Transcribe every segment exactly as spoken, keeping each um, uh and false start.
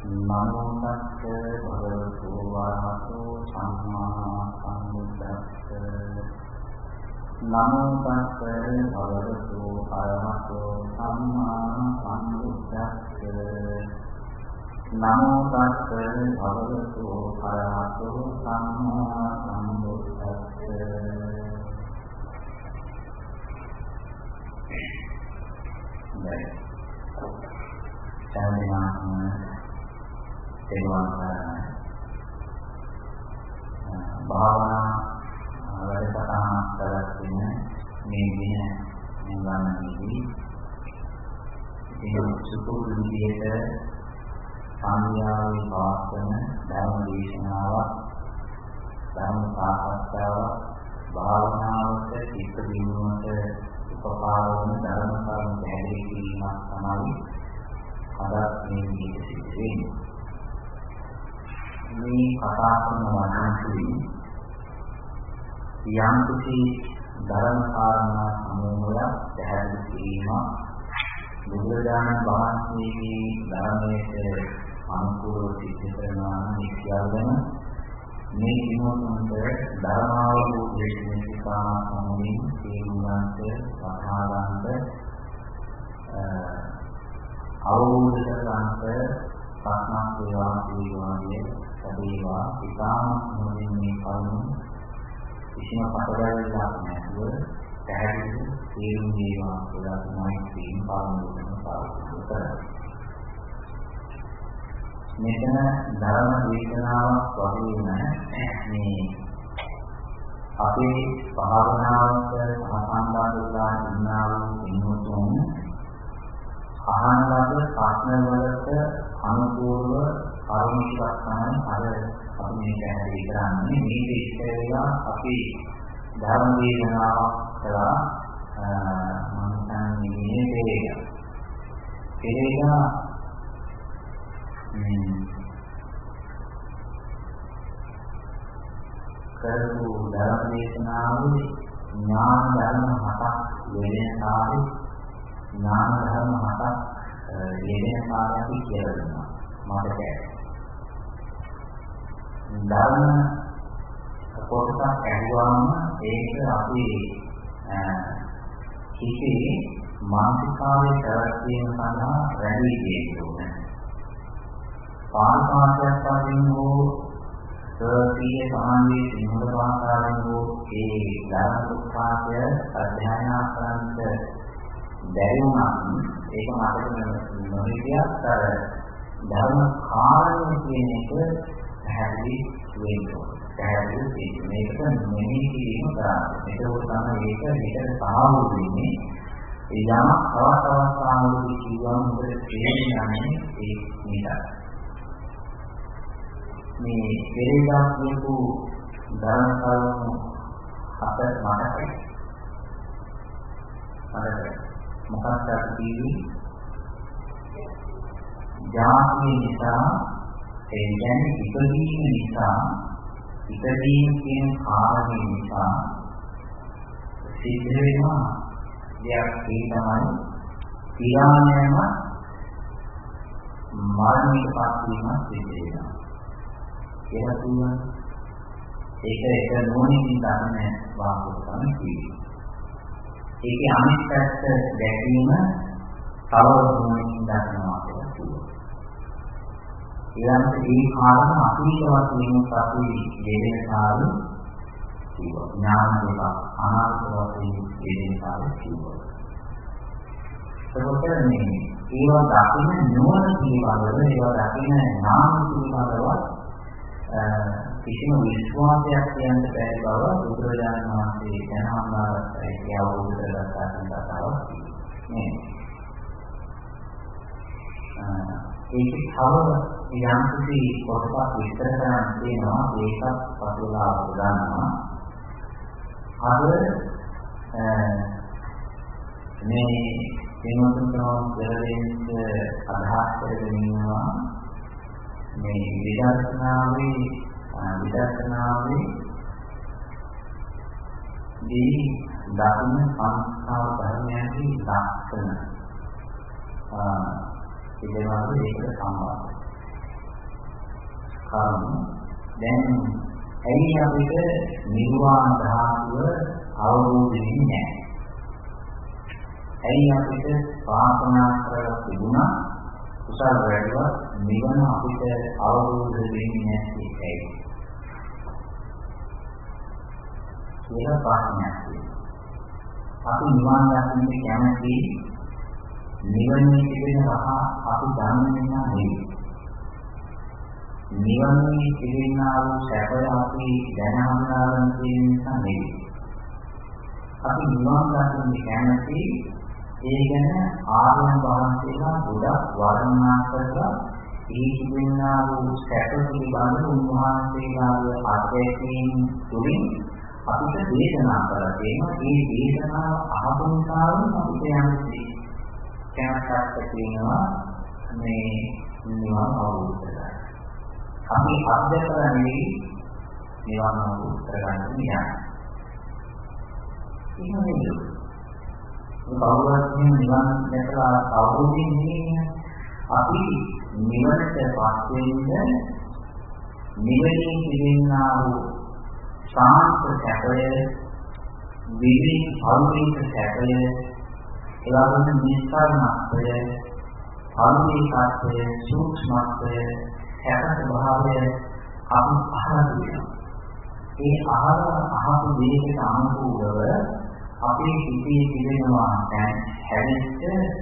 නමෝ තස්ස භගවතු වරහතෝ සම්මා සම්බුද්දස්ස නමෝ තස්ස භගවතු අරහතෝ සම්මා සම්බුද්දස්ස නමෝ තස්ස භගවතු අරහතෝ සම්මා සම්බුද්දස්ස දැන් තේරුම් ගන්න භාවනා වැඩසටහන කරගෙන මේ දින නිවන්නේදී ඉතින් සුපුරුදු විදිහට සාමියාවේ වාසන ධර්ම දේශනාවක් ධර්ම සාකච්ඡාවක් භාවනාවට චිත්ත දිනුවට උපකාර වන ධර්ම කරුණු පැහැදිලි කිරීමක් තමයි අද මේ විදිහට සිදු වෙන්නේ. මේ කතා කරන වචනතුලින් යම් කිසි ධර්ම කාරණා සමූහයක් පැහැදිලි කිරීම බුදුරජාණන් වහන්සේගේ ධර්මයේ අනුකූලව සිද්ධ කරනවා නම් ඉතිහාසයෙන් මේ දිනවලට ධර්මාවබෝධයේ සිතා සම්මින් තේරුම්ගත සාධාරණව අවබෝධ කරගන්න ප්‍රඥා සේවා පිළිබඳව සදේවා ඉතාම මොනින් මේ කරුණු කිසිම පටලැවිල්ලක් නැතුව පැහැදිලි තේරුම් දීවා කියලා තමයි තීන් පාරමිතන පාවිච්චි කරන්නේ. මෙතන ධර්ම දේශනාවක් වගේම මේ අපේ භාවනාවට සම්බන්ධ ඉන්නා වූ කෙනෙකුන් අහන්නට ප්‍රශ්න වලට අනුකූලව කරුණු ටිකක් තමයි අර අපි මේ පැහැදිලි කරන්නේ. මේක ඉස්සෙල්ලා අපි ධර්ම දේශනාවක් කළා මම හිතන්නේ මේ ඒක කරපු ධර්ම දේශනාවේ ඥාන ධර්ම හතක් වෙන කාලේ ඥාන ධර්ම හතක් යෙදෙන කාර්යයක් කියලා දෙනවා මතකයි. ධර්ම කොටසක් ඇහුවාම ඒක අපි කිසි මානසිකාවේ පැවැත්වීම සඳහා රැඳී තියෙන්නේ. පාඨාර්ථයක් වශයෙන් හෝ සතිය සමාධියේ සිංහල භාෂාවෙන් හෝ ඒ ධර්ම උත්පාදය අධ්‍යයනය කරන්නට බැරි වුණත් ඒක මතක නොහිටියත් අර ධර්ම කාරණේ කියන එක පැහැදිලි වෙනවා. පැහැදිලි වෙන්නේ මේක මෙහි කිරීම කරන්නේ. ඒක තමයි ඒක විතර සාහවු වෙන්නේ. ඒ යම තවත් අවස්ථාවලදී කියවම උදේ තේරෙන්නේ ඒ නිසා. මේ පෙරේදා කියපු ධර්ම කරුණු අපට මතකයි. මතකයි. මොකක්ද කියන්නේ? ජාතිය නිසා ඒ කියන්නේ ඉපදීම නිසා ඉපදීම කියන කාරණේ නිසා සිද්ධ වෙනවා දෙයක් ඒ තමයි පියාණයම මරණයටපත් වීම සිද්ධ වෙනවා. ඒක කියන්නේ ඒක එක නෝනින් ගන්න වාක්‍යයක් තමයි කියන්නේ. ඒකේ අනිත් පැත්ත දැකීම තව නෝනින් ගන්නවා කියලා කියනවා. ඊළඟට මේ කාරණා අතීත වශයෙන් අපි යෙදෙන කාලෙ කියනවා. ඥාන දෙක අනාගත වශයෙන් යෙදෙන කාලෙ කියනවා. ඒකත් මේ ඒවා දකින්න නුවණ පිළිබඳව ඒවා දකින්න ඥාන පිළිබඳව කිසිම විශ්වාසයක් කියන්න බැරි බව බුදුරජාණන් වහන්සේ දැනවන්නාට ඒ අවබෝධ කරගන්න කතාවක් නේ. ඒකේ තව යම් කිසි කොටසක් විස්තර කරන්න තියෙනවා ඒකත් පසුලා ගන්නවා. අද මේ වෙනතුන්ව දෙලෙන්ද අදහස් කරගෙන ඉන්නවා මේ විදර්ශනාවේ විදර්ශනාවේ දී ධර්ම සංස්කාර ධර්මයන්ගේ ලක්ෂණ ආ ඒකවල ඒකට සම්බන්ධයි. කරුණු. දැන් ඇයි අපිට නිර්වාණ ධාතුව අවබෝධ වෙන්නේ නැහැ? ඇයි අපිට ප්‍රාර්ථනා කරලා තිබුණා කුසල වැඩිව නිවන අපිට අවබෝධ වෙන්නේ නැති ඇයි? කියලා ප්‍රශ්නයක් තියෙනවා. අපි නිවන් දකින්න කැමති නිවනේ තිබෙන රහ අපි දන්නේ නැහැ. නිවනේ තිබෙනා වූ සැපය අපි දැන හඳුනාගෙන තියෙන නිසා නෙවෙයි. අපි නිවන් දකින්න කැමති ඒ ගැන ආර්යයන් වහන්සේලා ගොඩක් වර්ණනා කරලා ඒ තිබෙනා වූ සැප පිළිබඳව උන්වහන්සේලාගේ අධ්‍යයනයෙන් තුලින් අපිට දේශනා කරලා තියෙනවා. මේ දේශනාව අහපු නිසා අපිට යන්නේ කැමැත්තක් තියෙනවා මේ නිවන් අවබෝධ කරගන්න. අපි අධ්‍යයනය නෙවෙයි නිවන් අවබෝධ කරගන්න යන්නේ. එහෙම නෙවෙයි. කවුරුත් නිවන් දැකලා අවබෝධයෙන් නෙවෙයි. අපි නිවනට පත් වෙන්න නිවනින් පිළිගන්නා වූ ශාන්ත සැපය, විවිධ භෞතික සැපය, එවැගේම නිස්සාරණත්වය, අනුේකාත්වය, සූක්ෂමත්වය, සැප ස්වභාවය අපි අහලා තියෙනවා. ඒ අහල අහපු දේකට අනුකූලව අපේ සිතේ තිබෙනවා දැන් හැදිච්ච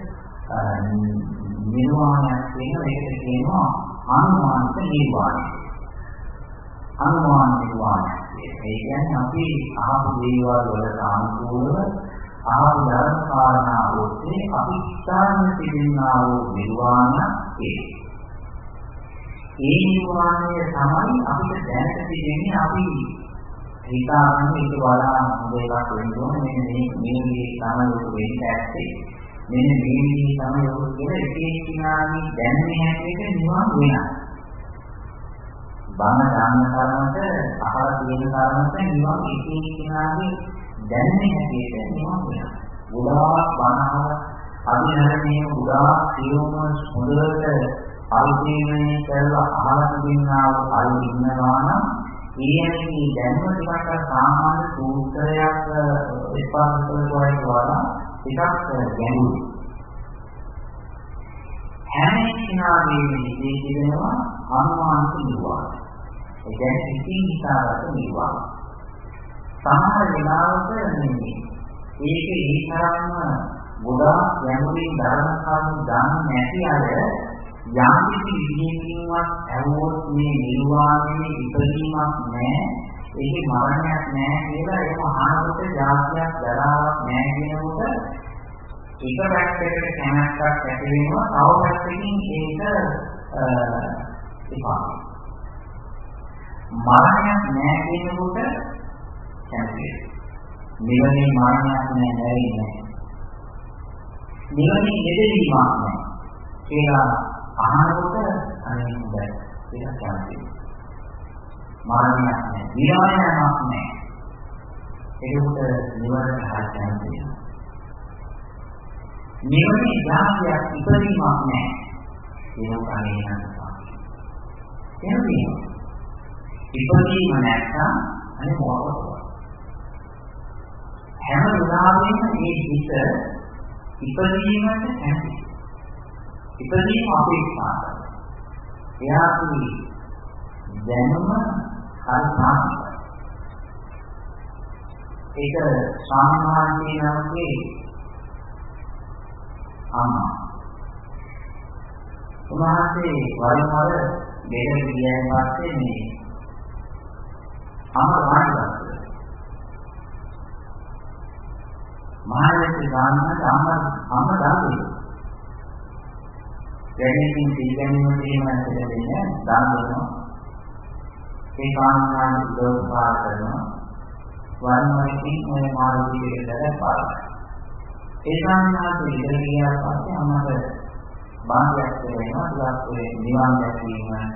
නිර්වාණයක් කියන එකට කියනවා අනුමානික නිර්වාණය. අනුමාන නිර්වාණය. ඒ කියන්නේ අපි අහපු දේවල් වලට අනුකූලව අහපු ධර්ම කාරණා ඔස්සේ අපි ස්ථාන තිබෙනා වූ නිර්වාණය ඒ. ඒ නිර්වාණය තමයි අපිට දැනට තිබෙන්නේ අපි හිතාගෙන ඒක වඩා හොඳ එකක් වෙන්න ඕනේ. මෙන්න මේ මේ තමයි ඔය වෙන්න ඇත්තේ. මෙන්න මේ මේ තමයි ඔය කියන එක එක්කිනාගේ දැනන්නේ හැටියට නිවන් වෙනවා. බාන දාන කාරණට අහලා තියෙන කාරණට නිවන් එක එක්කිනාගේ දැනන්නේ හැටියට නිවන් වෙනවා. ගොඩාක් බානහල අභිනරණයේ ගොඩාක් සියුම් හොඳට අල්පීමේ කරලා අහලා තිබෙනා වූ අය ඉන්නවා නම් ඊයන්ගේ දැනුම ටිකක් සාමාන්‍ය සූත්‍රයක් විපාකවල වඩා ටිකක් ගැඹුරුයි. හැම කෙනාගේම ඉදී කියනවා අනුමානික නිර්වාණය. ඒ කියන්නේ ඉතින් හිතාගත්ත නිර්වාණය. සමහර වෙලාවට නෙමෙයි. ඒකේ ඊතරම්ම ගොඩාක් ගැඹුරින් ධර්ම කරුණු දන්නේ නැති අය යම් කිසි විදිහකින්වත් ඇහුවොත් මේ නිර්වාණයේ ඉපදීමක් නැහැ, ඒකේ මරණයක් නැහැ කියලා ඒක මහානකට ජාතියක් දරාවක් නැහැ කියනකොට එක පැත්තකට කැමැත්තක් ඇති වෙනවා, තව පැත්තකින් ඒක එපා. මරණයක් නැහැ කියනකොට කැමති. නිවනේ මරණයක් නැහැ නෑ. නිවනේ දෙදීමක් නැහැ කියලා අහනකොට අනේ හොඳයි කියලා කැමති. මරණයක් නැහැ, විරාමයක් නැහැ. ඒකට නිවනට හරියට යනවා. නිවනේ ඥානයක් ඉපදීමක් නැහැ. ඒක අනේ නෑ. එන්නේ ඉපදීම නැත්නම් අනේ මොකක්ද? හැම වෙලාවෙම මේ හිත ඉපදීමට කැමති. ඉපදීම අපේක්ෂා කරනවා. එයාගේ දැනුම හරියට ඒක සාමාන්‍ය නමකේ අම්මා. උන්වහන්සේ වරිමවර දෙක ගියන් පස්සේ මේ අම්මා වාඩිවස්ස. මහානති ගානකට අම්මා අම්මා දාන්නේ. දැනෙමින් පිළිගැනීම තියෙනවා කියන්නේ දාන දෙනවා. ඒ කාණ්ඩාන උදව්පා කරනවා. වරිමවරකින් ඔය මාර්ගයේ දෙකට පාරයි. ඒ කාණ්ඩාන ඉදිරියට පස්සේ අම්මට බාහිරට වෙනවා. ටිකක් ඔය නිවන් දැකීමට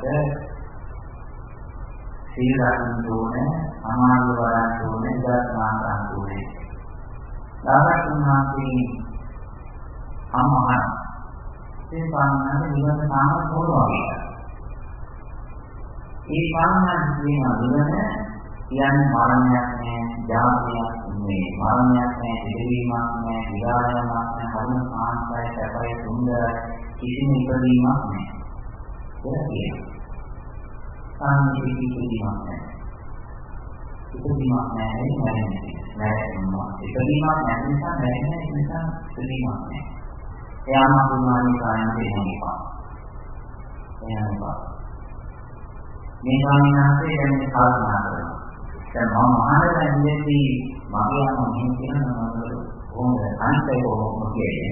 සීල රකින්න ඕනේ, අමාරු වරන් ඕනේ, දර්ශනා කරන්න ඕනේ. දානතුන්හාගේ අම්මා ඒ පාන්නට නිවන නාම පොරවගේ. ඒ කාරණා කියන නිවන කියන්නේ මරණයක් නෑ, ජාතියක් නෙමෙයි. මරණයක් නෑ, දෙවීමක් නෑ, විරාමයක් නෑ, හරිම සාන්තයි, සැපයි, සුන්දරයි, කිසිම ඉපදීමක් නෑ. ඒක කියනවා. සාන්තිය කිසිමක් නෑ. ඉපදීමක් නෑ නෑ නෑ ඉපදීමක් නැති නිසා නෑ නෑ නිසා ඉපදීමක් නෑ. එයාම අනුමානික කායන දෙන්නවා. එයාම මේ කාරණාවේ දැන් කල්පනා කරනවා. දැන් මම මහානගරයෙන් ඉඳී මගේ අම්ම මෙහෙම කියනවා මම ඕන අන්තේ කොහොමද කියන්නේ.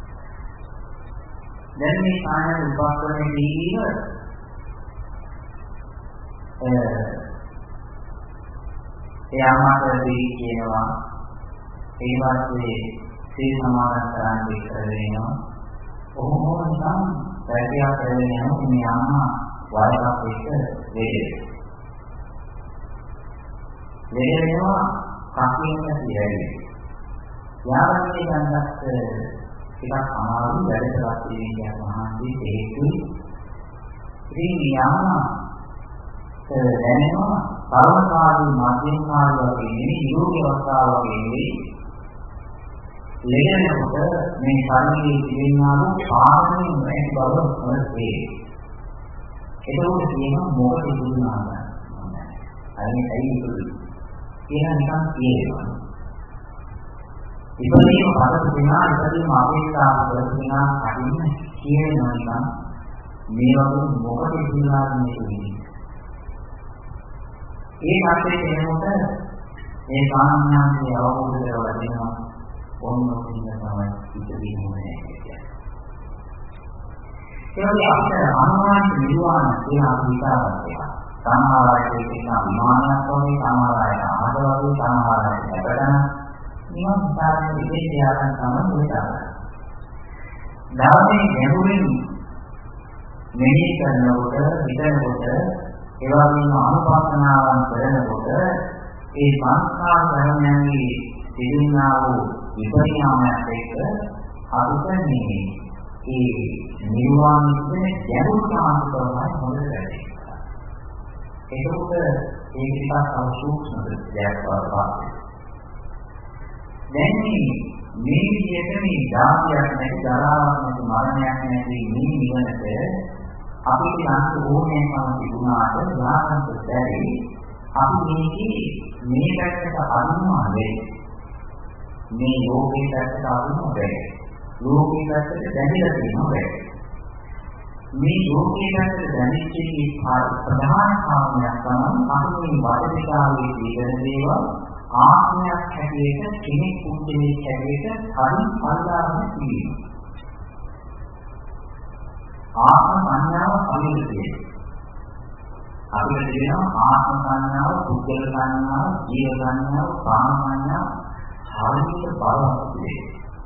දැන් මේ කායන උපස්කරණයේදී එයාමතරදී කියනවා ඒ වාස්සේ සී සමාදන් කරන්න විතර වෙනවා. කොහොමද නම් පැටියා කරගෙන යන මේ අම්මා වයසක් එක්ක වෙන්නේ. වෙනවා කකින්ද කියන්නේ. යාවන්නේ ගන්නත් ටිකක් අමාරු වැඩ කරලා තියෙන මහන්සි හේතුයි. ඉතින් යාම දැනෙනවා පරමකාරී මධ්‍යම කාර්ය වගේ නෙවෙයි යෝගී අවස්ථාව වගේ නෙවෙයි. ලෙඩනකොට මේ ශරීරයේ තිබෙනා වූ ආත්මයෙන් නැති බව මොකදේ. ඒකෝට කියනවා මොකද දුන්නාද? අනේ ඇයි ඉතුරු? කියන නිකන් කියනවා. ඉතින් පරත දිනා ඉතින් අපේක්ෂා කරනවා අදින්න කියනවා නිකන් මේ වගේ මොකද දුන්නාද මේ. ඒ මාතේ එනකොට ඒ සාමාන්‍යයෙන් අවබෝධ කරලා දෙනවා ඕනම කෙනෙක් තමයි ඉතිරි වෙන්නේ කියන්නේ. ඒ වගේ අපිට අනුමාන නිර්වාණ කියලා අපි හිතාගන්න තියෙනවා. සාමාන්‍යයෙන් කියන විමානයක් වගේ සාමාන්‍යයෙන් ආද වගේ සාමාන්‍යයෙන් අපරණ නිවන් හිතාගෙන විදේශයන් තමයි හිතාගන්න. ධර්මයේ ගැඹුරින් මෙහි කරනකොට හිතනකොට ඒ වගේම අනුපාතනාවන් කරනකොට ඒ සංස්කාර ධර්මයන්ගේ තිබෙනා වූ විපරිණාමයත් එක්ක අපිට මේ ඒ නිර්වාණය ගැඹුරු සාන්තිකමයි හොඳට වැඩි. ඒකෝට ඒ විපාක අවශ්‍යම දෙයක් වඩපත්. දැන් මේ විදිහට මේ ධාතියක් නැති දරාවක් නැති මරණයක් නැති මේ නිවනට අපිට අන්ත ඕනෑකම තිබුණාට යාන්ත බැරි අපි මේකේ මේ පැත්තට අනුමා වෙයි. මේ ලෝකේ පැත්තට අනුමා වෙයි. ලෝකේ පැත්තට දැනෙලා තියෙනවා වෙයි. මේ ලෝකේ පැත්තට දැනෙච්ච ප්‍රධාන කාරණයක් තමයි අපි මේ වදිකාවේ දීගෙන දේවල් ආත්මයක් හැටියට කෙනෙක් පුද්ගලෙක් හැටියට කලින් අල්ලාගෙන තියෙනවා. ආත්ම සංඥාව අනිත්‍යයි. අපිට කියනවා ආත්ම සංඥාව, පුද්ගල සංඥාව, ජීව සංඥාව, කාම සංඥාව හරියට බලවත් දෙයක්.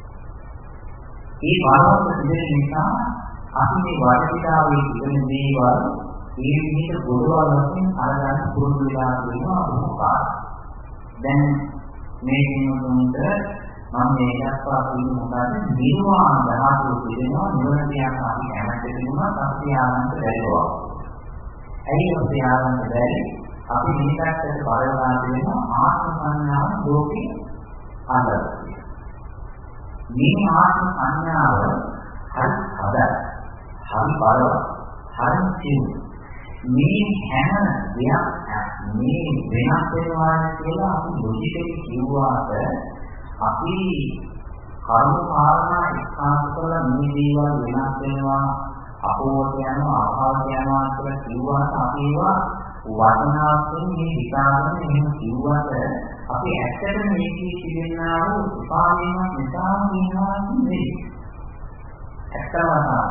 මේ බලවත් දෙයක් නිසා අපි මේ වාදිකාවේ ඉගෙන දේවල් මේ විදිහට ගොඩවල් වශයෙන් අරගන්න පුරුදු වෙලා තියෙනවා අපෝපාර. දැන් මේ දිනුන්ට මම මේ දක්වා කියන මොකද නිර්වාණ ධාතුව පිළිනවා නිවන කියන අපි කැමති වෙනවා අපි ආනන්ද බැලුවා. ඇයි අපි ආනන්ද බැරි? අපි මේකට බලලා දෙනවා ආත්ම සංඥාව ලෝකේ අඳලා. මේ ආත්ම සංඥාව හරි හදා හරි බලවත් හරි සිව්. මේ හැම දෙයක් මේ වෙනස් වෙනවා කියලා අපි ලොජිකලි කිව්වාට අපි කර්ම කාරණා එක්කාසු කරලා මේ දේවල් වෙනස් වෙනවා අපෝට යනවා අපාවට යනවා කියලා කිව්වාට අපි ඒවා වචනාවෙන් මේ හිතාගෙන එහෙම කිව්වට අපි ඇත්තටම මේකේ තිබෙනා වූ උපාදීනක් නිසා කියනවා නෙවෙයි. ඇත්තම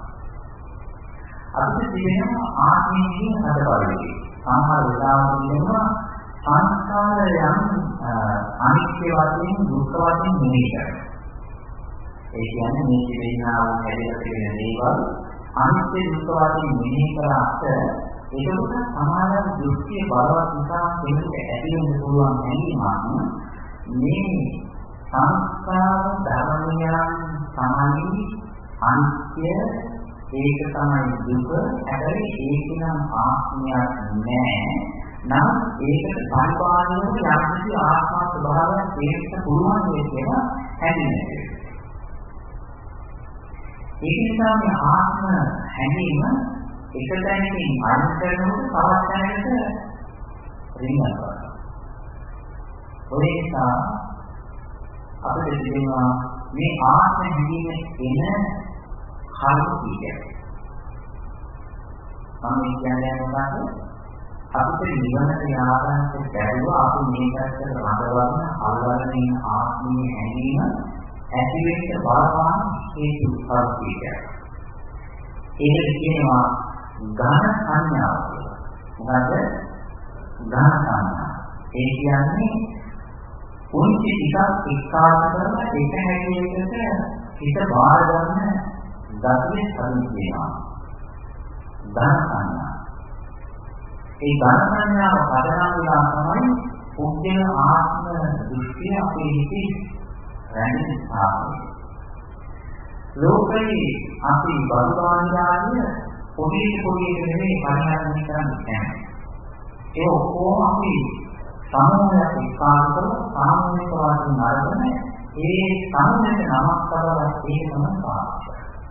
අපිට තිබෙනවා ආත්මයේ හදවතේ සමහර වෙලාවට කියනවා සංස්කාරයන් අනිත්‍ය වශයෙන් දුක්ඛ වශයෙන් නෙමෙයි කරන්නේ. ඒ කියන්නේ මේ තිබෙනා වූ හැදෙලා තියෙන දේවල් අනිත්‍ය දුක්ඛ වශයෙන් නෙමෙයි කරාට ඒකත් සමාන දෘෂ්ටිය බලවත් නිසා කෙනෙකුට ඇති වෙන්න පුළුවන් හැඟීමක් මේ සංස්කාර ධර්මයන් සමානයි අනිත්‍ය ඒක තමයි දුක. හැබැයි ඒක නම් ආත්මයක් නෑ. නම් ඒකට පරිපාලනය යම්කිසි ආත්ම ස්වභාවයක් තේරෙන්න පුළුවන් කියලා හැදෙන්නේ. ඒක නිසා මේ ආත්ම හැදීම එක තැනකින් අයින් කරනකොට තවත් තැනකට රිංගනවා. ඒ නිසා අපිට කියනවා මේ ආත්ම හැදීම එන කාර්යය. මම කියන්නේ මොකක්ද? අපිට නිවනට යාමට බැරුව අපි මේකට රඳවන්න අල්ලගෙන ඉන්න ආත්මීය හැඟීම ඇති වෙන්න බලපාන හේතු පරිච්ඡේදය. ඒක කියනවා ඝන සංඥාව කියලා. මොකද ඝන සංඥා. ඒ කියන්නේ උන්ති ටිකක් එක්කාසු කරලා එක හැටියකට හිත බාර ගන්න ගතිය සම්පූර්ණනවා. ඝන සංඥා. ඒ ඝන සංඥාව පදනම් වෙලා තමයි උද්දේන ආත්ම දෘෂ්ටිය අපේ හිතේ රැඳෙන ස්ථාපනය. ලෝකේ අපි බලවාන්දාය පොඩි පොඩි නෙමෙයි පරිහරණය කරන්නේ. ඒ ඔක්කොම අපි සමෝහයක් එක්කාසු කරලා සාමූහික වශයෙන් අරගෙන ඒ සමෝහයට නමක් තබලා ඒක තමයි පාඩක.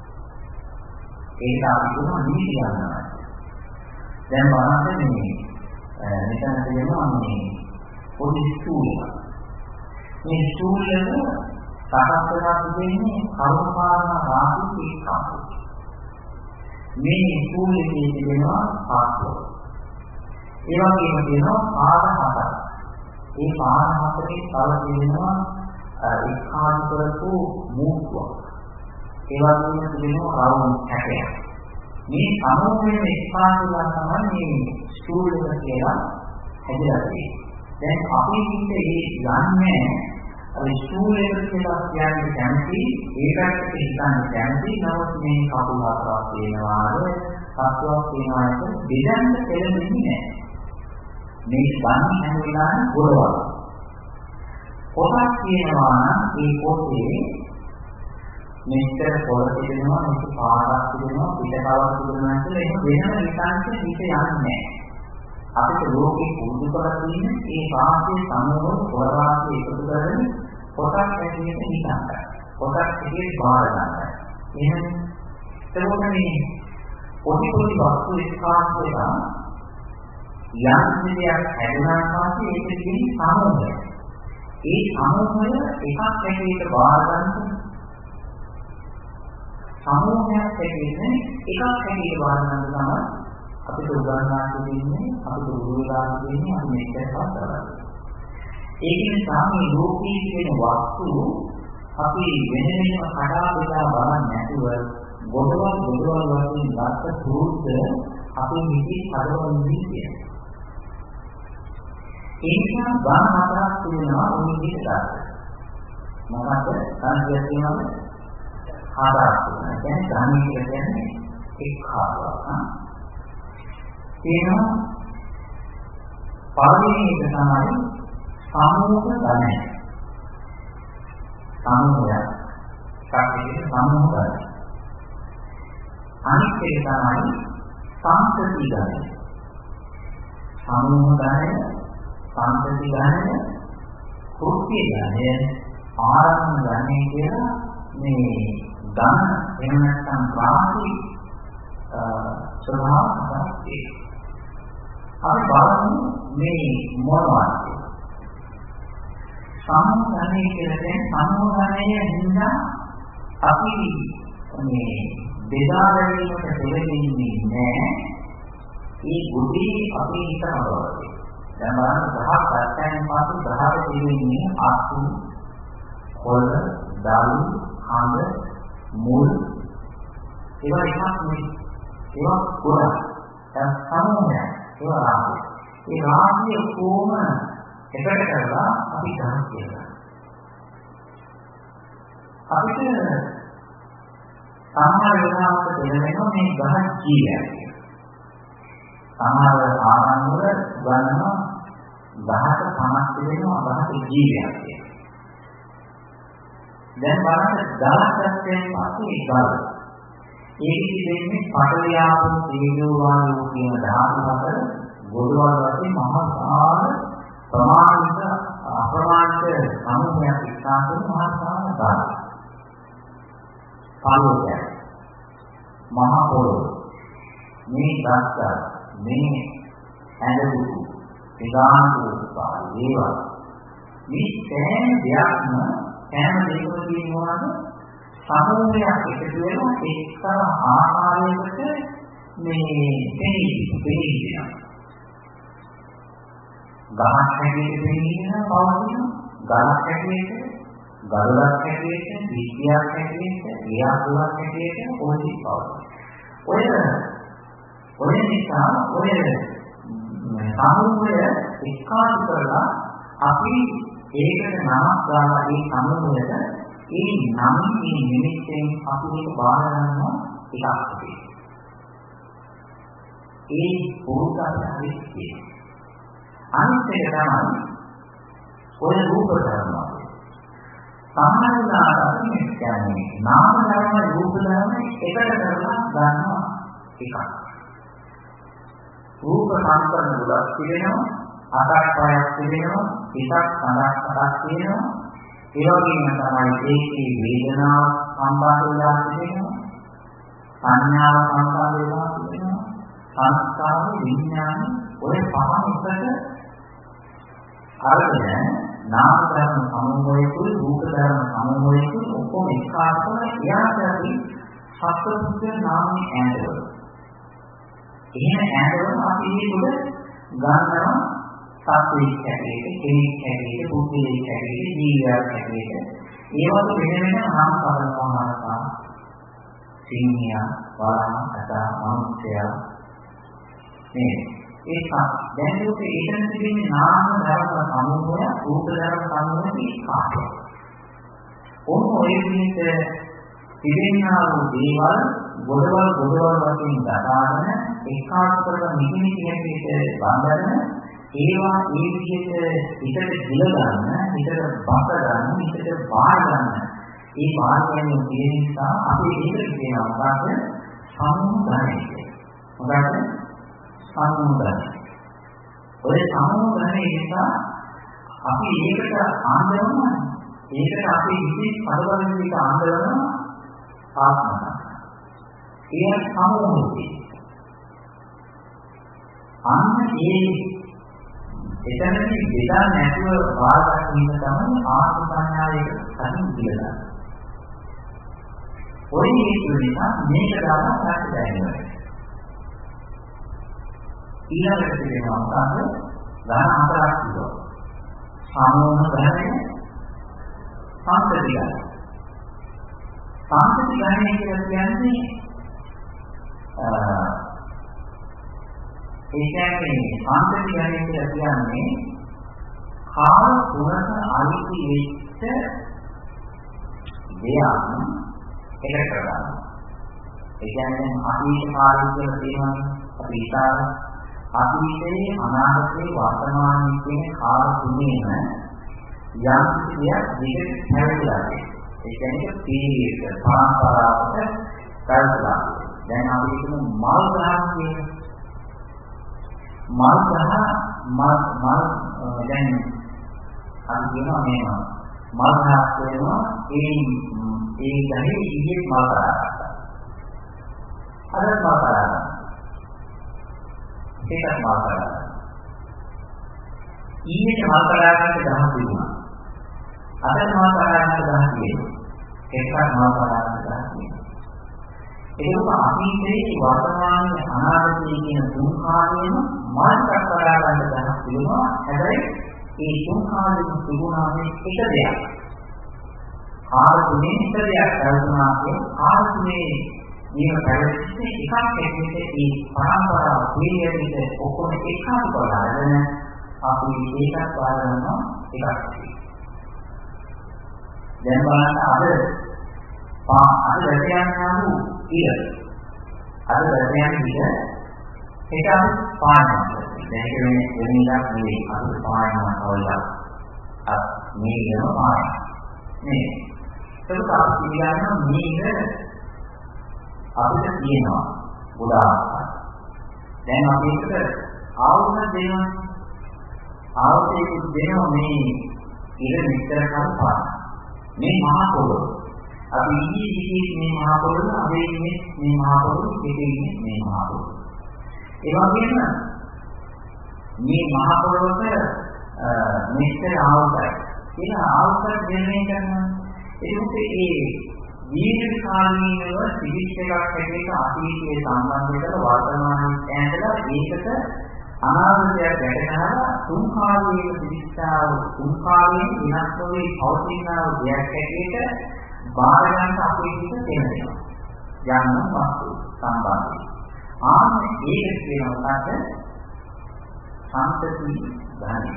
ඒක අපි කියනවා නීති යනවා. දැන් බලන්න මේ මෙතන තියෙනවා මේ පොඩි ස්ටූල්. මේ ස්ටූල් එක සකස් කරලා තිබෙන්නේ කරුණාකාරන රාශි එක්ක. මේ ස්ටූල් එකේ තිබෙනවා පාස්වර්ඩ්. ඒ වගේම තියෙනවා පාද හතක්. ඒ පාද හතරේ තව තියෙනවා එක්කාසු කරපු මූක්කුවක්. ඒ වගේම තිබෙනවා රවුම් හැටයක්. මේ සමෝහයෙන් එක්කාසුලා තමයි මේ ස්ටූල් එක කියලා හැදලා තියෙන්නේ. දැන් අපි හිතේ යන්නේ අර ස්ටූල් එක කියලා කියන්නේ කැමති ඒකට හිතන්න කැමති නමුත් මේ කකුල හතරක් තියෙනවාද පස්වක් තියෙනවාද දෙයන්න දෙන්නේ නැහැ. මේ ගන්න හැම වෙලාවෙම ගොඩවල්. පොතක් තියෙනවා නම් ඒ පොතේ මෙච්චර පොළ තිබෙනවා මේක පාඩක් තිබෙනවා පිටකවක් තිබෙනවා කියලා එහෙම වෙනම විකාශය හිත යන්නේ නැහැ. අපිට ලෝකේ පුරුදු කරලා තියෙන ඒ පාඩේ සමෝහ පොළාසේ එකතු කරගෙන පොතක් ඇතුලේ හිතන්න. පොතක් එකේ බාර ගන්න. එහෙනම් එතකොට මේ පොඩි පොඩි වස්තු එක්කාසු වෙලා යම් දෙයක් හැදුනා පස්සේ ඒක කියන්නේ සමෝහය. ඒ සමෝහය එකක් ඇතුලේ බාර ගන්න සමෝහයක් ඇතිවෙන්නේ එකක් හැටියට බලන්න තමයි අපිට උදාහරණයක් දෙන්නේ අපිට උදාහරණයක් දෙන්නේ අපි මේක හදාගන්න. ඒක නිසා මේ ලෝකයේ තියෙන වස්තු අපි වෙන වෙනම කඩා බෙදා බලන්නේ නැතුව ගොඩවල් ගොඩවල් වශයෙන් ගත්ත සූත්‍ර අපේ හිතේ හදවතින් තියෙනවා. ඒ නිසා බාහ හතරක් තියෙනවා ඔය විදිහට ගන්න. මොකද සංකේතය කියනවා ආදායක් වෙනවා. කියන්නේ ධානීය කියන්නේ එක් ආදායක්. තියෙනවා පළවෙනි එක තමයි සමූහ ධනය. සමූහය සාකච්ඡා සමූහ ධනය. අනිත් එක තමයි සම්පති ධනය. සමූහ ධනය, සම්පති ධනය, කෘත්‍ය ධනය, ආරම්භ ධනය කියලා මේ ධන එහෙම නැත්නම් රාශි ස්වභාවයක් තියෙනවා. අපි බලමු මේ මොනවද? සම්මෝහණය කියලා කියන්නේ සම්මෝහණය නිසා අපි මේ බෙදා ගැනීමට දෙවෙන්නේ නැහැ. ඒ බුද්ධි අපි හිතනවා. දැන් බලන්න දහස් ගත්තයින් පස්සේ දහස් දෙවෙන්නේ ආසු කොළ දාලු හඳ මුල් ඒවා එකක් නෙවෙයි. ඒවා ගොඩක්. දැන් සමෝහය ඒවා රාශිය. ඒ රාශිය කොහොම එකට කරලා අපි ගන්න කියලා. අපිට සමහර වෙලාවට තේරෙනවා මේ ගහක් කීයක් කියලා. සමහර ආරම්භ වල ගන්නවා ගහක සමස්ත වෙනවා ගහක ජීවයක් කියලා. දැන් බලන්න ගලක් දැක්කෙන් පස්සේ ගල. ඒකෙදි දෙන්නේ පටලියාපෝ තේජෝ වායෝ කියන ධාතු හතර ගොඩවල් වශයෙන් මහා සාර ප්‍රමාණික අප්‍රමාණික සමුහයක් එක්කාසු මහා සාර ධාතු. පාලෝකය මහා පොළොව මේ ධාත්ත මේ ඇඳුතු විගානකෝපා ඒවා මේ සෑම දෙයක්ම සෑම දෙයකම තියෙනවා සමුහයක් එකතු වෙලා එක්තරා ආකාරයකට මේ දෙන්නේ දෙන්නේ ගහක් හැටියට දෙන්නේ පවතින ගලක් හැටියට ගලක් හැටියට විද්‍යාවක් හැටියට ක්‍රියාත්මක හැටියට ඕනි පවතින. ඔය ඔය නිසා ඔය සමුහය එක්කාසු කරලා අපි ඒකට නමක් දාලා ඒ සමුහයට ඒ නම් මේ නිමිත්තෙන් අපි මේක බාර ගන්නවා එකක් තියෙනවා. ඒ පොරොත්තුයි තියෙන්නේ. අනිත් එක තමයි ඔය රූප ධර්ම. සාමාන්‍යයෙන් කියන්නේ නාම ධර්ම රූප ධර්ම එකට කරලා ගන්නවා එකක්. රූප සංකල්ප ගොඩක් තිබෙනවා, අටක් පහක් තිබෙනවා, එකක් හතරක් හතරක් තියෙනවා. ඒ වගේම තමයි ඒකේ වේදනාව සම්බන්ධ වෙලා තියෙනවා, සංඥාව සම්බන්ධ වෙලා තියෙනවා, සංස්කාර විඥාන ඔය පහම එකට අරගෙන නාම ධර්ම සමූහයකුයි රූප ධර්ම සමූහයකුයි ඔක්කොම එකාසම එයාටදී සත්‍යපුත්‍ර නාමයේ ඇඳවල. එහෙම ඇඳවල අපි මේක ගන්නවා සත්‍යෙක් හැටියට, කෙනෙක් හැටියට, පුද්ගලයෙක් හැටියට, ජීවියක් හැටියට. ඒ වගේ වෙන වෙන නාම පදනවාමතා සිංහයා, වාරණ, අතා, මනුෂ්‍යයා මේ ඒක දැන් දුක ඒකෙන් තිබෙන්නේ නාම ධර්ම සමූහය, රූප ධර්ම සමූහය ඒකාකාරයි. ඔන්න ඔය විදිහට තිබෙනා වූ දේවල් ගොඩවල් ගොඩවල් වශයෙන් දතාගෙන ඒකාකාර කරන නිමිති හැටියට බඳගෙන ඒවා ඒ විදිහට හිතට දිල ගන්න, හිතට බස ගන්න, හිතට බාර ගන්න. ඒ බාර ගැනීම තියෙන නිසා අපි ඒකට කියනවා මොකද? සමුදාය. මොකද? සමුදාය. ඔය සමුදාය නිසා අපි ඒකට ආන්දරනවා. ඒකට අපි ඉති පදවලින් එක ආන්දරනවා ආත්මය. ඒ සමුදාය. අන්න ඒ එතනදී බෙදා නැතුව වාදයක් ඉන්න තමයි ආත්ම සංඥාවේ කලින් කියලා. ඔය හේතු නිසා මේක දාලා සාක්ෂි දැනෙනවා. ඊළඟට කියනවා මොකද? ධන හතරක් තියෙනවා. සමෝහ ධර්මය, සම්පතිය. සම්පතිය ධර්මය කියන්නේ ඒ කියන්නේ සම්පතිය ධර්මය කියන්නේ කාල තුනක අයිති වෙච්ච දෙයක් එකට කරගන්න. ඒ කියන්නේ අතීත කාලය කියලා තියෙනවා අපි ඉතාල අතීතයේ අනාගතයේ වර්තමානයේ කියන කාල තුනේම යම් කිසියක් විදිහට හැරෙලා තියෙනවා. ඒ කියන්නේ පීරියඩ් පරම්පරාවකට කරලා. දැන් අපි හිතමු මල් ගහක් කියන මල් ගහ මල් මල් දැන් අපි කියනවා මේව මල් ගහක් වෙනවා ඒ ඒ ගහේ ඉන්නේ මල් ගහක්. අර මල් ගහ ඒකත් මල් ගහ. ඊයේ මල් ගහකට ගහ තිබුණා. අද මල් ගහකට ගහ තියෙනවා. ඒකත් මල් ගහකට ගහ තියෙනවා. ඒක අතීතයේ වර්තමානයේ අනාගතයේ කියන තුන් කාලයේම මානසික කරගන්න ගන්න පුළුවන්. හැබැයි මේ තුන් කාලෙම තිබුණානේ එක දෙයක්. කාල තුනේ එක දෙයක් කල්පනාකේ කාල තුනේ මේක පැවතිච්ච එකක් ඇතුළේ මේ පරම්පරාව පිළිවෙලිට ඔක්කොම එකතු කරලාගෙන අපි ඒකත් වාරනවා එකක්. දැන් බලන්න අද පා අද දැකියන්නාමු ඉර අද දැකියන් ඉර ඒක පානවා. දැන් කියන්නේ වෙනින්දක් නෙවෙයි අද පානවා කවලා අත් මේ නම පාන නේ. ඒක අපි කියනවා මේක අපිට තියෙනවා ගොඩාක්. දැන් අපි එකට ආවුන දෙනවා. ආවුතේ දෙනවා මේ ඉර මෙච්චර කල් පාන. මේ මහා පොළොව. අපි ඊයේ ඊයේ මේ මහා පොළොව අපි ඉන්නේ මේ මහා පොළොව දෙකේ ඉන්නේ මේ මහා පොළොව. ඒ වගේම මේ මහා පොළොවට මෙච්චර ආවුතයි. ඒක ආවුතක් දෙන්නේ කරනවා. ඒකත් ඒ දීර්ඝ කාලීනව සිවිස් එකක් හැටියට අතීතයේ සම්බන්ධ කරලා වර්තමානයේ ඇඳලා ඒකට අනාගතයක් ගැටගහලා තුන් කාලයේ සිවිස්තාව තුන් කාලයේ විනාශ නොවේ පවතිනා දෙයක් හැටියට බාර ගන්න අපේ හිත තේරෙනවා. යන්න වස්තු සම්බන්ධයි. ආන්න ඒක කියනවා සම්පති ධානය.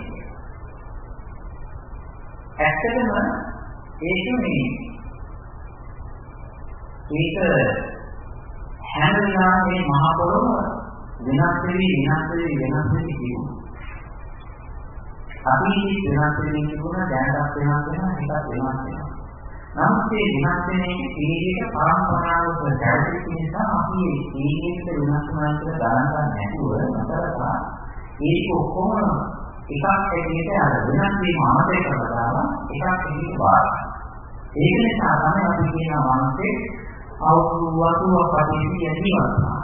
ඇත්තටම ඒක මේ ඒක හැම වෙලාවෙම මේ මහ පොළොව වෙනස් වෙවි වෙනස් වෙවි වෙනස් වෙවි කියනවා. අපි වෙනස් වෙවි කියනවා දැනටත් වෙනස් වෙනවා ඒකත් වෙනස් වෙනවා. නමුත් මේ වෙනස් වෙන ඉරියට පරම්පරාවක දැරිච්ච නිසා අපි ඉරියට වෙනස් වෙනවා කියලා ගණන් ගන්න නැතුව මතරලා ඒක ඔක්කොම එකක් ඇටියට අර වෙනස් වීම අමතක කරලා දාලා එකක් ඇටියට වාරයි. ඒක නිසා තමයි අපි කියනවා මනසේ අවුරුදු වතුවක් වගේ ජීවත් වෙනවා.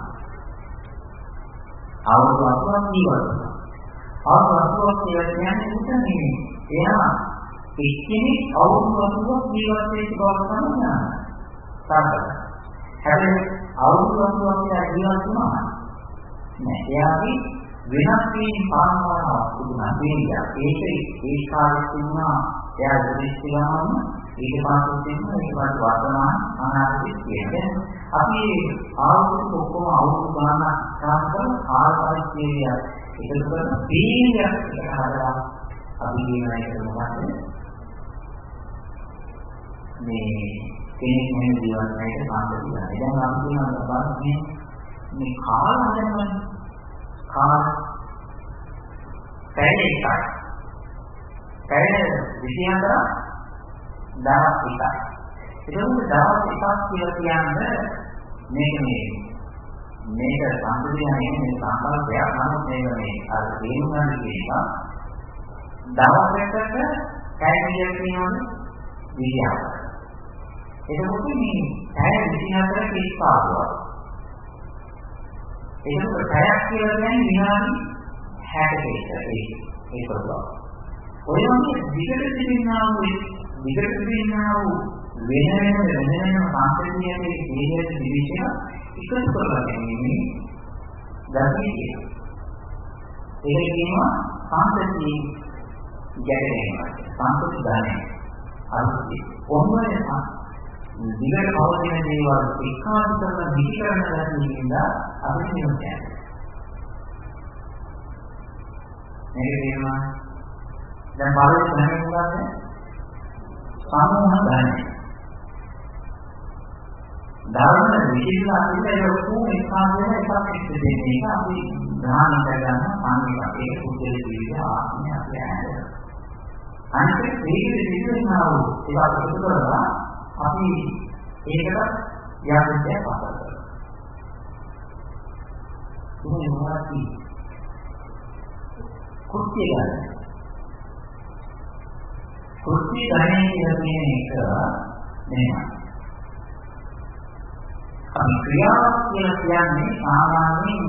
අවුරුදු වතුවක් ජීවත් වෙනවා. අවුරුදු වතුවක් කියන්නේ උත නෙමෙයි. එයා එක්කෙනෙක් අවුරුදු වතුවක් ජීවත් වෙච්ච බව තමයි නේද? හැබැයි අවුරුදු වතුවක් කියලා ජීවත් වෙනවා නෑ. එයාගේ වෙනස් වීම පාරම්පරාවක් තිබුණා. ඒක ඒ කාලේ තිබුණා. එයා දෙවිස්තිලාම ඊට පස්සේ තියෙන ඊට පස්සේ වර්තමාන අනාගතයේ කියන්නේ අපි ආවුරුදු ඔක්කොම අවුරුදු ගණනක් ගන්නකොට කාල පරිච්ඡේදය එකතු කරන පීඩයක් එකට හදලා අපි කියන එක මොකක්ද මේ කෙනෙක් මේ ජීවත් වෙන එක සම්පූර්ණයි. දැන් අපි කියනවා බලන්න මේ කාල හදන්න කාල පැය එකයි පැය විසි හතරක් දවස් එකයි. ඒක දවස් එකක් කියලා කියන්නේ මේක මේ මේක සම්පූර්ණයෙන් මේ සම්බන්ධයක් නමුත් මේක මේ අර තේරුම් ගන්න කියනවා. දවස් එකකට පැය කීයක් කියනවද? විසි හතරක්. එතකොට මේ පැය විසි හතරක ඉස්පාදුවක්. ඒක පැයක් කියලා කියන්නේ විනාඩි හැටකට ඒක ඒක ඔය වගේ විකට තිබෙනා වූ විකට තිබෙනා වූ වෙන වෙන වෙන වෙන සාපේක්ෂයේ දීර්ඝ දිවිෂය එකතු කරලා ගැනීම දැකීම. ඒක කියනවා සාපේක්ෂී ගැටීම. සාපේක්ෂ ධානය. අර්ථය. කොහොමද විකට පවතින දේවල් එකාන්ත කරන විකරණ ගැනීමද අපිට කියන්නේ. මේක කියනවා දැන් බලන්න දැනෙන්නේ මොකක්ද? සාමූහ ධානය. ධර්ම විශේෂ අර්ථය ඔක්කොම එකාගෙන එකක් එක්ක දෙන්නේ එක අපි ධානය කරගන්න අනිත් ඒක කුසල ජීවිත ආත්මය අපි ඇහැර. අනිත් මේක දෙවියන්ව ඒක අපිට කරලා අපි ඒකට යාන්ත්‍රය පාසල් කරනවා. මේ මොනවද? කුට්ටිය ගන්න. කුට්ටිය ගන්න කියන එක මෙහෙමයි. අපි ක්‍රියාවක් කියලා කියන්නේ සාමාන්‍යයෙන්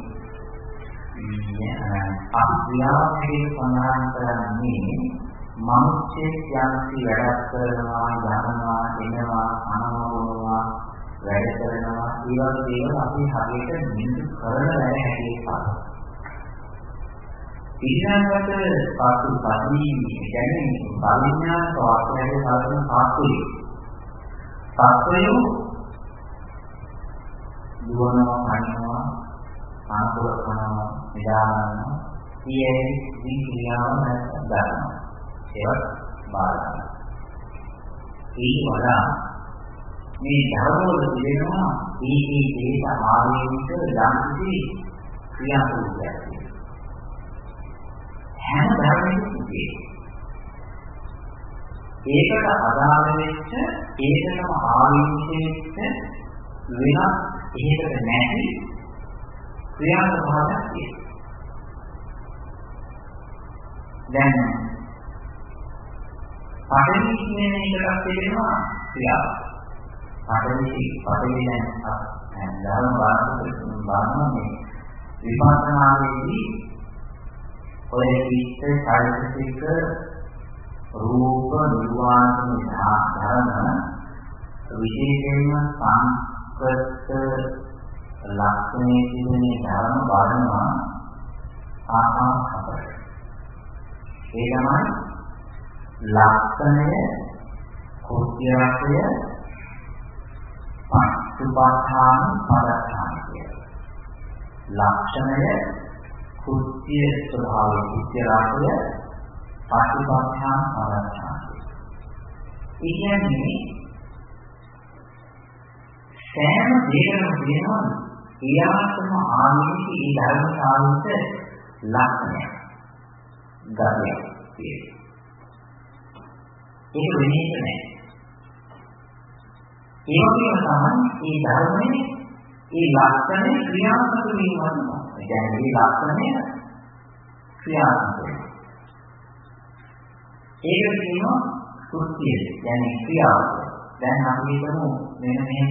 මේ අපි ක්‍රියාවක් කියන සඳහන් කරන්නේ මනුෂ්‍ය යන්ති වැඩ කරනවා යනවා එනවා අනවනවා වැඩ කරනවා ඒ වගේ දේවල් අපි හරියට නිදි කරන වැඩ හැටියට ඊළඟට පාසු පදි කියන්නේ බාලිඥාන වාක්‍යයේ සාධන පාසුයි පාසුයි දුවනවා කනවා ආපුර කරනවා විදානවා ඊයේ දී ක්‍රියාව නැත්නම් ඒවත් බාරගන්න. ඒ වඩා මේ ධර්මවල තිබෙනවා ඒ ඒ දේශ ආවේනික යම්කිසි ක්‍රියාපෘතියක්. හැම ධර්මයකම ඒකට අදාළ වෙච්ච ඒකටම ආවේනික වෙච්ච වෙනස් එහෙකට නැති ක්‍රියා ස්වභාවයක් තියෙනවා. දැන් පඨවි කියන එකක් තියෙනවා ක්‍රියාව. පඨවි පඨවි දැන් ධර්ම වාස්තු බාහමනේ විපස්සනාවේදී ඔය විස්ත චෛතසික රූප නිර්වාණ ධර්ම විශේෂයෙන්ම සංස්කෘත ලක්ෂණයේ තිබෙන ධර්ම බලනවා ආකාර හතරයි. ඒ තමයි ලක්ෂණය, කෘත්‍යය, පස්තුපඨාන පදඨාන කියලා. ලක්ෂණය, කෘත්‍ය ස්වභාවය, කෘත්‍ය රාශිය, පස්තුපඨාන පදඨාන. ඒ කියන්නේ සෑම දෙයකම තියෙනවා ක්‍රියාත්මක ආනිමික ඒ ධර්මතාවයට ලක්ෂණයක්. ගතියක් තියෙනවා. ඒක වෙන්නේ නැහැ. ඒ වගේම තමයි මේ ධර්මයේ ඒ ලක්ෂණය ක්‍රියාත්මක වීමත් ඒ කියන්නේ මේ ලක්ෂණය ක්‍රියාත්මක වෙනවා. ඒක කියනවා කෘත්‍යය. يعني ක්‍රියාව. දැන් අපි හිතමු මෙන්න මේ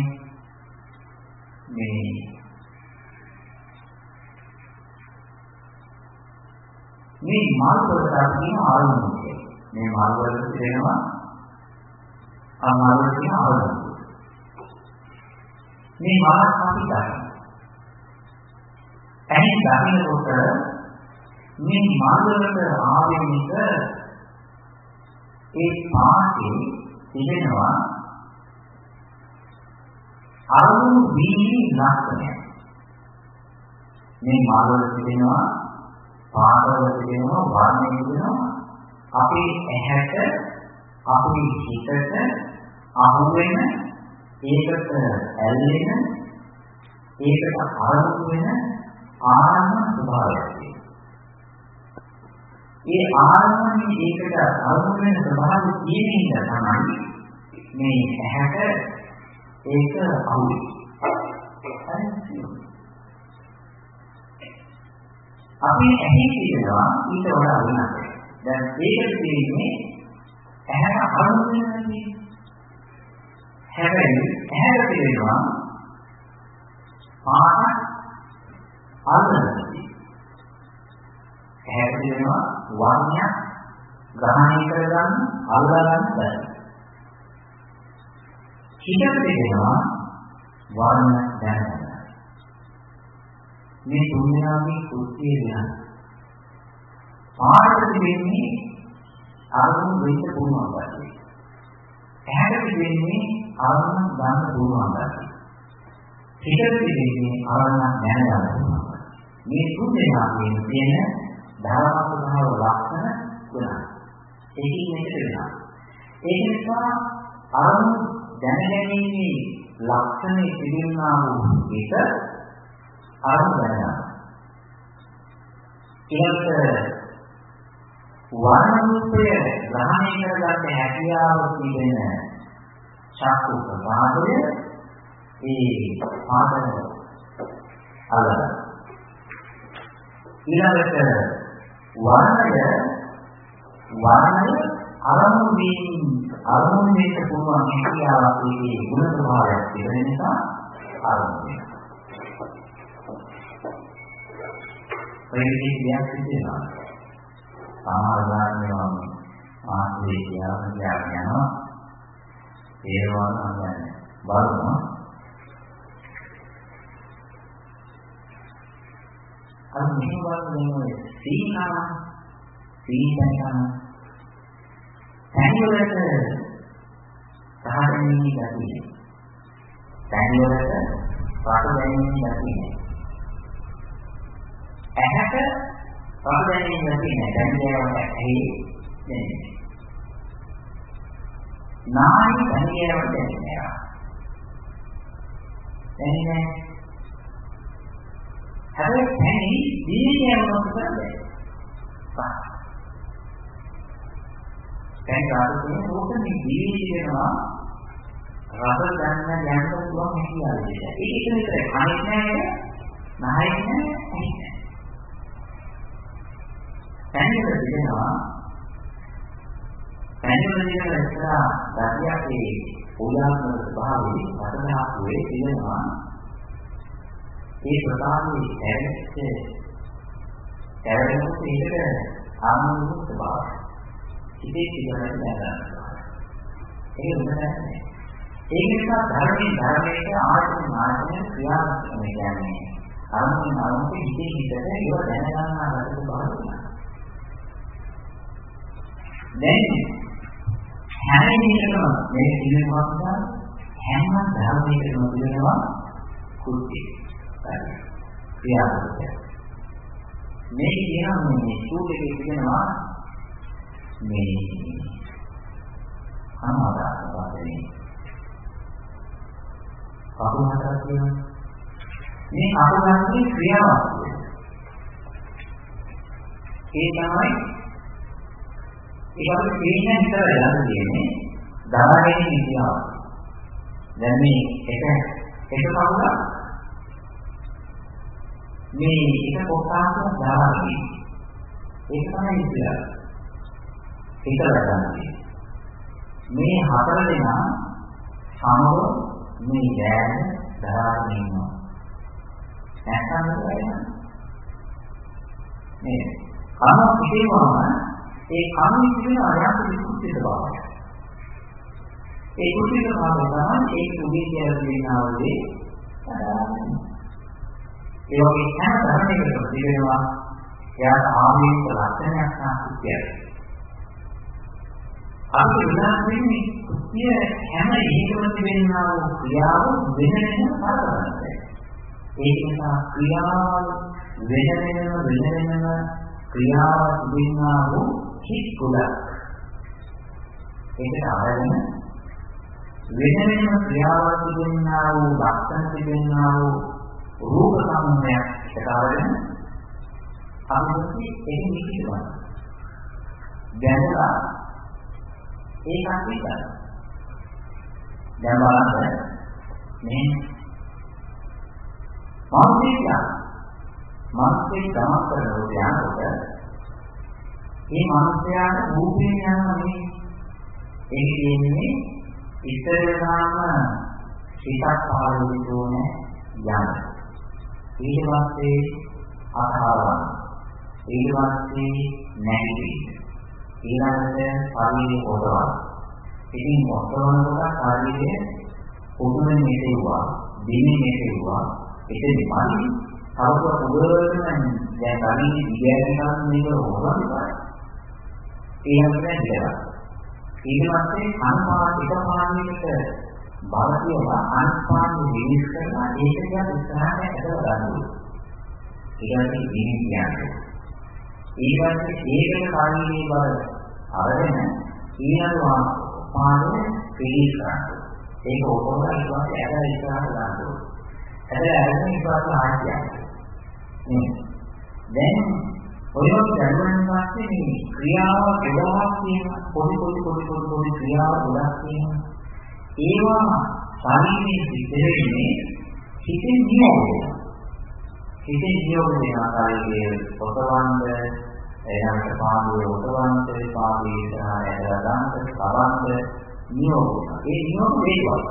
මේ මේ මාල් වලට තියෙන ආරම්භය. මේ මාල් වලට තියෙනවා අමාල් වල තියෙන ආරම්භය. මේ මාල් අපි ගන්න. එහෙන් ගන්නකොට මේ මාල් වලට ආවෙනික ඒ පාටේ තිබෙනවා අරුණු වීලි ලක්ෂණය. මේ මාල් වල තිබෙනවා පාටවල තිබෙනවා වර්ණය තිබෙනවා අපේ ඇහැට අපේ හිතට අහු වෙන ඒකට ඇල්ලෙන ඒකට අරමුණු වෙන ආරම්භ ස්වභාවයක් තියෙනවා. ඒ ආරම්භයේ ඒකට අරමුණු වෙන ස්වභාවය තියෙනින්ද තමයි මේ ඇහැට ඒක අහු වෙන්නේ. අපි ඇහි කියනවා ඊට වඩා වෙනස්. දැන් ඒක තියෙන්නේ ඇහැට අරමුණු වෙනදී. හැබැයි ඇහැට තියෙනවා පාට අරමුණු. ඇහැට තියෙනවා වර්ණය ග්‍රහණය කරගන්න අල්ලගන්න බැහැ. හිතට තියෙනවා වර්ණ දැනගන්න. මේ දුන්නාගේ කුත්‍ය වෙන පාඩක දෙන්නේ අරමුණු වෙන්න පුළුවන් බැරි. ඇහැට දෙන්නේ අරමුණු ගන්න පුළුවන් බැරි. හිතට දෙන්නේ අරමුණු දැනගන්න පුළුවන්. මේ දුන්නාගේ තියෙන ධර්ම ස්වභාව ලක්ෂණ ගුණ. ඒකෙන් මේක වෙනවා. ඒක නිසා අරමුණු දැනගැනීමේ ලක්ෂණය පිළිගන්නා වූ එක අරමුණ දැනගන්න. ඊළඟට වර්ණූපය ග්‍රහණය කරගන්න හැකියාව තිබෙන චක්කු ප්‍රභාවය ඒ ආදර අලන. ඊළඟට වර්ණය වර්ණය අරමුණු වීම අරමුණු වෙන්න පුළුවන් හැකියාවක් ඒ ගුණ ස්වභාවයක් තිබෙන නිසා අරමුණ. ප්‍රේමී දෙයක් තියෙනවා. සාමාන්‍යයෙන් ආදී කියන යනවා. ඒවා නම් බලමු. අර මෙහෙම සීනා සීතන තනිවලට සාධනෙන්නේ ගැතියි. තනිවලට රස දැනෙන්නේ ගැතියි. ඇහැට රස දැනෙන්නේ නැති නෑ. දැන් ඇහි නේ. නායි දැනියවට දැනෙනවා. දැනෙන්නේ හැබැයි තනි දීනියම මොකද? පහ. දැන් කාටද ඕකනේ දීනි කියනවා රස දැනන දැනට පුළුවන් හැකියාව දෙන්න. ඒක එක විතරයි. අනිත් නෑ නහයි නෑ. පැණිවල තිබෙනවා පැණිවල තියෙන එක්තරා ධර්මයේ උදාහරණ ස්වභාවයේ රසධාතුවේ තියෙනවා ඒ ප්‍රකාරයේ ඇරෙච්ච ඇරෙච්ච ඒකට ආනුභව ස්වභාවය. ඉතින් ඉතින් දැනගන්නවා. ඒ උදාහරණය. ඒ නිසා ධර්මයේ ධර්මයේ ආත්ම මාර්ගයේ ක්‍රියාත්මක කියන්නේ අරමුණ අරමුණ හිතේ හිතට ඒව දැනගන්නා රස ස්වභාවය. දැන් හැම විදිහකම මේ සිල්පත්තා හැම ධර්මයකම පිළිනවා කුටි. ක්‍රියාවලිය. මේ කියන්නේ මේ සූත්‍රයේ කියනවා මේ අනාගතයේ කවුරුහට කියන මේ අනුගමනයේ ක්‍රියාවලිය. ඒ තමයි ඒක අපි තේින්න විතර යන්න තියෙන්නේ දරාගෙන ඉන්නවා. දැන් මේ එක එක කවුරුද මේ එක කොටසක් දරාගෙන ඒක තමයි ඉතිලා ඒක වැඩන්නේ. මේ හතර දෙනා සමව මේ දැන දරාගෙන ඉන්නවා. නැත්නම් මේ කන පිටේවම ඒ කන පිටින අරයන් විසුද්ධිත බවයි. ඒ කුසිත භාවය තමයි ඒ කුදී කියලා කියනවා වගේ ඒ වගේ හැම ධර්මයකටම තිබෙනවා එයාට ආවේනික ලක්ෂණයක් සාහිත්‍යය. අපි උදාහරණයක් කිය හැම එකම තිබෙනා වූ ක්‍රියාව වෙන වෙනම කරගන්නවා. ඒක නිසා ක්‍රියාව වෙන වෙනම වෙන වෙනම ක්‍රියාව තිබෙනා වූ කිත් ගොඩක්. ඒකට ආරගෙන වෙන වෙනම ක්‍රියාව තිබෙනා වූ ලක්ෂණ තිබෙනා වූ රූප සම්මයක් ඒකාරගෙන අපි ඒක නිකිනවා. දැනලා ඒක අනිත් දැන් බලන්න මේ මානසික මානසික ගමන් කරන යනකොට මේ මානසයාට රූපේ යනවා මේ ඒ කියන්නේ ඉතරාම හිතක් පහළ වෙන්නේ යන ඊට පස්සේ ආහාරය ඊට පස්සේ නැති ඊළඟට ශරීරේ පොදවා ඉතින් ඔක්කොම කොට ශරීරයේ උඩුනේ මෙතෙව්වා දිනේ මෙතෙව්වා ඉතින් පරි තවක උගලන දැන් කලින් ඉගෙන මේක හොරනවා ඊළඟට ඉඳලා ඊට පස්සේ අනුපාත එක පාණයකට බලතියව අනුපාත විනිශ්චය කරලා ඒක දිහා ඉස්සරහට ඇදලා ගන්නවා ඊළඟට දිනේ කියන්නේ ඊළඟට ඒකේ කාර්යයේ බල අරගෙන ඊළඟ පාඩේ පිළිස් කරනවා. ඒක ඔතන ඉස්සරහට ඇදලා ඉස්සරහට දානවා. ඇදලා අරගෙන ඉස්සරහට ආදියා. නේ. දැන් ඔය දැනුම් පස්සේ මේ ක්‍රියාව ගොඩාක් තියෙන පොඩි පොඩි පොඩි පොඩි පොඩි ක්‍රියාව ගොඩක් තියෙනවා. ඒවා ශරීරයේ සිද්ධෙන්නේ හිතෙන් නියෝගය. හිතෙන් නියෝගය වෙන ආකාරයේ ඔතවන්ද එයාට පාඩුවේ උදවන්තේ පාඩුවේ ඉස්සරහට ඇදලා දාන්න කවන්ත නියෝග. ඒ නියෝග වේගවත්.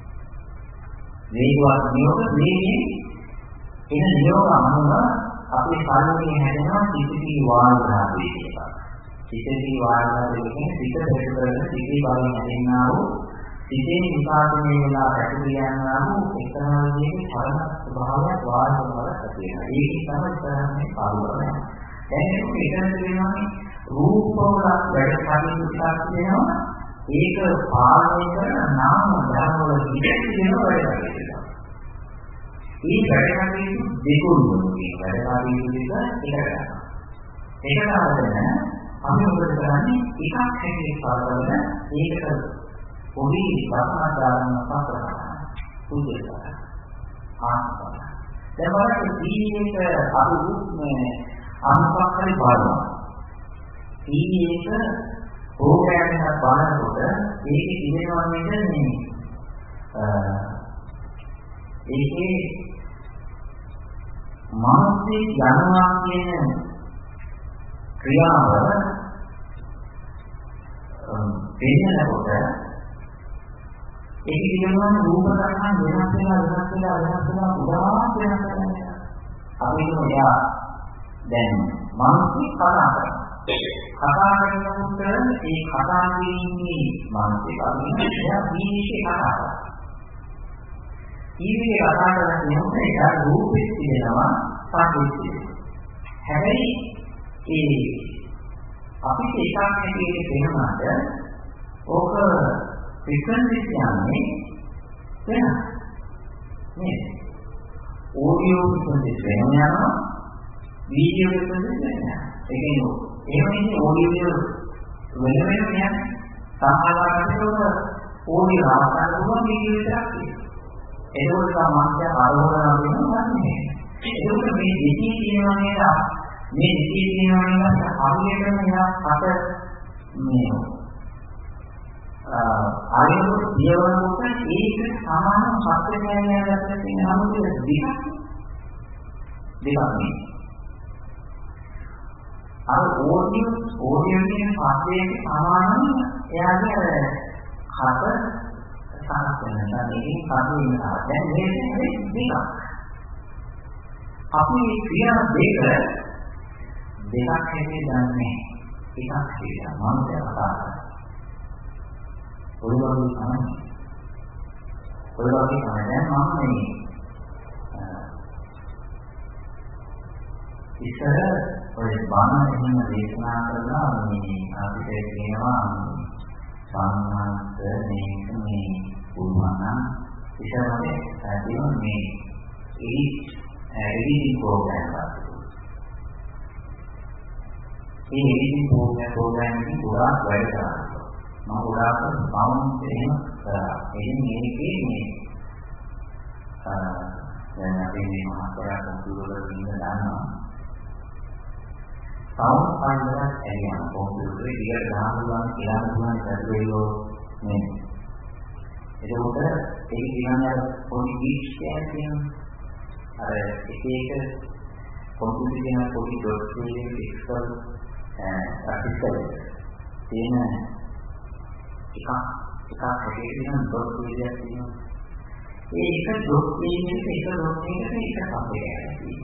වේගවත් නියෝග මේ එන නියෝග අනුව අපේ ශරීරයේ හැදෙනවා සිතිවි වාල්ධාතුවේ කියලා. සිතිවි වාල්ධාතුවේ කියන්නේ සිත දෙක කරන සිතිවි බලයෙන් හැදෙනා වූ සිතේ විපාකණය වෙලා පැතිරියන්නා වූ එක්තරා විදිහේ පරම ස්වභාවයක් වාල්ධාතුව වල ඇති වෙනවා. ඒක තමයි කරන්නේ පාඩුවම. දැන් මේක කියනවානේ රූපවල වැඩ කටයුතු ටිකක් තියෙනවා ඒක පාලනය කරන නාම ධර්ම වල ඉඳින වැඩ කටයුතු. මේ වැඩ කටයුතු දෙකම මේ වැඩ කටයුතු දෙක එකට ගන්නවා. ඒකට අරගෙන අපි මොකද කරන්නේ එකක් හැටියට පාලනය ඒකට පොඩි වර්ණාදාන පස්සට පුදුලනවා. ආස්වාද. දැන් බලන්න දීක අරුත්මේ අනුපක්ඛලි බලනවා. ඊයේක ඕකයන්ට බලනකොට ඒකේ ඉගෙනවන්නේ මේ ඒකේ මානසික යනවා කියන ක්‍රියාව වෙනකොට ඒක කියනවා රූප කරනා වෙනස් වෙනවා වෙනස් වෙනවා වෙනස් වෙනවා උදාහරණ වෙනස් වෙනවා. අපි කියනවා දැන් මානසික කතා කතා කරනකොට ඒ කතා කිරීමේ මානසික අභිනය දීශේ කතා කරනවා. ඊයේ කතා කරන්නේ ඒක රූපෙත් කියනවා සාපේක්ෂයි. හැබැයි ඒ අපිට එකක් හැටියට පේනවාද ඕක ෆ්‍රීකවන්සි කියන්නේ වෙනස් නේ. ඔඩියෝ ෆ්‍රීකවන්සි වෙනවා වීඩියෝ ෆ්‍රීකවන්සි වෙනවා. ඒ කියන්නේ එහෙමනේ ඔඩියෝ වෙන වෙන යන සාමාන්‍යයෙන් ඔඩියෝ ආකාර පුළුවන් වීඩියෝ විතරක් තියෙනවා. ඒකෝට සාමාන්‍ය ආරෝහණ වෙනවා නන්නේ. ඒකෝට මේ දෙකේ තියෙනවා නේද? මේ දෙකේ තියෙනවා නේද? හරියටම එයා අත මේ ආයතන දියවනකොට ඒක සමාන පස්සේ යන යන තියෙන අමුතු දෙකක් දෙකක් නේ. අර ඕඩියෝ ඕඩියෝ කියන පස්සේ සමාන එයාගේ හත සාහස වෙනවා. මේකේ කඩු වෙනවා. දැන් මේක දෙකක්. අපි මේ ක්‍රියා දෙක දෙකක් හැටි දන්නේ එකක් කියලා මානසික කතා කරනවා. ඔය වගේ තමයි. ඔය වගේ තමයි දැන් මම මේ ඉස්සර ඔය බාහන එහෙම දේශනා කරලා මේ අපිට කියනවා සම්මානත මේක මේ පුළුවන් ඉස්සරහේ ඇතිවෙන මේ ඒ එඩිටින් ප්‍රෝග්‍රෑම් එකක්. මේ එඩිටින් ප්‍රෝග්‍රෑම් ප්‍රෝග්‍රෑම් එකේ ගොඩාක් වැඩ කරනවා. මම ගොඩාක් බවුන්ස් එහෙම කරා. එදින මේකේ මේ දැන් අපි මේ මහත්කරා කම්පියුටර් වලින් දානවා. සවුන්ඩ් ෆයිල් එකක් ඇරියන කම්පියුටරේ දිගට දාන්න පුළුවන් කියලා පුළුවන් සර්වේලෝ මේ. ඒකෝට ඒක කියන්නේ පොඩි බීට් එකක් තියෙනවා. අර එක එක කම්පියුටර් කියන පොඩි ඩොට් වලින් පික්සල් අර්ටිකල් තියෙන එකක් එකක් හැටියට තියෙන ඩොට් වලින් තියෙනවා. ඒ එක ඩොට් වලින් එක ඩොට් එකකට එක සම්බන්ධයක් තියෙනවා.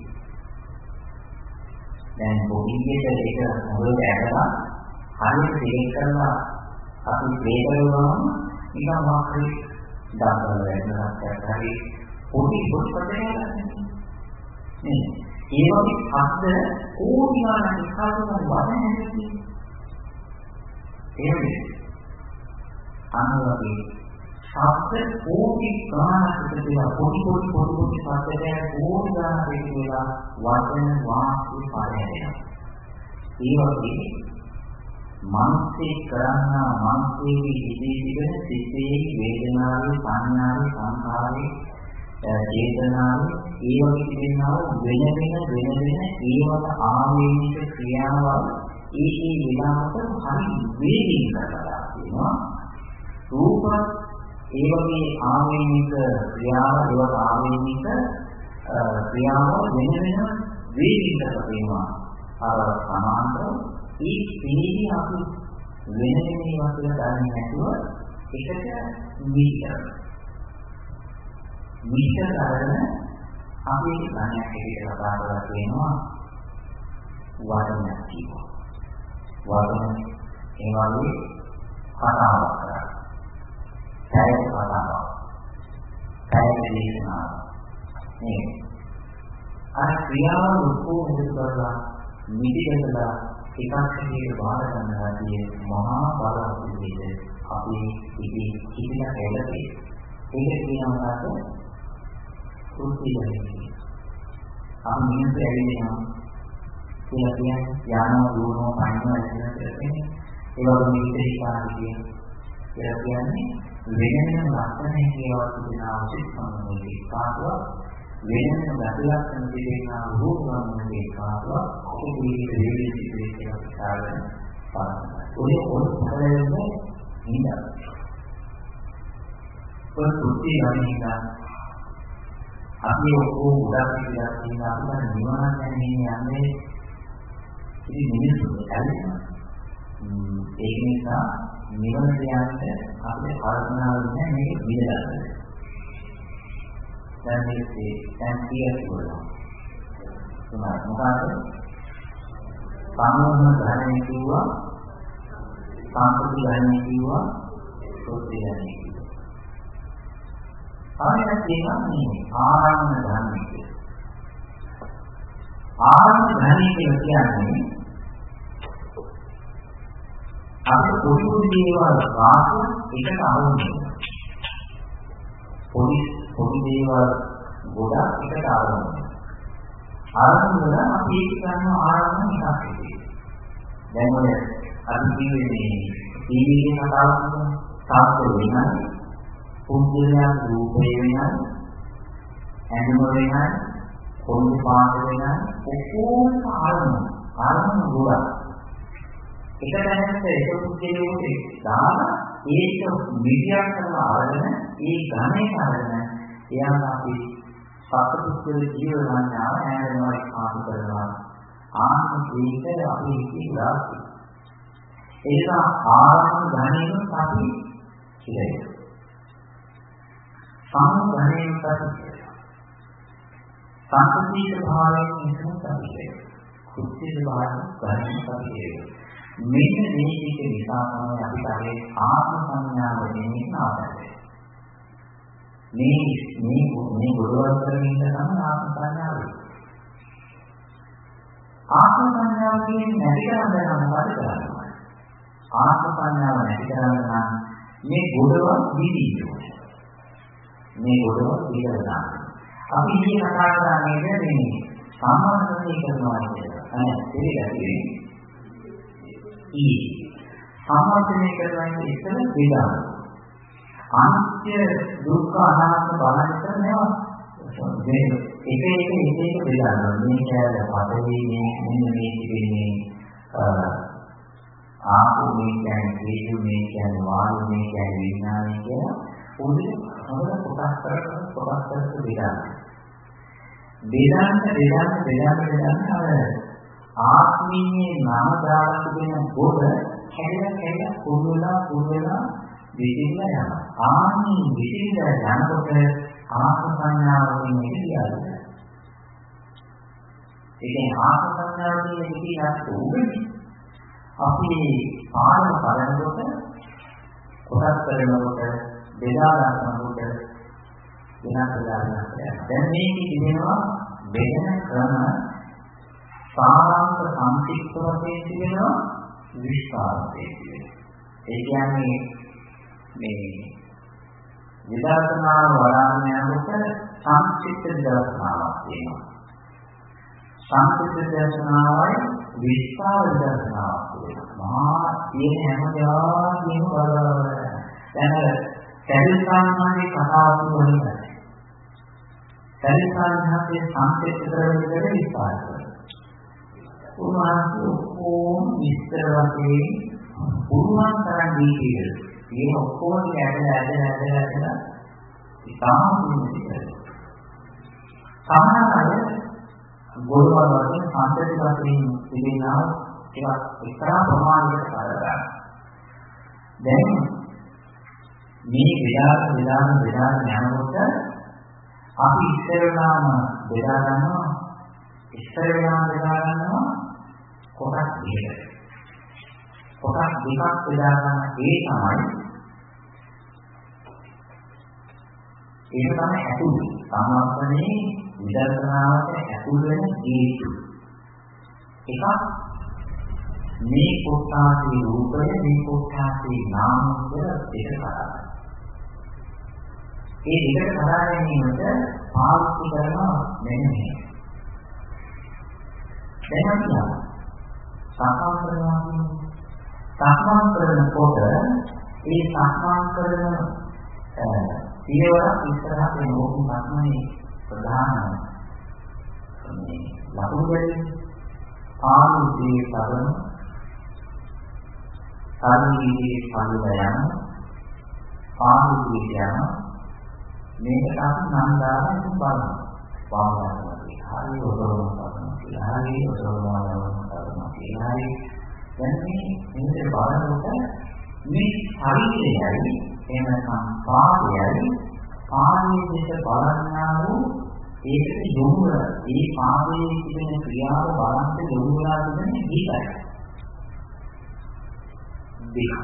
දැන් පොඩියට ඒක මොකද ඇරලා හරියට ක්ලික් කරලා අපි ප්ලේ කරනවා නිකන් වාක්‍ය දාන්න වෙනවා හරි පොඩි පොඩි පදයක් නේ. ඒ වගේ අර්ථ කෝටි ගණන් එකතුම වදන්නේ. එහෙමද? අනුවගේ ශබ්ද කෝටි ගණනකට කියලා පොඩි පොඩි පොඩි පොඩි පදයක් කෝටි ගණනකට කියලා වචන වාක්‍ය පදයක්. ඒ වගේ මානසික කරනා මානසික ඉදිරියෙන් සිතේ වේදනාවේ සංඥාවේ සංකාරයේ චේතනාවේ ඒ වගේ තිබෙනා වෙන වෙන වෙන වෙන ඒවට ආවේනික ක්‍රියාවල් ඒ ඒ විලාසක හරි වේදින් කරලා තියෙනවා. රූප ඒ වගේ ආවේනික ක්‍රියාව ඒවට ආවේනික ක්‍රියාව වෙන වෙන වේදින් කරලා තියෙනවා. අර සමාන්තර ඒ පිළිදී අපි වෙන වෙන ඒවා කියලා දන්නේ නැතුව එකට මිශ්‍ර මිශ්‍ර කරන අපි ගණයක් හැටියට කතා කරලා තියෙනවා වර්ණයක් කියනවා. වර්ණ ඒ වගේ කතාවක් කරා. සෑය කතාවක්. සෑය දේශනාවක්. මේ අර ක්‍රියාව ලොකෝ මුල් කරලා මිදිකලා එකක් හැටියට බාර ගන්නවා මහා බලවත් විදිහට අපි ඉති කිසිම කෙලෙකේ ඒක කියනවාට උත්තිදෙන්නේ. අපි මිනිස්සු ඇවිල්ලා කියලා කියන්නේ යනවා දුවනවා පයින්නවා කියන කෙනේ ඒ වගේ මිනිස්සු ඉස්සරහින් කියලා කියන්නේ වෙන වෙන ලක්ෂණ කියනවා කියන අවශ්‍ය සම්මතයේ කාටවත් වෙන වෙන ලක්ෂණ දෙකේනා රූපවන්නේ කාටවත් ඔක පිළිගන්නේ දෙවියන් කියලා හිතාගෙන පාන. ඔය ඔය පරිවර්තන ඉඳලා ඔය කුටි වලින් අපි ඔක්කොම උඩක් කියලා කියන අපිට නිවන දැනෙන්නේ යන්නේ ඉතින් මිනිස්සු ඇලෙනවා. ඒක නිසා නිවන කියන්නේ අපේ කල්පනාවල නෑ මේක විඳලා. දැන් මේක දැන් කියනවා. මොකද මොකද සාමෝහන ධර්මයේ කිව්වා සාන්ති ධර්මයේ කිව්වා සෝත්‍ය ධර්මයේ කිව්වා. ආයෙත් කියන්නේ ආරම්භ ධර්මයේ. ආරම්භ ධර්මයේ කියන්නේ අපි පොදු දේවල් වාස එකට අරගෙන පොඩි පොඩි දේවල් ගොඩක් එකට අරගෙන ආරම්භ වල අපි ඒක ගන්න ආරම්භ එකක් තියෙනවා. දැන් ඔය අපි කියන්නේ ටීවී එකේ කතාවක් තාක්ෂණ වෙනයි පුද්ගලයා රූපේ වෙනයි ඇඳුම වෙනයි කොණ්ඩ පාට වෙනයි ඔක්කොම ආරම්භ ආරම්භ ගොඩක් එක දැනට ඒක පුද්ගලයෙකුට දාලා ඒක විද්‍යාව කරලා අරගෙන ඒ ගණේ කරගෙන එයාට අපි සත්පුද්ගල ජීවනාව හැදෙනවා ආපු කරනවා ආත්ම ජීවිතය අපි ඉතිලා ඒක ආරම්භ ගණයෙන් අපි කියයි සම්ගණයෙන් අපි සංකීර්ණ භාවයෙන් ඉස්සරහට අපි කුච්චේ භාවයෙන් ගණයෙන් අපි මෙන්න මේක නිසා තමයි අපිට අර ආත්ම සංඥාව දෙන්නේ නැහැ. මේ මේ මේ ගොඩවල් කරගෙන ඉන්න තමයි ආත්ම සංඥාව. ආත්ම සංඥාව කියන්නේ නැති කරන්න මොකද කරන්නේ? ආත්ම සංඥාව නැති කරන්න නම් මේ ගොඩවල් විදිහට මේ ගොඩවල් විදිහට අපි ඉන්නේ කතා කරන්නේ මේ සාමාන්‍යයෙන් කරනවා කියලා. අනේ පිළිගන්නේ ඊ සම්මතනය කරන්නේ ඉස්සර වේදනා අනිත්‍ය දුක්ඛ අනාත්ම බලන කරනවා මේ එක එක එක එක වේදනා මේ කියන්නේ පදවි මේ මෙන්න මේ කියන්නේ ආපෝ මේ කියන්නේ වේදු මේ කියන්නේ වායු මේ කියන්නේ විඥානය කියන උදේ හොඳ කොටස් කරලා කොටස් කරලා වේදනා වේදනාට වේදනාට වේදනාට වේදනාට ආත්මීය නාම දාලා තිබෙන පොත හැදලා හැදලා පුරුලා පුරුලා විදිහට යනවා. ආනි විදිහට යනකොට ආත්ම සංඥාවකින් ඉතිරියද. ඒකෙන් ආත්ම සංඥාවකින් ඉතිරියට උගන්නේ. අපි පාඩම බලනකොට කොටස් කරනකොට බෙදා ගන්නකොට වෙනස් වෙලා යනවා. දැන් මේක කියනවා බෙදන ක්‍රම සාරාංශ සංක්ෂිප්ත වශයෙන් කියනවා විස්තරයෙන් කියනවා. ඒ කියන්නේ මේ විදර්ශනාව වඩාගෙන යනකොට සංක්ෂිප්ත විදර්ශනාවක් තියෙනවා. සංක්ෂිප්ත විදර්ශනාවයි විස්තර විදර්ශනාවක් තියෙනවා. මහා කියන හැම දෙයක්ම බලවල දැන් සැරිසාන්නාගේ කතාව වලින් සැරිසාන්නාගේ සංක්ෂිප්ත කරගෙන විස්තර උන්වහන්සේ ඔක්කොම විස්තර වශයෙන් පුරුවන් තරම් දීකේ මේ ඔක්කොම ඇදලා ඇදලා ඇදලා ඇදලා ඉතාම පුරුදුයි. සාමාන්‍යයෙන් ගොඩවල් වලින් සම්පූර්ණ වශයෙන් තිබෙනා ඒවා එක්තරා ප්‍රමාණයකට කරලා දැන් මේ විලාස විලාස විලාස යනකොට අපි ඉස්සරලාම බෙදා ගන්නවා ඉස්සරලාම බෙදා ගන්නවා කොටස් දෙකකට. කොටස් දෙකක් බෙදා ගන්න ඒ තමයි ඒක තමයි ඇතුළු සම්මතනේ විදර්ශනාවට ඇතුළු වෙන හේතු. එකක් මේ කොටාසේ රූපය මේ කොටාසේ නාමය කියලා දෙක කරා. ඒ දෙකට කරා ගැනීමට පාවිච්චි කරනවා මෙන්න මේ. දැන් අපි සාකච්ඡා කරනවා සාකච්ඡා කරනකොට ඒ සාකච්ඡා කරන පියවර ඉස්සරහට යොමු කරන්නේ ප්‍රධාන මේ ලකුණුවලින් ආනුදී කරන සාධිදී පරිවයන ආනුදී යන මේකට අපි නම් දාලා ඉතින් බලනවා. පාවනවා කියලා. හරි ඔතනම කරනවා. හරි ඔතනම කරනවා කියලා. හරි දැන් මේ මේක බලනකොට මේ ශරීරයයි එනකම් පාදයයි පාදයේ දෙක බලන්නා වූ ඒකට යොමු වෙන ඒ පාදයේ තිබෙන ක්‍රියාව බලන්න යොමු වෙලා තිබෙන හිතයි. දෙක.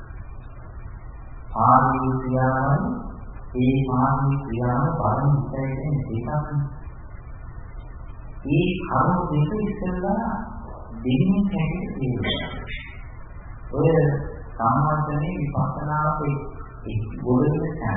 පාදයේ ක්‍රියාවයි ඒ පාදයේ ක්‍රියාව බලන හිතයි කියන දෙකක්. මේ කරුණු දෙක ඉස්සෙල්ලා දෙන්නේ කැටිට තියෙනවා. ඔය සාමාන්‍යයෙන් විපස්සනාවේ එක් ගොඩනැගෙන තැන.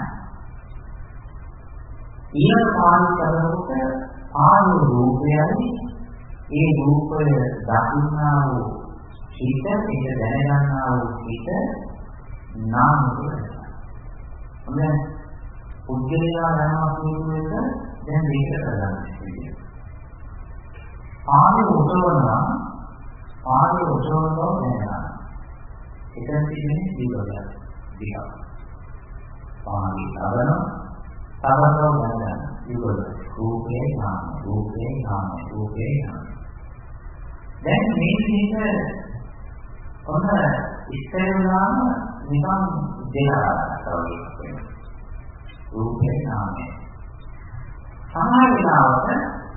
ඊළඟ පාඩු කරනකොට පාඩු රූපයයි ඒ රූපය දකින්නා වූ හිත ඒක දැනගන්නා වූ හිත නාම රූපය. ඔන්න පුද්ගලයා යනවා කියන එක දැන් මේක කරගන්න. පාඩු උදවනවා පාඩු උදවනවා දැනගන්න. එතන තියෙන දීපයක් දිහා. පාඩු තවන තවනෝ දැනගන්න. දීපය රූපේ නාම රූපේ නාම රූපේ නාම. දැන් මේ විදිහට ඔන්න ඉස්සෙල්ලාම නිකන් දෙකක් වගේ රූපේ නාමය. සමහර වෙලාවට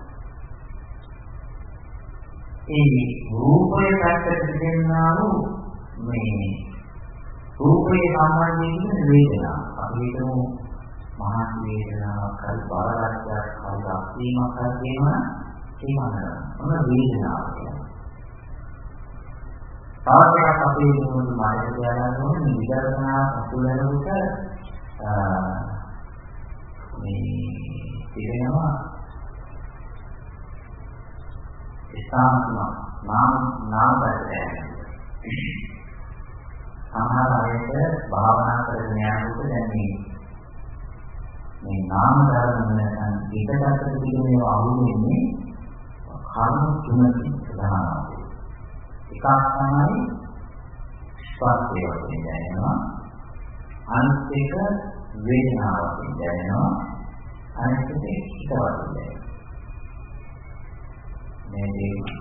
ඒ රූපය පැත්තට දෙන්නා වූ මේ රූපේ සම්බන්ධයෙන් වේදනා අපි හිතමු මහා වේදනාවක් හරි බාලයක් හරි අස්වීමක් හරි කියනවා ඒ වගේ මොන වේදනාවක් කියන්නේ. තාවකයක් අපේ මොන මානසික යානෝනේ මේ විදර්ශනා අතුලනකොට මේ ඉගෙනවා ස්ථානතුමා නාම නාම බැලේ සමහර අයට භාවනා කරගෙන යනකොට දැන් මේ මේ නාම ධර්ම නැත්නම් එකකට පිළිගන්නේ අහු වෙන්නේ කර්ම තුනකින් ප්‍රධානයි. එකක් තමයි ස්පර්ශය වශයෙන් දැනෙනවා. අනිත් එක වේදනාව වශයෙන් දැනෙනවා. අනිත් එක හිත වශයෙන් දැනෙනවා. මේ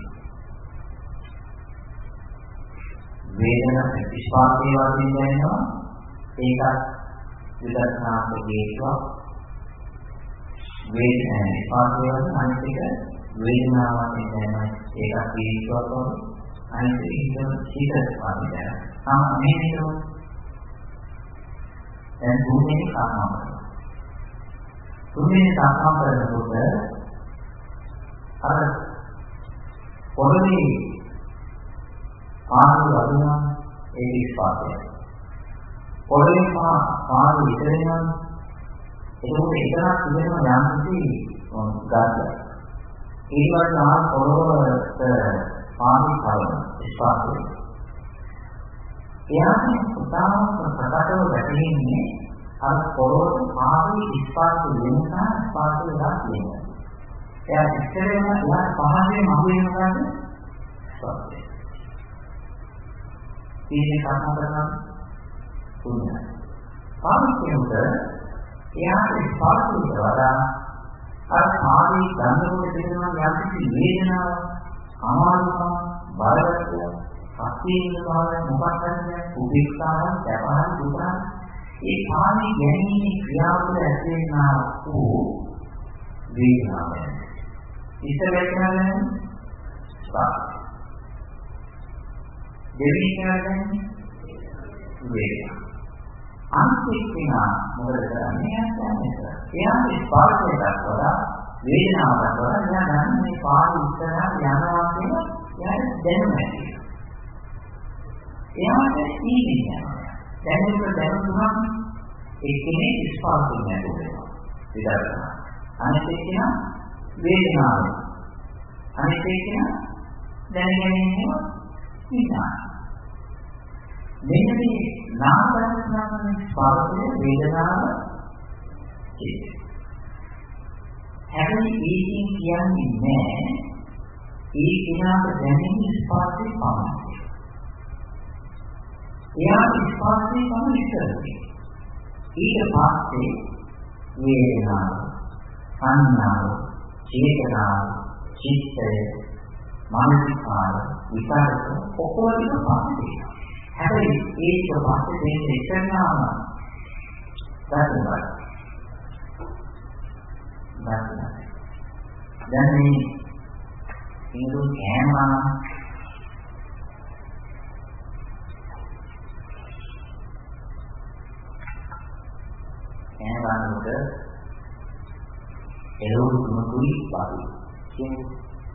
වේදනා ස්පර්ශය වශයෙන් දැනෙනවා. ඒකත් විදර්ශනාක හේතුවක්. වේදනා ස්පර්ශය වශයෙන් අනිත් එක වේදනාව වශයෙන් දැනෙනවා. ඒකත් හේතුවක් වගේ. අනිත් එක හිත හිත වශයෙන් දැනෙනවා. සාමාන්‍යයෙන් දැන් තුන්වෙනි කාරණාව. තුන්වෙනි කාරණාව කරනකොට අර පොළවේ පාළු වදිනවා ඒ ස්පාර්ශය. පොළවේ පාළු විතරේනවා ඒක එකක් තිබෙනවා යම්කිසි ගාතය. ඊළඟට ආ පොළොවට පාළු කරන ස්පාර්ශය. එයාගේ උදාහරණ ප්‍රකටව වැටෙන්නේ අර පොළොවට පාළු ස්පාර්ශය වෙනසා ස්පාර්ශය ගන්න. එයා ඉස්සරහම එයා පහසේ මහ වෙනවාද ස්පාර්ශය. ඊයේ කතා කරනවා පුණ්‍යයි. පාවිච්චියට එයාගේ ස්පාර්ශයට වඩා අර ආදී ගන්නකොට තියෙනවා යම්කිසි වේදනාව, අමාරුකම, බලවත්, අස්තීන භාවය මොකක්ද කියන්නේ උපේක්ෂාව, සැපහන් දුක. ඒ පාණි ගැනීමේ ක්‍රියාවල ඇතිවෙනා වූ වේදනාව. ඉස්සරහට ස්පාර්ශය. දෙවි කියන්නේ වේදනා. අන්තිමේනා මොකද කරන්නේ? එයාගේ ස්පර්ශයට වඩා වේදනාවට වඩා එයා ගන්න මේ පාළු ඉස්සරහ යනවා කියන එයාට දැනුමයි. එයාට ඊනියනවා. දැනුම දැනුමක් එක්කෙනෙක් ස්පර්ශයෙන් නැතුවෙනවා. විදර්ශනා. අනිත් එක්කෙනා වේදනාව. අනිත් එක්කෙනා දැනගැනීම විඥාන. මෙන්න මේ නාම ධර්ම ස්පර්ශය වේදනාව කියන්නේ. හැබැයි ඒකෙන් කියන්නේ නෑ ඒ කෙනාට දැනෙන ස්පර්ශය පමණයි. එයා ස්පර්ශය පමණ ඉස්සරහට. ඊට පස්සේ වේදනාව, සංඥාව, චේතනාව, චිත්තය, මානසිකාර, විකාරක ඔක්කොම ටික පස්සේ. හැබැයි ඒක පස්සේ දෙන්නේ ඉස්සරහම ගන්නවා. ගන්නවා. දැන් මේ ඉන්දු කෑමන කෑමනකට එළවලු තුනකුයි පාවි. කියන්නේ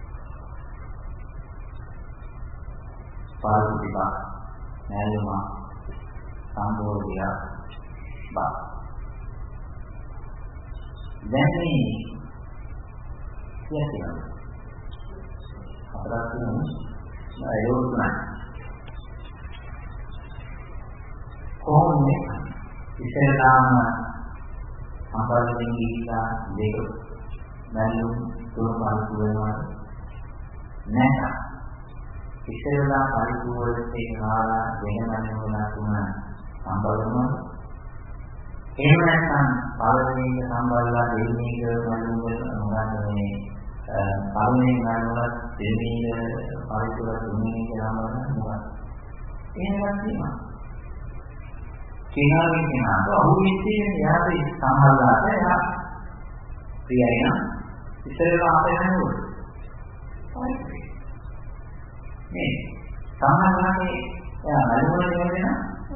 පාවි තිබා නෑලුම සම්බෝධිය බා. දැන් මේ කියන්නේ අපරාධ නේ එළවලු තුනයි. කොහොමද ඉස්සෙල්ලාම අපරාධයෙන් ගිහිලා දෙක නෑලුම් තුන පාවි වෙනවා නැහැ. ඉස්සෙල්ලා පරිපූර්ණ ඒකාලා වෙනම වෙනවා තුන සම්බන්ධවම එහෙම නැත්නම් පළවෙනි එක සම්බන්ධලා දෙවෙනි එක මනුස්සයෙක් මොනවාද මේ පළවෙනි ගන්නවත් දෙවෙනි එක පරිපූර්ණ තුන්වෙනි එක සම්බන්ධ මොකක්ද එහෙමවත් තියෙනවා කෙනාගේ කෙනාට අහුවෙච්චේ යාදී සම්බන්ධලාට එයා ප්‍රියයි නම් ඉස්සෙල්ලා අපේ නේද මේ සමානලාගේ එයා බලවල වෙන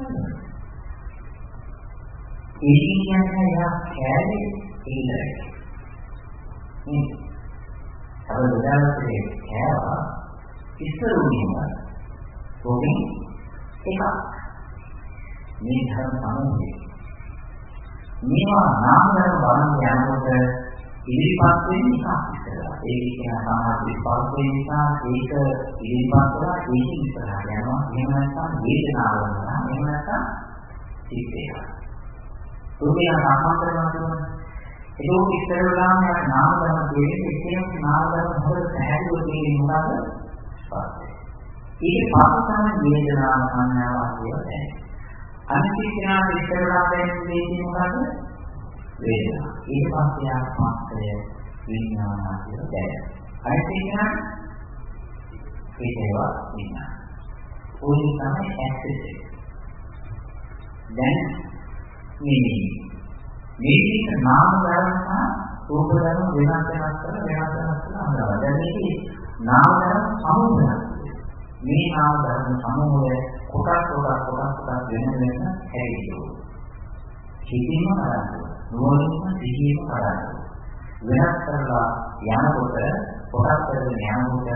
ඒ කියන්නේ එයා කෑලේ ඉඳලා මේ අර උදාහරණයක් කෑවා ඉස්සරුණියම කොහොමද එකක් මේ ධර්ම සමුදේ මේවා නාම ධර්ම බලන්න යනකොට ඉදිරිපත් වෙන්නේ ඉස්සරහා. ඒ කියන සමාධි ස්පර්ශය නිසා ඒක ඉදිරිපත් කරලා ඒක ඉස්සරහට යනවා. එහෙම නැත්නම් වේදනාව වෙනවා. එහෙම නැත්නම් චිත්තය. දුකේ සම්පූර්ණ කරනවා. ඒක ඉස්සරහාම යන නාම ධර්ම දෙන්නේ කියන නාම ධර්ම හොර පැහැදිලිව කියන්නේ මොනවද? ස්පර්ශය. ඊට පස්සේ තමයි වේදනාව සංඥාව කියන්නේ. අනිත් කෙනාට ඉස්සරහා දැනෙන්නේ මොකද්ද? වේදනා. ඊට පස්සේ ආත්මය විඥානය කියලා දැනෙනවා. අනිත් එක ඒකේවා විඥාන. ඕනි තමයි ඇක්සස් එක. දැන් මේ මේක නාම ධර්ම සහ රූප ධර්ම වෙනස් වෙනස් කරලා වෙනස් වෙනස් කරලා හදනවා. දැන් මේකේ නාම ධර්ම සමූහයක්. මේ නාම ධර්ම සමූහය කොටස් කොටස් කොටස් කොටස් වෙන වෙන හැදෙනවා. කිසිම කරන්නේ නෝනින් සිහියම කරන්නේ වෙනස් කරලා යනකොට කොටස් කරගෙන යනකොට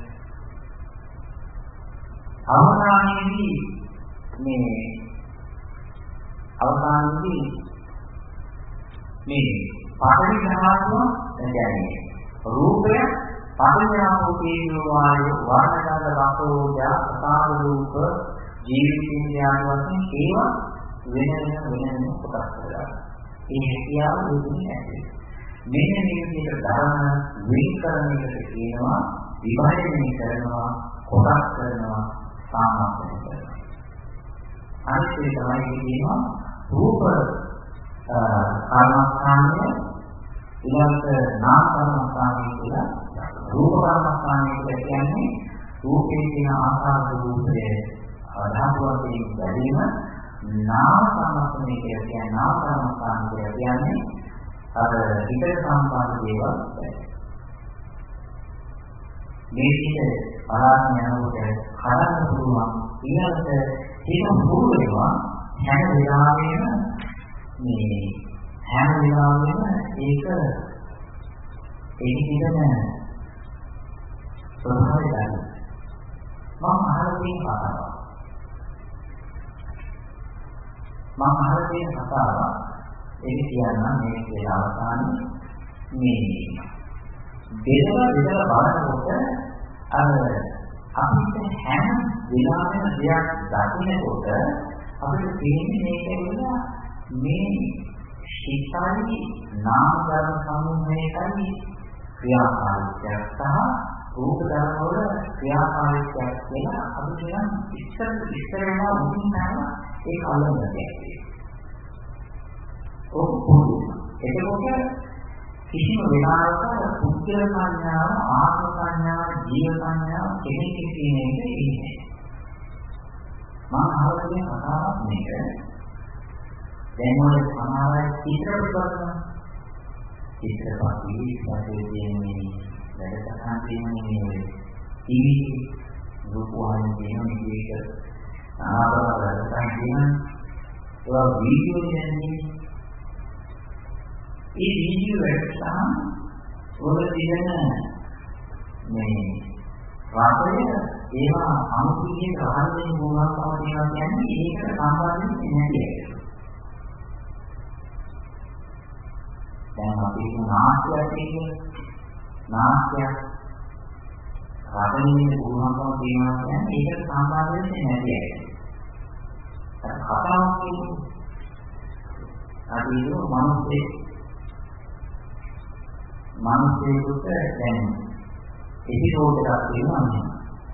අවසානයේදී මේ අවසානයේදී මේ පාඨවි ධර්මතුම කියන්නේ රූපය පරිණාමෝකේ වායු වාහනගත රසෝජා අසාර රූප ජීවිතින්ද්‍රයන් වශයෙන් ඒවා වෙන වෙන වෙන කොටස් කරලා ඒ හැකියාව දෙන්නේ නැහැ. මෙන්න මේ විදිහට ධර්ම විකරණයකට කියනවා විභජනය කරනවා කොටස් කරනවා සාමර්ථ්‍ය කරනවා. අනිත් ඒ තමයි කියනවා රූප කර්මස්ථානය ඊළඟට නාම කර්මස්ථානය කියලා. රූප කර්මස්ථානය කියන්නේ රූපේ තියෙන ආකාර රූපයේ ධාතු වශයෙන් බැලීම. නාම සම්මස්තනේ කියන්නේ නාම සම්මස්තන කියන්නේ අර විතර සම්පාද දේවල්. මේ විදිහට ආරාධන යනකොට කරන්න පුළුවන් ඊළඟට ඒක පුරු වෙනවා හැම වෙලාවෙම මේ හැම වෙලාවෙම ඒක ඒක පිටන ප්‍රමාණය ගන්න. මම අහලා තියෙන කතාවක්. මම අහලා තියෙන කතාව ඒක කියනවා මේ කියලා අවසානයේ මේ දෙලව දෙලව බලනකොට අර අපිට හැම වෙලාවෙම දෙයක් දකින්නකොට අපිට තේරෙන්නේ මේක වෙනවා මේ ශිකාරී නාම ධර්ම සමූහයකයි ක්‍රියාකාරීත්වය සහ රූප ධර්ම වල ක්‍රියාකාරීත්වය කියලා අපිට නම් ඉස්සර ඉස්සර වෙනවා මුලින් තමයි ඒක අල්ලන්න දෙයක්. ඔක්කොම එතකොට කිසිම වෙලාවක පුද්ගල සංඥාව, ආත්ම සංඥාව, ජීව සංඥාව කෙනෙක් කියන එක ඉන්නේ. මම අහන්නේ කතාවක් මේක. දැන් ඔය සමාජයේ චිත්‍රපට බලනවා. චිත්‍රපටි වශයෙන් තියෙන්නේ වැඩසටහන් තියෙන්නේ ටීවී රූපවාහිනී තියෙන මේක ආවරණ වැඩසටහන් තියෙන ඒවා වීඩියෝ දෙන්නේ. ඒ වීඩියෝ වැඩසටහන් වල තියෙන මේ වාදය ඒවා අනුකූලව ග්‍රහණය වුණාම තියෙනවා කියන්නේ ඒකට සම්බන්ධ නැති එක. දැන් අපි නාට්‍යයක් කියන්නේ නාට්‍යයක් රාජනීය වුණාම තියෙනවා කියන්නේ ඒකට සම්බන්ධ වෙන්නේ නැති එක. ඒක කතාවක් කියන්නේ අපි ඒක මනසේ මනසේකට දැන් එපිසෝඩ් එකක් තියෙනවා නේ.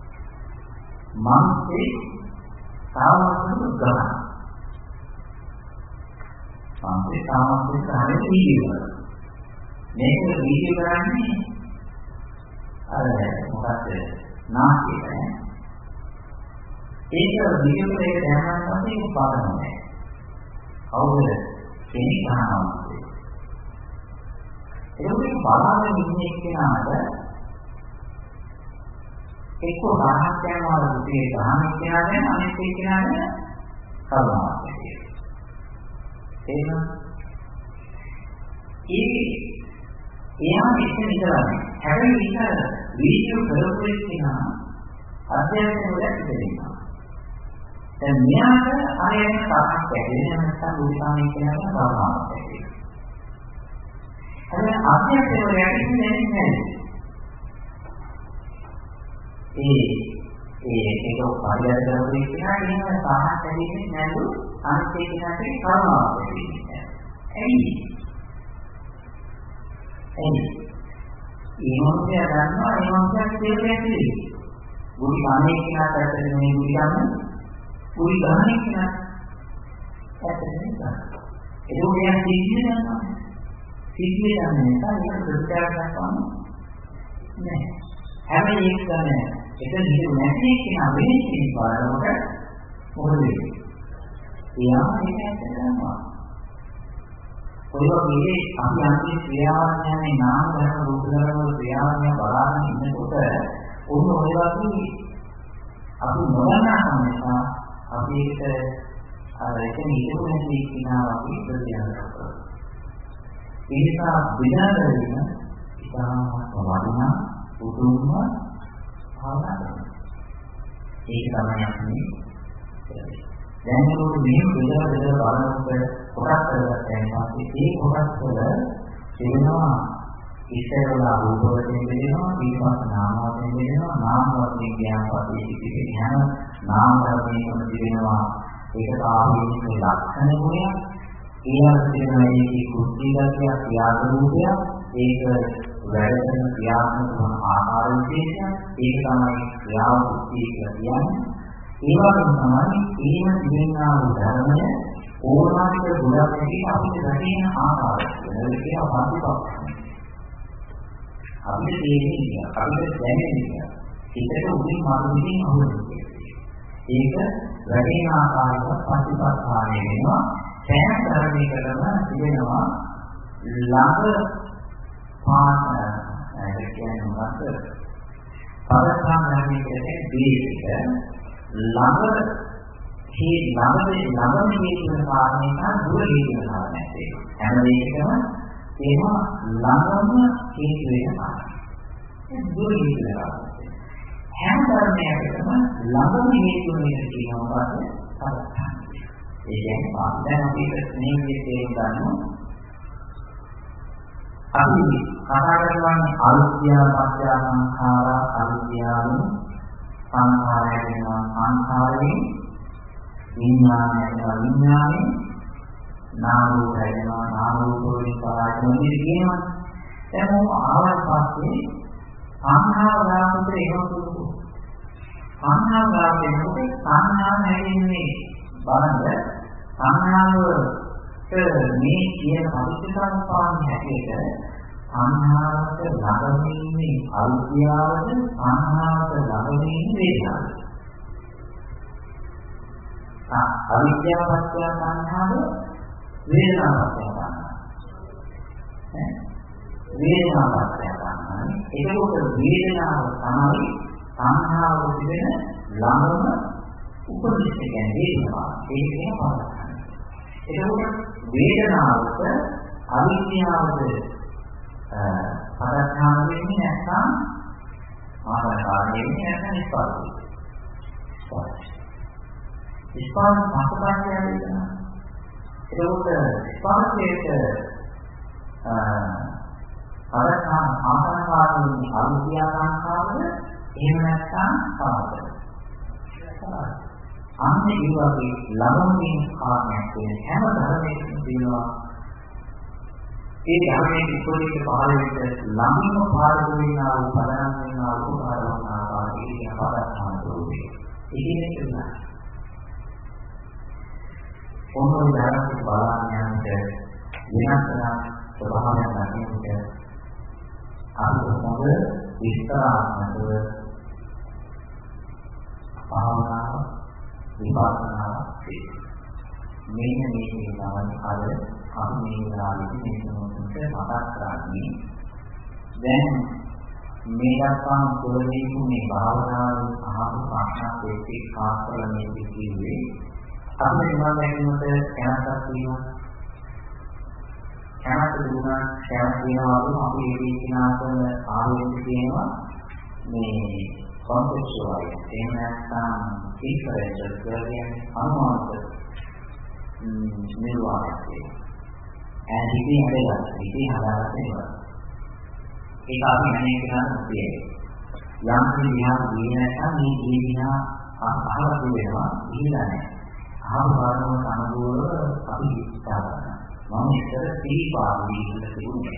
මනසේ සාමර්ථ්‍ය ගන්න. මනසේ සාමර්ථ්‍ය ගන්න වීඩියෝ. මේක වීඩියෝ කරන්නේ අර මොකක්ද නාට්‍යය. ඒක වීඩියෝ එක දැනගන්න පස්සේ බලන්නේ. කවුද කෙනෙක් අහනවා. ඒක බලාගෙන ඉන්නේ කෙනාට එක්ක රහත් යනවා දුකේ ගහන කෙනාට අනිත් කෙනාට කරුණාවක් ඇති. එහෙනම් ඒ එයා ඉතින් ඉඳලා හැබැයි ඉතල වීඩියෝ කරපු කෙනා අධ්‍යයනය වල ඉඳිනවා. දැන් මෙයාට ආයෙත් තරහක් ඇතිවෙන්නේ නැත්නම් බුදුසාමී කෙනාට කරුණාවක් ඇති. අර අධ්‍යයනය වල ඉන්නේ නැහැ. ඒ ඒ ඒක පරිහරණය කරන කෙනා එහෙම සාහස දෙන්නේ නැතු අනිත් කෙනාට කරුණාවක් දෙන්නේ. එයි. එයි. ඒ මොකද ගන්නවා ඒ මොකද කියන්නේ. බුදු ගානේ කෙනාට ඇත්තටම මේ බුදු ගන්න බුදු ගානේ කෙනා ඇත්තටම ගන්න. ඒක උදයන් සිද්ධිය ගන්නවා. සිද්ධිය ගන්න නිසා ඒක ප්‍රතිචාර කරනවා නෑ. හැබැයි ඒක ගන්න ඒක නිරු නැති කෙනා වෙන්නේ කියන බලනකොට මොකද වෙන්නේ? එයා මේක ඇත්තටම ඔය වගේ අපි අන්තිම ක්‍රියාවන්යනේ නාම ධර්ම රූප ධර්ම වල ක්‍රියාවන්ය බලාගෙන ඉන්නකොට ඔන්න ඔය වගේ අපි නොදන්නා නිසා අපි ඒක අර ඒක නිරු නැති කෙනා අපි ප්‍රතිචාර කරනවා. ඒ නිසා විඥානයෙන් ඉතාමත් වටිනා උතුම්ම භාවනා කරනවා. ඒක තමයි අපි දැන් මේක මෙහෙම බෙදලා බෙදලා බලනකොට කොටස් කරගත්තන් පස්සේ ඒ කොටස් වල තියෙනවා ඉස්සරලා රූප වලින් බෙදෙනවා ඊපස්සේ නාම වලින් බෙදෙනවා නාම වලින් කියන පස්සේ ඉතිරි යන නාම වලින් බෙදෙනවා ඒක ආවේනික ලක්ෂණ ගුණය ඒ අර්ථයෙන් මේකේ කුද්ධිගතිය ක්‍රියාද රූපය ඒක වැඩෙන ක්‍රියාත්මක වන ආකාර විශේෂය ඒක තමයි ක්‍රියාව කුද්ධිය කියලා කියන්නේ. ඒ වගේම තමයි ඊම දිනනා වූ ධර්මය ඕලාරික ගුණයක් ඇති අපිට රැකෙන ආකාරය. ඒක වාදිපක්ෂය. අපිට තේරෙන්නේ අපිට දැනෙන්නේ හිතට උදින් මාර්ගයෙන් අහුවෙන්නේ. ඒක රැකෙන ආකාරයක ප්‍රතිපත්තාණය වෙනවා. සෑම ධර්මයකටම තිබෙනවා ළඟ පාන ඒ කියන්නේ මොකක්ද? පරස්පර ධර්මයකට බේසික ළඟ මේ ළඟදී ළඟදී කියන කාරණේ තමයි දුර කියන කාරණයක් ඒක. හැම දෙයකම තේම ළඟම හේතු වෙන කාරණා. ඒ දුර කියන කාරණා. හැම ධර්මයකටම ළඟම හේතු වෙන කියනවා පරස්පර. ඒ කියන්නේ දැන් අපි මේ විදිහට ගන්නවා. අපි කතා කරන්නේ අවිද්‍ය පත්‍ය සංඛාර අවිද්‍යාව සංඛාරය වෙනවා සංඛාරයෙන් විඥානය වෙනවා විඥානයෙන් නාම රූප වෙනවා නාම රූප වලින් පරාජය කියනවා. දැන් මොකද ආවට පස්සේ සංඛාර දාපුතේ එහෙමතු සංඛාර දාපෙන්නකොට සංඥා හැදෙන්නේ බලන්න සංඥාව මේ කියන පටිච්චසමුප්පාදයේ හැටියට සංහාරක ළඟමින්නේ අවිද්‍යාවද සංහාරක ළඟමින්නේ වේදනාවද? ආ අවිද්‍යාවත් සංහාර වේදනාවත් සංහාර. ඈ වේදනාවත් සංහාර. ඒකෝට වේදනාව තමයි සංහාරව තිබෙන ළඟම උපනිෂ කියන්නේ වේදනාව. ඒක කියන පාඩම. ඒකෝට වේදනාවට අවිද්‍යාවද පදස්ථාන වෙන්නේ නැත්නම් ආකාරයෙන් නැත්නම් ස්පර්ශය. ස්පර්ශ මාතෘකාවක් වෙනවා. ඒකෝට ස්පර්ශයට පදස්ථාන ආකාරයෙන් අවිද්‍යාව සංඛාරද එහෙම නැත්නම් පාදද. අන්නේ ඒ වගේ ළමමින් කාර්යයක් වෙන හැම ධර්මයකම තියෙනවා ඒ ධර්මයේ ඉස්කෝලේට පහළ වෙච්ච ළමින්ම පාඩක වෙනා වූ පදනම් වෙනා වූ උපකාරණ ආකාරයේ කියන පදස්ථාන ස්වරූපේ. ඒකේ තුනයි. ඔන්න ධර්මයේ බලන්නට වෙනස් වෙන ස්වභාවයක් නැතිවෙන්න අපි මොකද විස්තරාත්මකව භාවනාව විපස්සනාව මෙන්න මේ තමයි අද අපි මේ වෙලාවේදී මේ මොහොතේ මතක් කරන්නේ. දැන් මේ දක්වාම ප්‍රවේශු මේ භාවනාවේ අහපු ප්‍රශ්නක් එක්ක කාස්කරන මේ කිව්වේ අපි නිවන් දැකීමට කැමැත්තක් තියෙනවා. කැමැත්ත දුන්නා කැමැත්ත වෙනවා අපි ඒ විනාශන ආරෝපණය කියනවා මේ කොන්සෙප්චුවල් එහෙම නැත්නම් ඉන්ෆරෙන්ෂල් කියන්නේ අනුමානක නිර්වාණය. and ඉතින් හදලා ඉතින් හදාගන්න වෙනවා. ඒක අපි අනේ කරන්නේ තියෙන්නේ. යම් කිසියක් දින නැත්නම් මේ ජීවිනා අහවතු වෙනවා ඉහිලා නැහැ. ආවරණ සමගෝල අපි ඉස්සා ගන්නවා. මම ඉතල තීපාවී කියලා තිබුණේ.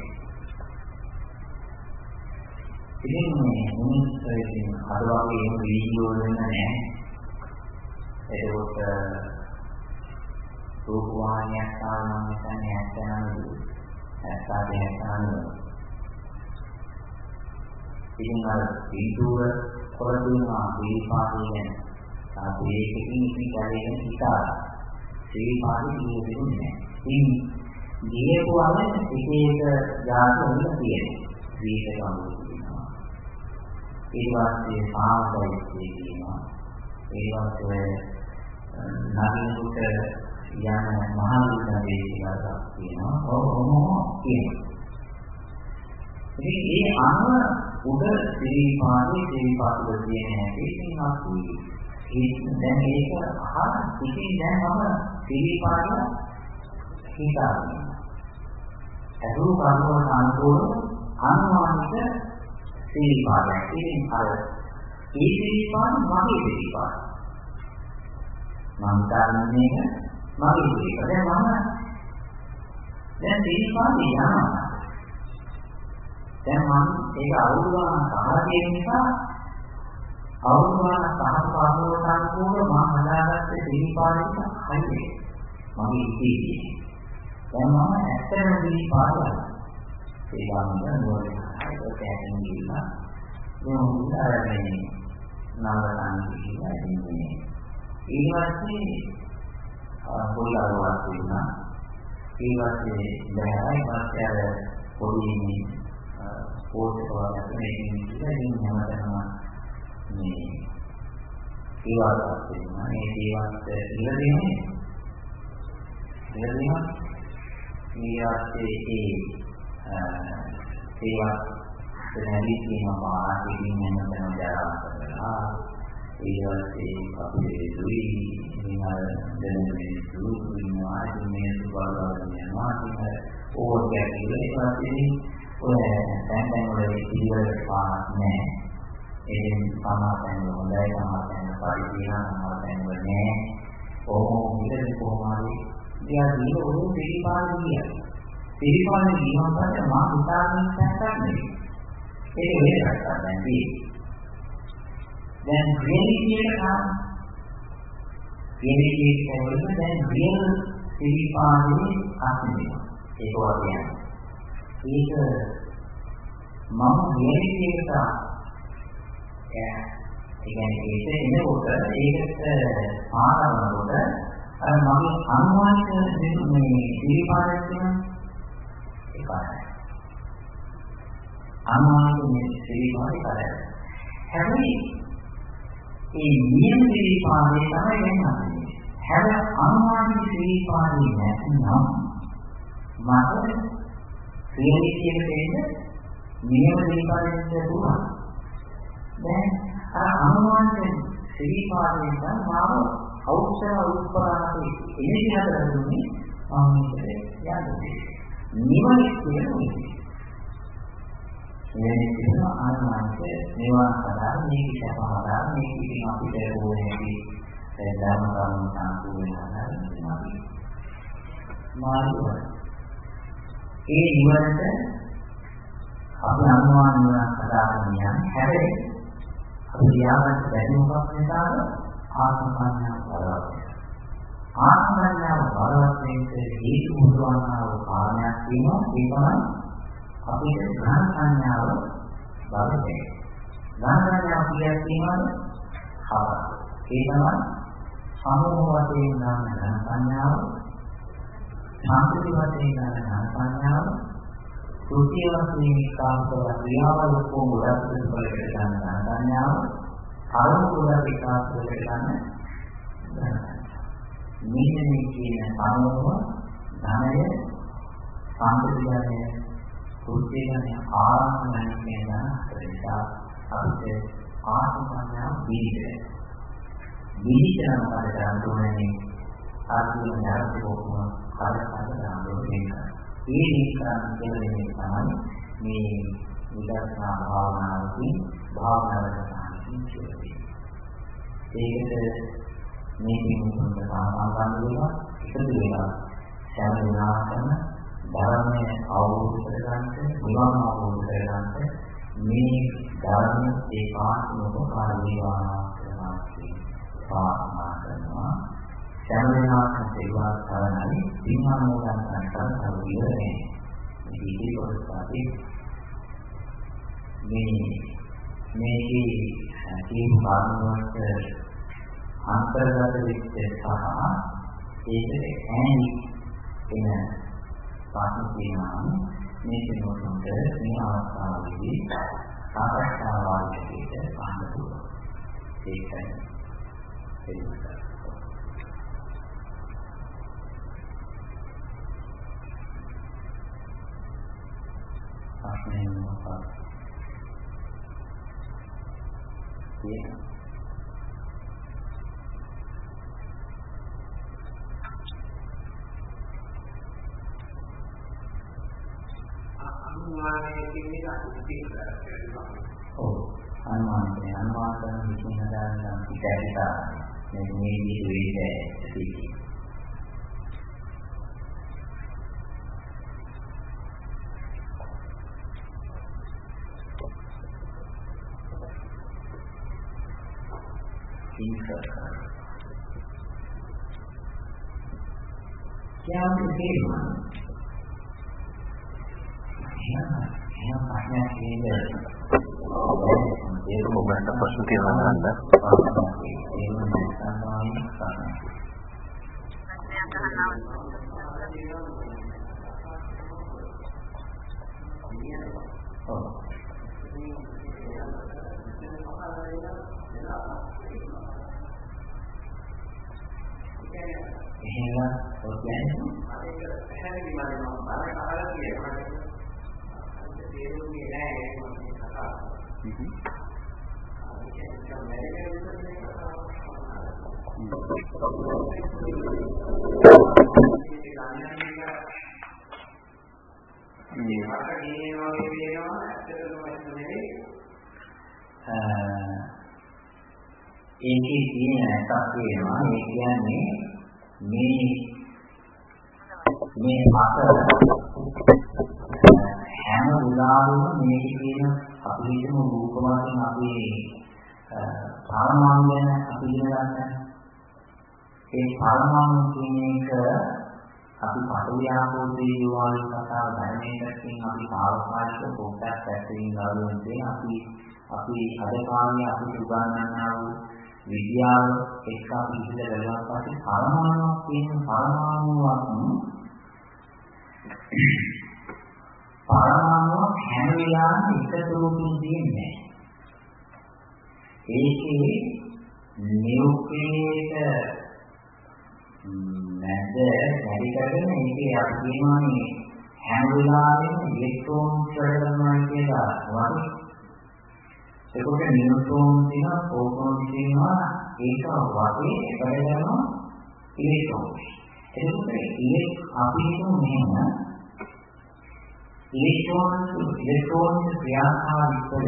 ඉතින් මේ මොනිටරින් අද වගේ වීඩියෝ වෙන නැහැ. ඒකත් රූපවාහිනියක් ආවම තමයි හැටනවලු. ඇත්තටම හැටනවලු. ඉතින් අර වීඩියෝ කොරදුනා තීපාවී ගැන අපි ඒකකින් ඉතිරියෙන් හිතා තීපාවී කියන්නේ. ඉතින් ගියපුවම එක එක යාතු වෙන තියෙනවා. වීඩියෝ ගන්නවා. ඒ වාස්තේ ආවයි කියනවා. ඒ වාස්තේ නවීනක යන මහාවිද්‍යාලයේ කියලා කියනවා. ඔහොම කියනවා. ඉතින් මේ අනුව උඩ ශ්‍රීපාදී ශ්‍රීපාදවල තියෙන හැටි ඉතින් අපි ඒ දැන් ඒක අහන ඉතින් දැන් මම ශ්‍රීපාද හිතාගන්නවා. අරු කර්මවල අනුකූල අනුමානික ශ්‍රීපාදයක්. ඉතින් අර ඒ ශ්‍රීපාද මගේ ශ්‍රීපාද. මම ගන්නන්නේ මගේ ශ්‍රීපාද. දැන් මම දැන් ශ්‍රීපාද යනවා. දැන් මම ඒක අවුරුද්දක් පහළ තියෙන නිසා අවුරුද්දක් පහළ පාඩුවට අනුකූලව මම හදාගත්ත ශ්‍රීපාදෙක හරියි. මගේ ඉතිරි. දැන් මම ඇත්තටම ශ්‍රීපාදයි. ඒ වගේම නෝරේ ඒක කැටින් ගිහිල්ලා මේ උදාහරණේ නවතන් ගිහිල්ලා ඉන්නේ. ඊට පස්සේ පොළාවක් තියෙනවා. ඊට පස්සේ බෑයි පස්සේ පොඩි පොත් වලට මේකින් ඉතින් හැමදාම මේ ඒවාට තියෙනවා. මේ ඒවාට ඉල්ල දෙන්නේ. ඉල්ලනවා. ඊයත් ඒ ඒවා දැනලි තියෙනවා මාර්කටින් හැමදාම දාලා කරලා ඒවත් අපේ දුයි විනාල දැනෙන්නේ දුන්නා මේ සුබවල යනවා කියන ඕක කියලා ඉතින් ඔය දැන් දැන් වල ඉතිවල පාස් නැහැ. ඒකෙන් සමාතෙන් හොඳයි සමාතෙන් පරිදීනා සමාතෙන් වනේ ඕම ඉතින් කොහොමද ඉතින් ඕක පිළිපාලනය කියන්නේ. පිළිපාලනය කියනකොට මා හිතාගෙන ඉස්සරහට ඒක වෙනසක් නැහැ. දැන් රියැලිටි එක තමයි රියැලිටි එක කියන්නේ දැන් රියල් පිළිපාලනයේ අත්දැකීම. ඒක වගේ. ඒක මම මේක ඒ කියන්නේ ඒක එනකොට ඒකට පාරවලට අර මගේ අනුමානික මේ දීපාරක් තියෙනවා ඒකයි. අනුමානික මේ දීපාරේ කරා. හැබැයි ඒ නියම දීපාරේ තමයි වෙන්නේ. හැබැයි අනුමානික දීපාරේ නැත්නම් මට ක්‍රියාවලිය දෙන්නේ නියම දීපාරේ පුළුවන්. දැන් අර අනුමානික දීපාරේ තමයි අවශ්‍ය උත්පාදකේ එනිසා දුන්නේ ආමිෂයේ යන්නේ. නිවන කියන්නේ මේ කියන ආනාපානක නිවන කරා මේ කිසපහදා මේ කිසිම අපිට ඕනේ ඒ ධර්ම කරුණු සාකච්ඡා වෙනවා මාර්ගය. ඒ නිවනට අපි අනුමාන නිවන කතාගෙන යන්නේ හැබැයි අපි යාමට බැරි මොකක් නිසාද ආත්මඥාන බලවත්. ආත්මඥාන බලවත් වෙන්නේ හේතු මුදවන්නා වූ කාරණයක් තියෙනවා ඒ තමයි අපේ ඥාන සංඥාව බලන්නේ. ඥාන සංඥාව කියන්නේ හව. ඒ තමයි සමෝහ වශයෙන් ඥාන සංඥාව, සාන්තිති වශයෙන් ඥාන සංඥාව, සුඛී වශයෙන් කාමකව ක්‍රියාවල කොහොම ගොඩක් දෙයක් ඥාන සංඥාව, අරමුණු ගොඩක් විකාශ කරගන්න මෙන්න මේ කියන සමෝහ ධනය සාන්තිතිය සුද්ධියනේ ආරම්භණය කියන නිසා අපිට ආත්මඥාන දීලා දීලා කරගන්න ඕනේ ආත්ම ඥානකෝම කාර්යකාරී දෙන්න. ඒ නිසා කියන්නේ තමයි මේ විදර්ශනා භාවනාවකින් භාවනාවට සාහිත්‍යය. ඒකද මේ කිනුතුන්ට සාමාන්‍ය වෙනවා එකතු වෙනවා සෑම දිනකටම ධර්මයේ අවබෝධ කරගන්න, නිවන අවබෝධ කරගන්න මේ ධර්මයේ ඒකාත්මක කාර්යවා කරනවා පාරමා කරනවා. සෑම දිනකටම ඒවා කරනයි විඥානෝදන් සංස්කාර විවරණය. මේකේ කොටසක් මේ මේකේ ඒ කාරණාවට අන්තර්ගත වෙච්ච සහ ඒකේ ඇනි එන පාඩම් කියනවා මේ කෙනෙකුට මේ අවස්ථාවේදී සාකච්ඡා වාදිකයට පාඩම් දුන්නා. ඒකයි ඒක. පාඩම් මොකක්ද? ඒක අනුමානයේ තියෙන අතිශය කරනවා. ඔව් අනුමානයේ අනුමාන කරන විදිහ හදාගන්න පිටහැටා මේ මේ විදිහේ ඇති. क्या आप yang banyak ini itu beberapa persentil Anda Hingga kemudian ada di mana mana ada dia itu nilai yang kita ඒකේ තියෙන එකක් වෙනවා ඒ කියන්නේ මේ මේ අත හැම උදාහරණෙම මේක කියන අපි හිතමු රූප වශයෙන් අපි පරමාණු ගැන අපි ඉගෙන ගන්න. ඒ පරමාණු කියන එක අපි පටවියාපෝ දේවාල් කතාව ධර්මයෙන් අපි තාවකාලික පොඩ්ඩක් පැත්තකින් ගාවෙන්නේ අපි අපි අද කාලේ අපි උගන්වන්නා වූ විද්‍යාව එක්ක අපි ඉඳලා බලනවා පස්සේ පරමාණුවක් කියන පරමාණුවක් පරමාණුවක් හැම වෙලාවෙම එකතුවකින් තියෙන්නේ. ඒකේ නියුක්ලියේට නැද වැඩි කරගෙන ඒකේ අපි කියනවානේ හැම වෙලාවෙම ඉලෙක්ට්‍රෝන කරනවා කියලා වගේ. ඒකට නියුට්‍රෝන තියෙනවා, ප්‍රෝටෝන තියෙනවා, ඒක වගේ එකට යනවා ඉලෙක්ට්‍රෝන. ඒකත් අපි හිතමු මෙහෙම ඉලෙක්ට්‍රෝන ඉලෙක්ට්‍රෝන ක්‍රියාකාරී විතර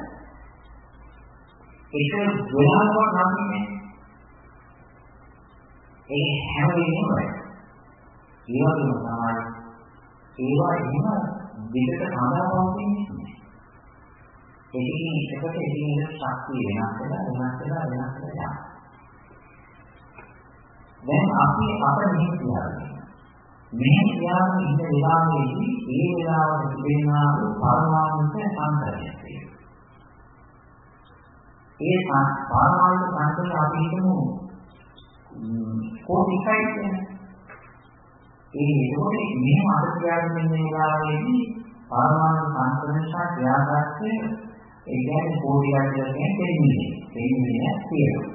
ඒක වෙලාවක් නැන්නේ. ඒ හැම වෙලේම ඒ වගේම තමයි ඒවා එහෙම දෙකට හදාගන්න තියෙන්නේ. ඒකකින් එකට එකින් එක ශක්තිය වෙනස් වෙලා වෙනස් වෙලා වෙනස් වෙලා යනවා. දැන් අපි අප මෙහි කියන්නේ මේ ක්‍රියාවෙන් ඉන්න වෙලාවෙදී ඒ වෙලාවට තිබෙනා වූ පරමාණුක සංකල්පය. ඒ පරමාණු සංකල්පය අපි හිතමු කොටිකයි කියන්නේ. ඒ ඒකෝනේ මෙහෙම අද ක්‍රියාවෙන් ඉන්න වෙලාවෙදී පරමාණු සංකල්පය ක්‍රියාකාරී ඒ කියන්නේ කොටිකයි කියන්නේ දෙන්නේ. දෙන්නේ තියෙනවා.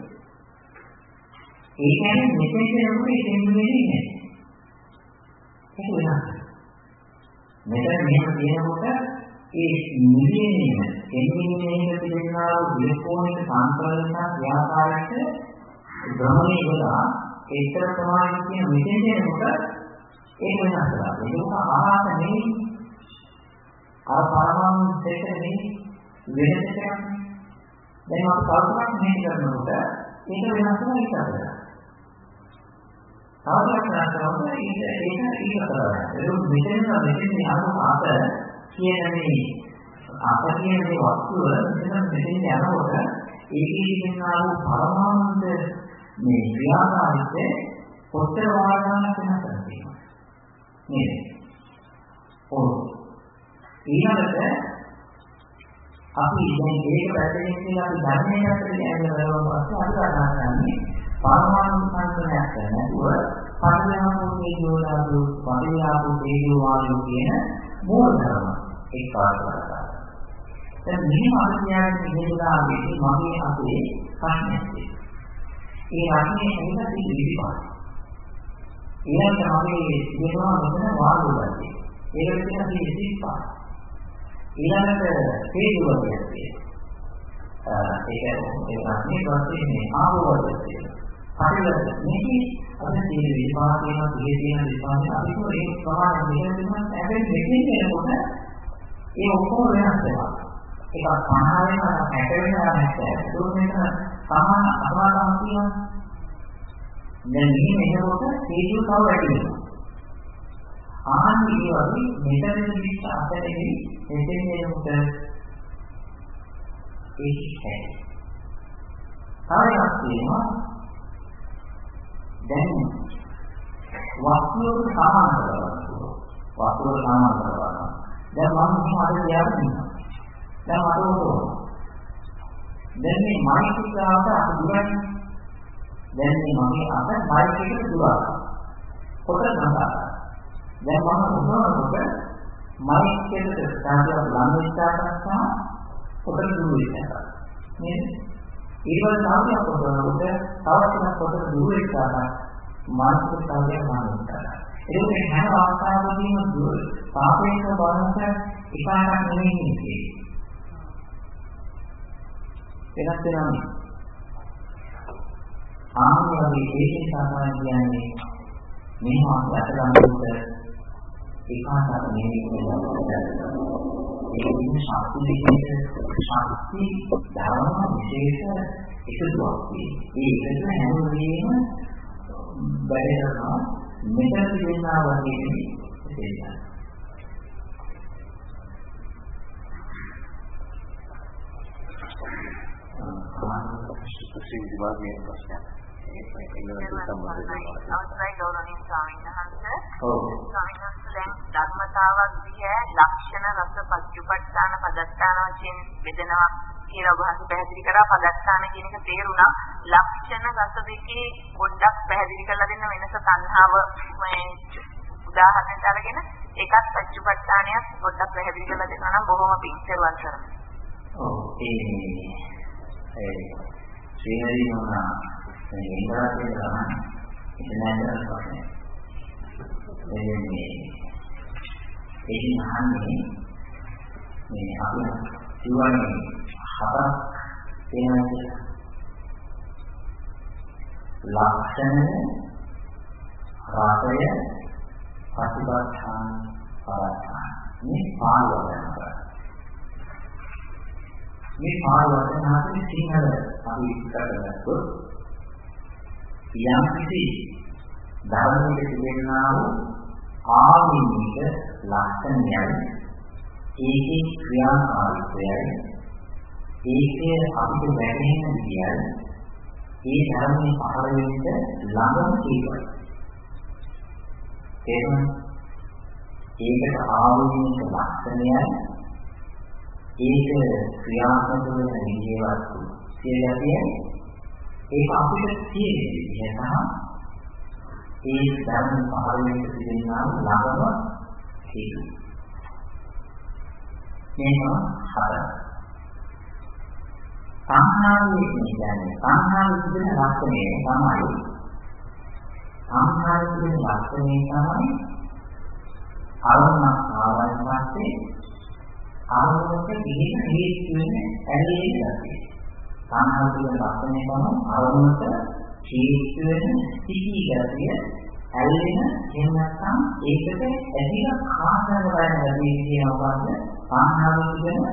ඒ කියන්නේ මෙතෙන් යනකොට දෙන්නේ නෑ. ඒක වෙනස්. මෙතන මෙහෙම කියනකොට ඒ නිවිනේ එන්නේ මේක පිළිගන්නා ඉලෙක්ට්‍රෝනික සංකලන ක්‍රියාකාරීත්වය භ්‍රමණය වෙලා ඒතර ප්‍රමාණය කියන මෙතෙන් යනකොට ඒක වෙනස් වෙනවා. ඒක ආහාර නෙවෙයි. අර පරමාණු දෙක නෙවෙයි වෙනස් එකක්. දැන් අපි කල්පනා මේ කරනකොට ඒක වෙනස් වෙනවා ඉස්සරහට. සාධාරණ කරනවා ඒක ඒක ඊට කරා. ඒක මෙතන මෙතන යන පාත කියන්නේ අප කියන මේ වස්තුව මෙතන මෙතන යනකොට ඒකේ තියෙනා වූ පරමාණුද මේ ක්‍රියාකාරීත්වය කොච්චර වාරයක් වෙනස් වෙනවා. නේද? ඔව්. ඊළඟට අපි දැන් ඒක පැත්තකින් කියලා අපි ධර්මයෙන් අතරින් ඇවිල්ලා පස්සේ අපි කතා කරන්නේ පරමාණු සංකලනයක් නැතුව පරිණාමෝ තේජෝලාදු පරිණාමෝ තේජෝවායු කියන මූල ධර්ම එක්ක ආකාරය. දැන් මෙහිම අධ්‍යයනයේ ඉඳලාදී මගේ අපේ ප්‍රශ්නයක් තියෙනවා. ඒ ප්‍රශ්නේ ඇවිල්ලා තියෙන විදිහට. ඊළඟට අපි කියනවා මෙතන වාදුවලදී. ඒකට කියන විදිහට. ඊළඟට තේජෝවායු තියෙනවා. ඒක ඒ ප්‍රශ්නේ පස්සේ මේ ආවෝවලදී තියෙනවා. පරිවර්තන මේකේ අපේ තියෙන විපාකේන තියෙන තියෙන විපාකේ අපි කොහේ ප්‍රමාණය මෙහෙම දෙනවා හැබැයි මෙතෙන් එනකොට ඒ ඔක්කොම වෙනස් වෙනවා ඒක පහළ වෙනවා හැට වෙනවා නැත්නම් ඒක මෙතන සමාන අසමානතාවක් තියෙනවා දැන් මේ එනකොට තේජෝ තව වැඩි වෙනවා ආන්නේ ඒ වගේ මෙතන විස්ස අතරේ මෙතෙන් එනකොට ඒක හරියට තියෙනවා දැන් වස්තුවක සමාන කරනවා වස්තුවක සමාන කරනවා දැන් මම මේ අද කියන්නේ දැන් අතෝතෝ දැන් මේ මානසිකාවට අපි දුරන්නේ දැන් මේ මගේ අත මානසිකට දුරනවා කොට ගන්නවා දැන් මම උදාහරණයක් මානසිකයට සාධාරණ ළඟ ඉස්සරහට කොට දුර වෙනවා නේද ඊවල සාධ්‍යයක් කොටනකොට තවත් කොට දුර වෙනවා මානසික සාධ්‍යයක් ගන්නවා ඒක හැම අවස්ථාවකදීම දුර පාපේක බලනක එකපාරක් නෙමෙයි ඉන්නේ වෙනස් වෙනවා ආන්වගේ ඒකේ සාමාන්‍ය කියන්නේ මේ මාස අත ගන්නකොට එකපාරක් නෙමෙයි ඒක ඉන්නේ ශාස්ත්‍රීය විශේෂ ශාස්ත්‍රී ධර්ම විශේෂ එකතුවක් තියෙනවා. ඒ එකතු හැම වෙලේම බැහැ කරනවා මෙතන තියෙනා වගේ නෙමෙයි. සමාන ප්‍රශ්න විභාගයේ ප්‍රශ්නයක්. අවසරයි ගෞරවනීය ස්වාමීන් වහන්සේ. ඔව්. ස්වාමීන් වහන්සේ දැන් ධර්මතාවක් දිහා ලක්ෂණ රස පච්චුපට්ඨාන පදස්ථාන වශයෙන් බෙදනවා කියලා ඔබ වහන්සේ පැහැදිලි කරා. පදස්ථාන කියන එක තේරුණා. ලක්ෂණ රස දෙකේ පොඩ්ඩක් පැහැදිලි කරලා දෙන්න වෙනස තණ්හාව මේ උදාහරණයක් අරගෙන ඒකත් පච්චුපට්ඨානයක් පොඩ්ඩක් පැහැදිලි කරලා දෙනවා නම් බොහොම පිංසරුවන් කරනවා. ඔව් ඒ ඒ ශ්‍රීහරි මොනා මේ ඉන්ද්‍රාදී ගමන ඉතනදර ප්‍රශ්නේ එන්නේ එදින අහන්නේ මේ අපි ජීවනයේ හතරක් තියෙනවා ලක්ෂණ රාගය ප්‍රතිපත්තාන පරස්පර මේ පාළුවෙන් මේ පාළුවෙන් අපි සිංහල අපි ඉස්සරහට යම් කිසි ධර්මයක තිබෙනා වූ ආමිනික ලක්ෂණයයි ඒකේ ක්‍රියාකාරීත්වයයි ඒකේ අපිට වැටහෙන විදියයි ඒ ධර්මයේ පහළ වෙන්න ළඟම තියෙනවා. එහෙනම් ඒකට ආවේනික ලක්ෂණයයි ඒක ක්‍රියාත්මක වෙන විදියවත් කියලා කියන්නේ ඒක අපිට තියෙන විදිහ තමයි ඒ ධර්ම පහළ වෙන්න තිබෙනා ළඟම තියෙනවා. මේක හතරයි. සංඛාරයේ කියන්නේ සංඛාරයේ තිබෙන ලක්ෂණය තමයි සංඛාරයේ තිබෙන ලක්ෂණය තමයි අරමුණක් ආවයින් පස්සේ අරමුණක ඉහින හේතු වෙන ඇලෙන ගතිය. සංඛාරයේ තිබෙන ලක්ෂණය තමයි අරමුණක හේතු වෙන සිහි ගතිය ඇලෙන එහෙම නැත්නම් ඒකට ඇදිලා කාටද බලන ගතිය කියනවා වගේ සංඛාරයේ තිබෙන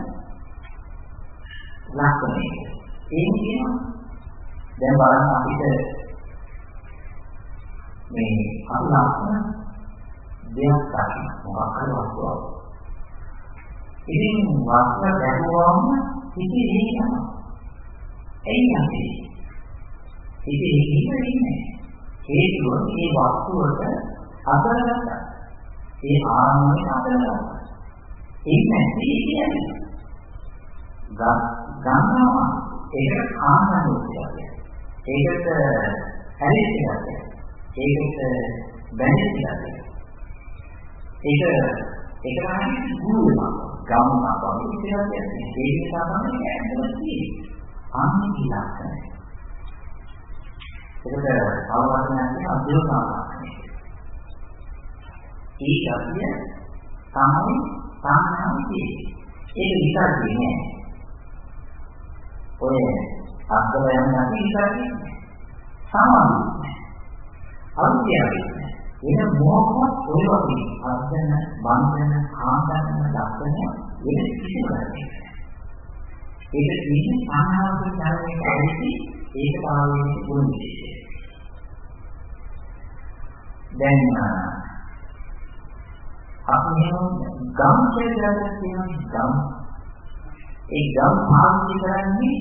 ලක්ෂණය. ඒ කියනවා දැන් බලන්න අපිට මේ අලක්ෂණ දෙයක් ගන්න මොකක් හරි වස්තුවක්. ඉතින් වස්තුව දැක්වම ඉති දෙයක්ම එයි නැති. ඉති දෙන්නේ හේතුව මේ වස්තුවට අතරගත. ඒ ආරම්භය අතරගත. ඒ නැති කියන්නේ ගන්නවා ඒකට කාමනෝ කියන්නේ ඒකට හැලෙන්නේ ඒකට බැඳෙන්නේ ඒක ඒක තමයි ගුරුවම ගම්මා වගේ කියලා කියන්නේ ඒ නිසා තමයි ඇත්තම තියෙන්නේ අන්නේ ලක්ෂණය ඒකට අවවාදයක් කියන අභියෝගාවක් ඒ ගැතිය තමයි සාමාන්‍යයෙන් ඒක විතරයි නෑ ඔය අත්දැකීම් නැති ඉස්සරහින් සාමාන්‍යයි. අන්තිමයි. එන මොකක්වත් ඔය වගේ අර්ධන, බන්ධන, ආදාන ලක්ෂණ වෙන කිසිම නැහැ. ඒක කියන්නේ ආනාපාන ධර්මයේ ඇති ඒක පාවෙන්නේ පොන්නේ. දැන් අපි ගම් කියලා කියන ගම් ඒ ගම් පාවිච්චි කරන්නේ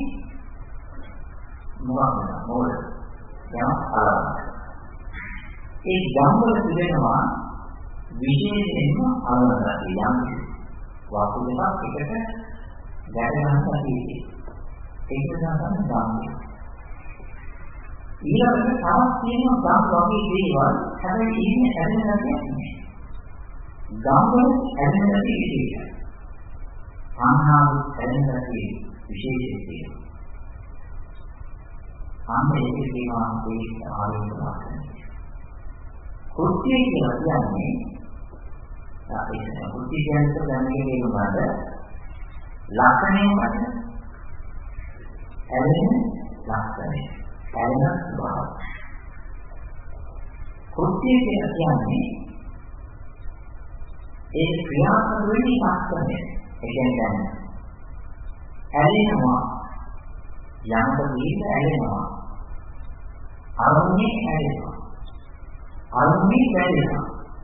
මොකක්ද මොකද යන ආරම්භ ඒ ගම් වල තිබෙනවා විශේෂයෙන්ම ආරම්භය යම් වාසු දෙකක් එකට ගැටෙනවා තියෙන්නේ ඒක තමයි ගම් ඊළඟට තවත් තියෙනවා ගම් වගේ දේවල් හැබැයි ඉන්නේ හැදෙන්න නැහැ ගම් වල හැදෙන්න තියෙන්නේ ආහාර දැනගැනීමේ විශේෂය. ආන්නේ කියනවා මේ ආරම්භයක්. කුටි කියලා කියන්නේ අපි කුටි කියන්නේ දැනගෙන ඉන්නවද? ලක්ෂණය මොකද? ඇලෙන ලක්ෂණය. ඇලෙන ස්වභාවය. කුටි කියලා කියන්නේ ඒ ක්‍රියාත්මක වෙන ලක්ෂණය. ඒ කියන්නේ ඇලෙනවා යමක දීන ඇලෙනවා අරුණේ ඇලෙනවා අරුණේ ඇලෙනවා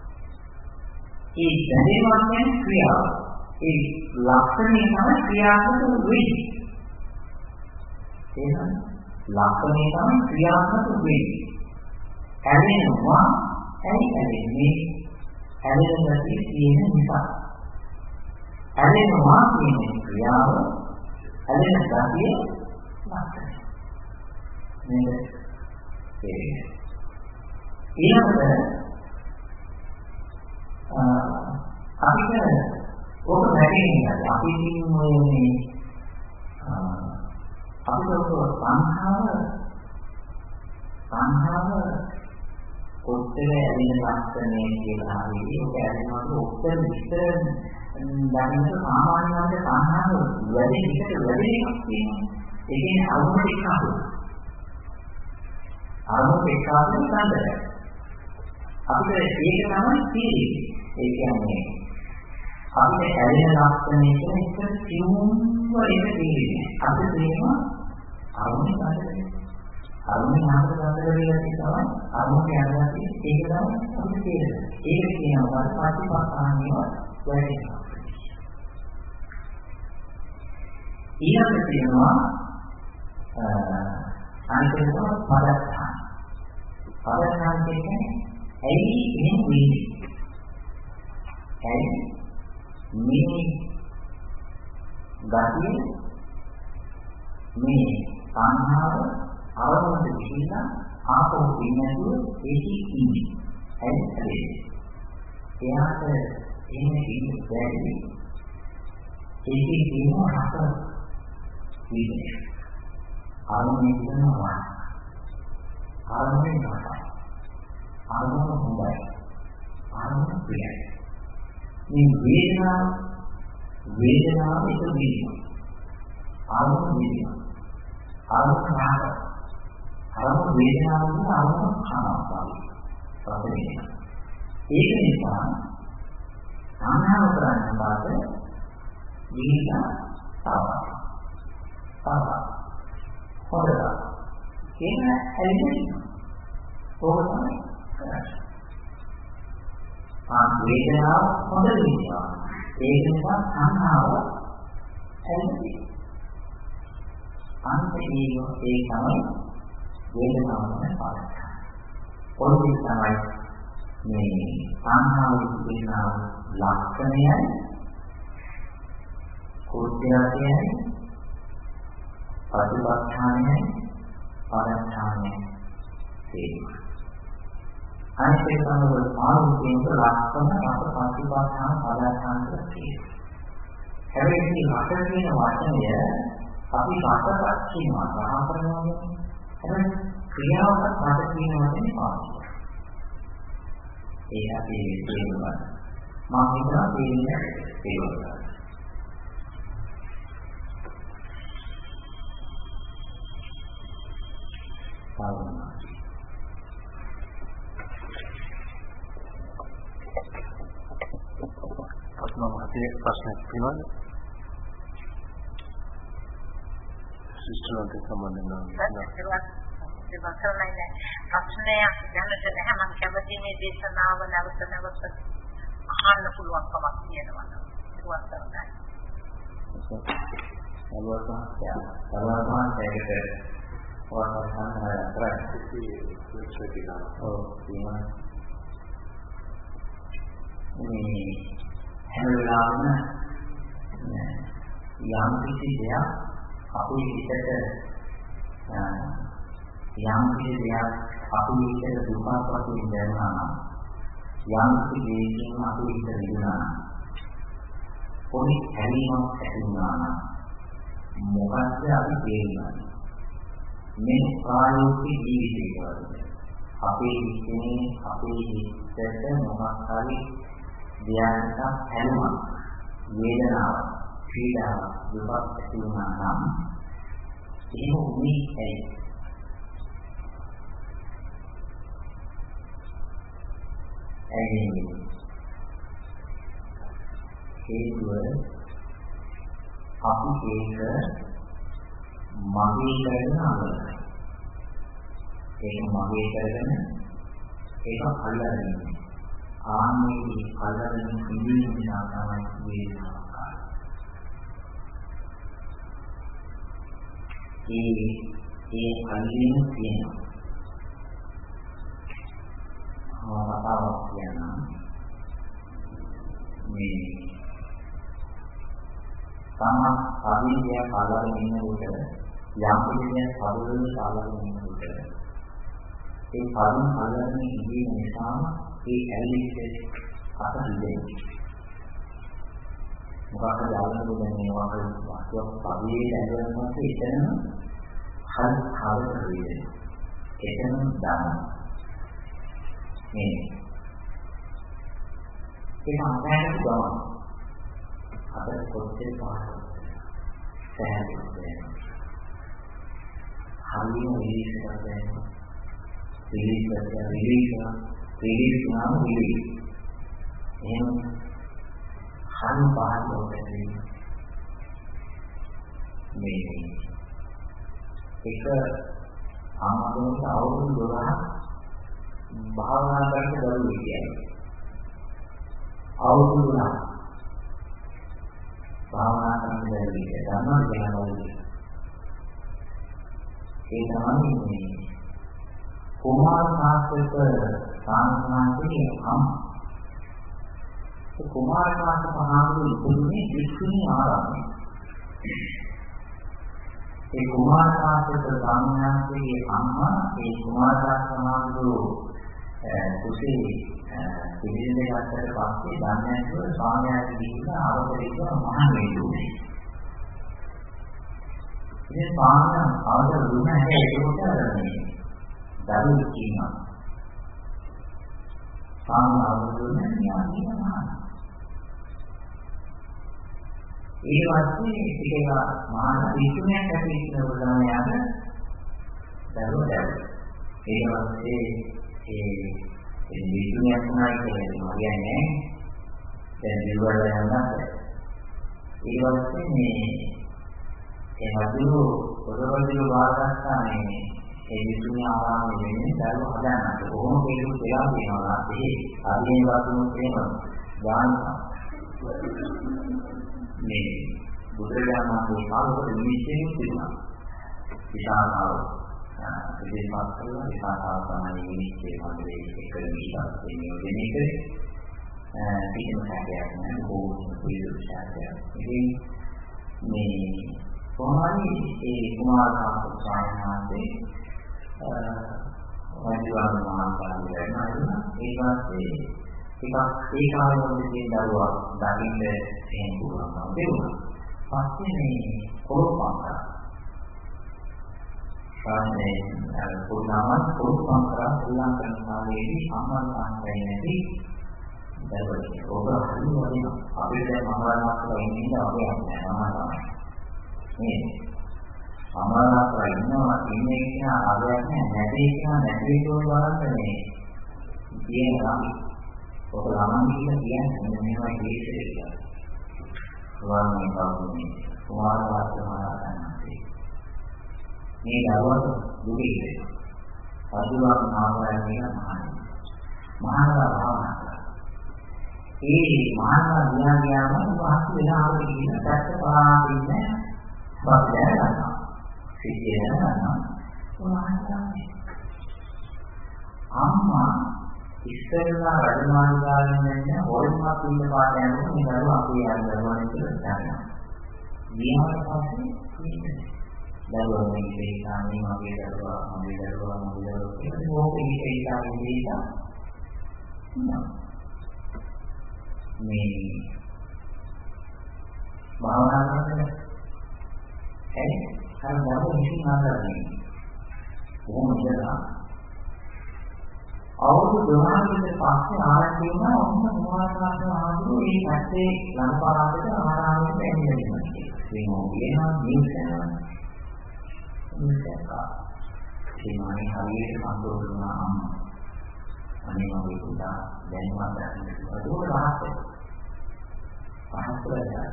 ඒ දැනෙනවා කියන්නේ ක්‍රියාව ඒ ලක්ෂණය තමයි ක්‍රියාත්මක වෙන්නේ එහෙනම් ලක්ෂණය තමයි ක්‍රියාත්මක වෙන්නේ. ඇලෙනවා ඇයි ඇලෙන්නේ? ඇලෙන ගතිය තියෙන නිසා. ඇලෙනවා කියන්නේ ක්‍රියාව, ඇලෙන ගතිය ලක්ෂණය. නේද? ඒ ඊළඟට අපිට ඔක වැටෙන්නේ අපි කියන්නේ මේ අපිට සංඛාව සංඛාව කොච්චර ඇලෙන ලක්ෂණය කියලා හරියි ඔක ඇලෙනකොට ඔක්කොම විස්තර දැනගන්න සාමාන්‍යයෙන් සංඛාව වැඩි විදිහට වැඩි එකක් තියෙනවා. ඒ කියන්නේ අරුම එකක්. අරුම එකක් නේද? අපිට ඒක තමයි තියෙන්නේ. ඒ කියන්නේ අපිට ඇලෙන ලක්ෂණය කියන එක සිවුම්ව එක තියෙන්නේ. අපිට තේරෙනවා අරුමේ කාටද? අරුමේ නාමක කාටද කියලා කියනවා. අරුමේ යනවා කියන්නේ ඒක තමයි අපිට තේරෙන්නේ. ඒක කියනවා පටිපස්සානිය වැඩිනවා. ඊළඟට තියෙනවා අනිත් එක පදස්ථාන. පදස්ථාන කියන්නේ ඇයි මේ වෙන්නේ? ඇයි මේ ගතිය මේ සංහාව අවබෝධ කිරීම ආපෝ විඤ්ඤාණය ඒකී ඉන්නේ. ඇයි ඒ? එයාට එන්නේ ඉන්නේ බැරි. ඒකේ තියෙන රස විඳින. ආරම්භයේ තියෙනවා. ආරම්භයේ නැහැ. ආරම්භ හොඳයි. ආරම්භ ප්‍රියයි. මේ වේදනාව වේදනාව එක විදිහක්. ආරම්භ විදිහක්. ආරම්භ රාග. ආරම්භ වේදනාව වල ආරම්භ khanaසාවයි. පස්සේ ඒක නිසා ආනාව කරන්න පාද විහිදා තාවක්. තාවක්. හොඳට. කියන ඇලෙන්නේ. ඕක තමයි කරන්නේ. ආ වේදනාව හොඳ විදිහට. ඒක නිසා සංහාව ඇලෙන්නේ. අන්තිමේ ඒ තමයි වේදනාව ගැන පාඩක. පොඩි තමයි මේ සංහාව කියන ලක්ෂණයයි කෝත්‍යයයි පටිපස්ථානයයි පාදස්ථානයයි තියෙනවා. අනිත් එක තමයි ආරම්භයෙන් ලක්ෂණ රස පටිපස්ථාන පාදස්ථාන තියෙනවා. හැබැයි මේ රස කියන වචනය අපි රසපත් කියනවා ග්‍රහණ කරනවා කියන්නේ. හැබැයි ක්‍රියාවට රස කියන වචනේ පාවිච්චි කරනවා. ඒ අපි තේරුම් මම හිතනවා තේරෙන්නේ තේරුම් ගන්න. පාවුනා. මම හිතේ ප්‍රශ්නයක් තියෙනවද? සිස්ටර්ට සම්බන්ධ නැහැ. ඉවසරයි ප්‍රශ්නයක් දැනට නැහැ මම කැමති මේ දේශනාව නැවත නැවත අහන්න පුළුවන් කමක් තියෙනවා ඉවසරයි. සලවසහය සලවසහයකට වර්තමාන කරන්නේ ඔව් තියෙනවා. මේ හැම වෙලාවෙම යම් කිසි දෙයක් අපේ හිතට යම් කිසි දෙයක් අපේ හිතට දුකක් වශයෙන් දැනෙනවා නම් යම් කිසි දෙයකින් අපේ හිත විඳිනවා නම් පොඩි හැලීමක් ඇති වුණා නම් මොකක්ද අපි තේරුම් මේ ප්‍රායෝගික ජීවිතයේදී අපේ හිතේ අපේ හිතට මොකක් හරි දෙයක්ක් හැලුමක් වේදනාවක් පීඩාවක් දුකක් ඇති වුණා නම් එහෙම උනේ ඇයි? ඇයි හේතුව අපි ඒක මගේ කරන අලුතයි. ඒක මගේ කරගෙන ඒක අල්ලගෙන ආන්නේ අල්ලගෙන ඉඳින්න නිසා තමයි වේදනාවක්. ඒ ඒ කලින් තියෙනවා. ආවතාවක් කියනවා. මේ තම අභිජය කාලවල ඉන්නකොට යම් කිසියක් පදවල කාලවල ඉන්නකොට ඒ පදන් අල්ලන්නේ ඉන්නේ නිසා ඒ ඇලිච්ච අත හිදෙන්නේ. මොකක්ද යාළුවෝ දැන් මේ වගේ වාක්‍යයක් පරිදි ඇදෙනකොට එතන හරි කාලෙක වෙන්නේ. එතන දාන මේ ඒක අන්තයට ගමන. අපේ කොච්චර පාරක් සෑහෙන්නේ. හරියම විශ්වාස කරනවා. විශ්වාස විශ්වාස විශ්වාස විශ්වාස එහෙනම් හන් පාරකට මේ එක ආමතුන්ට අවුරුදු දොළහක් භාවනා කරන්න දරුවෝ කියන්නේ. අවුරුදු දොළහක් භාවනා කරන්න දරුවෝ ගන්නවා කියනවා. ඒ තමයි මේ කුමාර සාස්ත්‍රික සාමාන්‍යයෙන් අම් කුමාර සාස්ත්‍රික මහාවුරු ඉපදුනේ විශ්වනී ආරාමයේ. ඒ කුමාර සාස්ත්‍රික සාමාන්‍යයේ අම්මා ඒ කුමාර සාස්ත්‍රික මහාවුරු කුසේ පිළිඳ ගත්තට පස්සේ ධර්මයන්වල ස්වාමයාගේ දීලා ආරෝපණය කරන මහා වේදුනේ. ඉතින් ස්වාමයන් අවදි වුණ හැටි ඒකට දරුවෙක් කියනවා. ස්වාමීන් වහන්සේ කියනවා ඒ වස්තුවේ ටිකක මහා විශ්ුණයක් ඇති වෙන උදාහරණයක් දරුවා ඒ වස්තුවේ ඒ ඒ විශ්ුණයක් නැහැ කියන්නේ දැන් විවර යනවා. ඒ වස්තුවේ මේ ඒ වස්තුව පොරවදින වාදස්ථානයේ ඒ විශ්ුණ්‍ය ආරාමයේ වෙන්නේ දරුවා හදාන්නට. කොහොම කෙරුවොත් වෙලා වෙනවා. ඒ අදිනේ වතුන ප්‍රේම ගානවා. මේ බුදුරජාණන් වහන්සේ කාලවල නිශ්චයෙන් තිබුණා. විශාලාව විදේශාත් කරලා විශාලාව තමයි නිශ්චය වගේ එක නිශ්චය නියෝජනය කරේ. පිටිම කාර්යයක් නෑ බොහෝ විශේෂයක්. ඉතින් මේ කොහොමද ඒ කුමාරාට සායනාවේ වෛද්‍යවරු මහාකාරය වෙනවා. ඒ වාස්තේ ටිකක් ඒ කාලවලදී දරුවා දකින්න එහෙම පුළුවන්කම තිබුණා. පස්සේ මේ කොරොප්පංකර සාමයේ පුරුණාමත් කොරොප්පංකර ශ්‍රී ලංකන් කාලයේදී සම්මානයන් නැති දරුවෙක්. ඔබ හරියටම අපිට මහානායකලා ඉන්නේ අපේ අම්මා තමයි. මේ අමාරාත්ලා ඉන්නවා ඉන්නේ කියන ආදරයක් නැති කියන නැති කියන බලන්නේ කියනවා. ඔබ ළමන් කියලා කියන්නේ මේවා හේතුද කියලා. ස්වාමීන් වහන්සේ කුමාරවාසනාවන්සේ මේ දවස් දුකේ අදුරාම නාමයෙන් මහානි මහානා භාවනා කරා. ඒ මහානා විඥානයම වාස්තු වෙනාවට කියන දැක්ක පාදින්නේ බක්දෑ ගන්නවා. සිද්ධිය ගන්නවා. වාහනයි. අම්මා ඉස්සෙල්ලා රජමාලිගාවෙන් යන හොල්මත් ඉන්න පාට යනකොට මේ දරුවා අපේ යාළුවා දරුවානේ කියලා දන්නවා. ගියාට පස්සේ මේ දරුවා මේ ඉස්සෙල්ලානේ මගේ දරුවා මගේ දරුවා මගේ දරුවා කියලා ඕකේ ඉස්සෙල්ලානේ දීලා මේ භාවනා කරන්නේ ඒ අර දරුවා ඉතින් ආදරණීය. කොහොමද කියලා අවුරුදු දොළහකට පස්සේ ආරම්භ වුණා ඔන්න මොනවාද ආවෝ මේ පැත්තේ ලංකාවට ආරාමයට එන්නේ. මේ මොකේනා නිවසන නිවසක. ඒමයි හරියට සම්පූර්ණ වුණා අම්මා. අනේ මගේ පුතා දැන්වත් දැක්කේ. ඒක රහසේ. පහසුවද?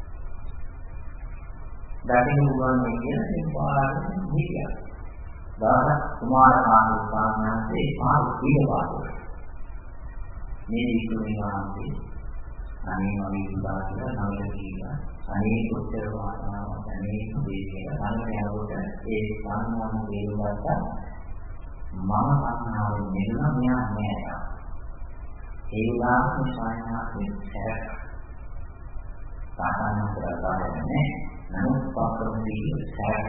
දැකින් උගන්වන්නේ කියන සිංහාරේ නිකියා. දාන කුමාරාණන් වහන්සේ පාරු පිළිපාතෝ මේ විසුණු වහන්සේ අනේ මගේ පුතා කියලා නමක කියලා අනේ කොච්චර වාසනාවක් අනේ මේ කියලා අනේ යනකොට ඒ සාමාන්‍ය දේවල්ට මම සංඥාවෙන් නෙළුණා මෙයා නෑ. ඒ වාස්තු සංඥාවෙන් සැර සාමාන්‍ය කරගන්නේ නමුත් පස්සෙදී සැර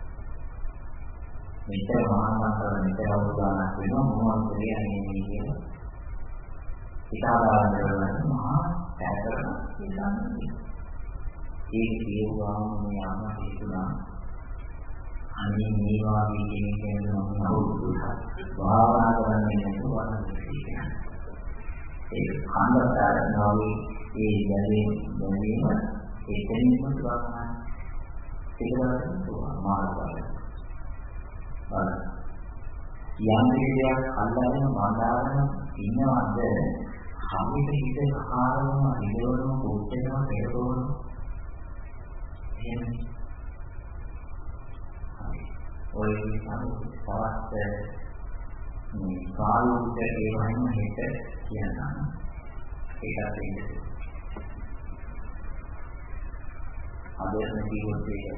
මෙතන මහානතර මෙතන උදාහරණ වෙනවා මොනවද කියන්නේ කියලා. ඉතාලි වල මහා සැර ඉන්නන්නේ. ඒ කියුවාම මේ ආම හිතුණා අනේ මේ වාගේ කෙනෙක් වෙනවා නවුරුදු භාවනා කරන්නේ නැතුව ඒ කාණ්ඩතරණෝයි ඒ යලේ මොනියම එතනින් පුතුවා ඒකවත් මාර්ගය බලන්න යම් දෙයක් අල්ලගෙන බඳාගෙන ඉන්නවද අපිට හිත කාරණම ඉදවන කොච්චරම පෙරවන එහෙනම් ඔය තවත් මේ කාලුන්ට ඒ වගේම හිත කියනවා ඒකත් ඉන්නේ අදෝන කිව්වොත් ඒක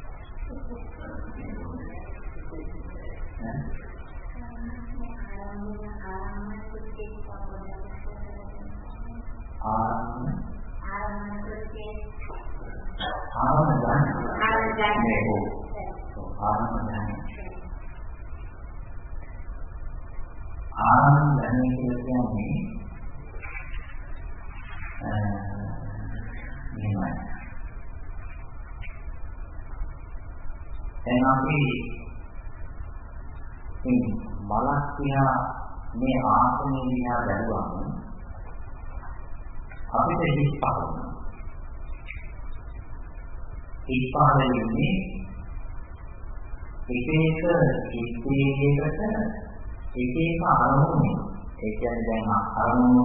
ආරම්භ ආරම්භ ආරම්භ කියන්නේ මෙහෙමයි. දැන් අපි මේ බලක් තියා මේ ආසනයේ දිහා බැලුවම අපිට හිස් පාවෙනවා. හිස් පාවෙන්නේ එක එක ඉස්තේකට එක එක අරමුණු. ඒ කියන්නේ දැන් අරමුණු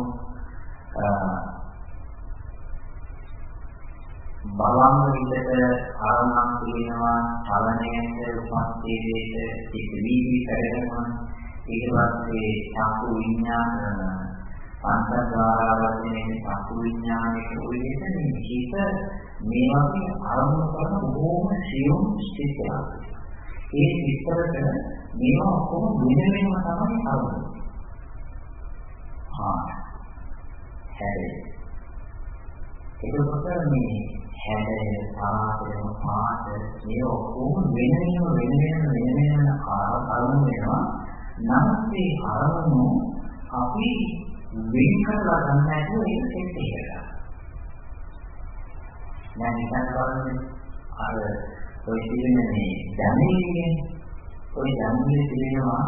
බලන්න විදිහට ආරම්භ කියනවා චලනයේ උපස්ථිතයේ පිළිවි කරනවා ඊට පස්සේ චක්කු විඥාන පංචද්වාරවලින් චක්කු විඥානයේ උදේට හිත මේ වගේ ආරම්භ කරන බොහෝම සියුම් ස්ථිතියක්. ඒ විස්තරට මේවා කොහොම වෙන වෙනම තමයි ආරම්භ. හා හැරේ එතකොට මේ හැඩය සාහසයෙන් පාට මේ ඔක්කොම වෙන වෙනම වෙන වෙනම වෙන වෙනම අරමුණු වෙනවා. නමුත් මේ අරමුණු අපි වෙන් කරලා ගන්න නැතුව ඒක සෙට් එකකට. දැන් ඉතින් බලන්න අර ඔය කියන්නේ දැනෙන්නේ ඔය දැනෙන්නේ කියනවා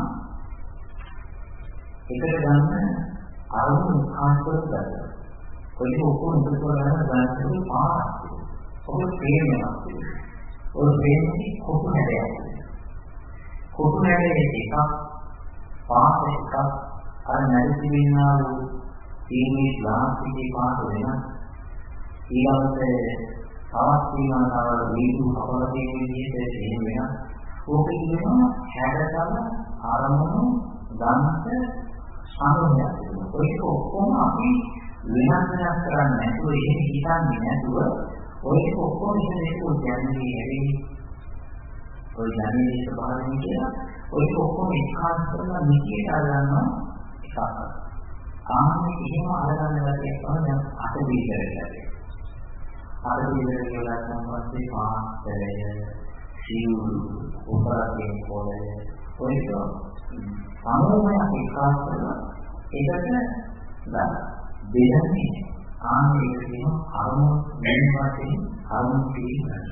එකට ගන්න අරමුණු කාන්තර ගන්නවා. ඔය ඔක්කොම එකතු කරලා ගන්න පාරක්. ඔය ප්‍රේමයක්. ඔය ප්‍රේමී කොහොම හැදයක්. කොහොම හැදේ එකක් පාස් එකක් අර නැති වෙනා වූ තීමේ ලාස්තිකේ පාස් වෙන ඊළඟට තවත් සීමාවල් වීදු අපල තියෙන විදිහට එහෙම වෙන ඕක කියනවා හැදතම ආරම්භන ගන්නට සම්බන්ධයක්. ඔය ඔක්කොම අපි වෙනස් වෙනස් කරන්නේ නැතුව එහෙම හිතන්නේ නැතුව ඔය ඔක්කොම ඉන්නේ කියන්නේ හැරෙන්නේ ඔය දැනෙන ස්වභාවයෙන් කියලා ඔය ඔක්කොම එකහාස් කරලා නිතියට අරගන්නවා එකක්. ආන්නේ එහෙම අරගන්න ගැතියක් තමයි දැන් අට දීතරේ. අට දීතරේ කියලා සම්පස්සේ පාස්තරය සිවුරු උපරාගෙන පොළේ ඔය සමෝමයක් එකහාස් කරලා ඒකට ගන්න. දෙන්නේ ආන්නේ කියන අරමුණු වෙන වශයෙන් අරමුණු පිළිගන්න.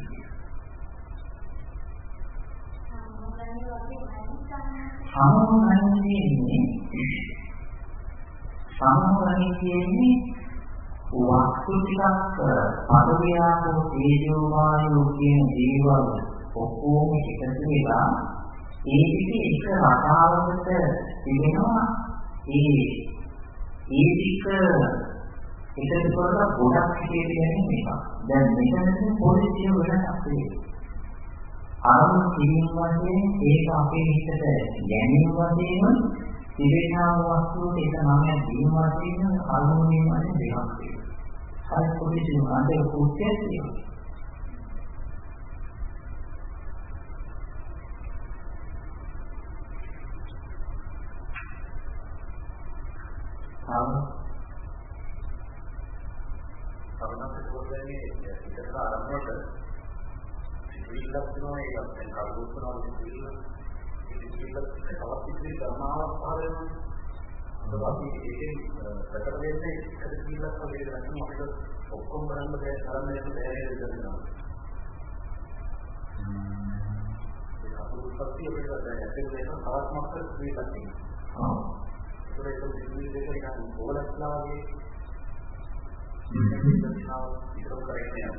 සමෝගන්නේ සමෝගන්නේ කියන්නේ වස්තු ටිකක් පදවියාකෝ තේජෝ වායෝ කියන දේවල් ඔක්කොම එකතු වෙලා ඒ පිටේ එක රටාවකට තිබෙනවා. ඒ ඒ ටික එකතු කරලා ගොඩක් කියන්නේ මේක. දැන් මෙතනදී පොලිසිය වෙනසක් තියෙනවා. අරමුණු කිරීම වශයෙන් ඒක අපේ හිතට ගැනීම වශයෙන් තිබෙනා වස්තුවට එක නමක් දීම වශයෙන් අරමුණු වීම වශයෙන් දෙකක් තියෙනවා. අර පොඩි අnder කුට්ටියක් තියෙනවා. ආව සමනත් පොතේ ඉතල ආරම්භයට සිවිල්ලක් වෙනවා ඒක දැන් කරුණු කරනවා සිවිල්ල සිවිල්ල තවත් ඉතිරි ධර්මාවක් පාරෙනවා අද අපි ඒකේ ප්‍රකට වෙන්නේ සිවිල්ලක් වගේ දැන් අපිට ඔක්කොම බලන්න බැහැ තරම් දෙයක් බැහැ දෙන්නවා ඒක අපුරු සත්‍ය අපිට දැන් ඇත්තටම ඒක තවත් මාත්‍ර සිවිල්ලක් තියෙනවා ඔව් ඒක සිවිල් දෙක නිකන් ඕලස්ලා වගේ ඉතින් කරන්නේ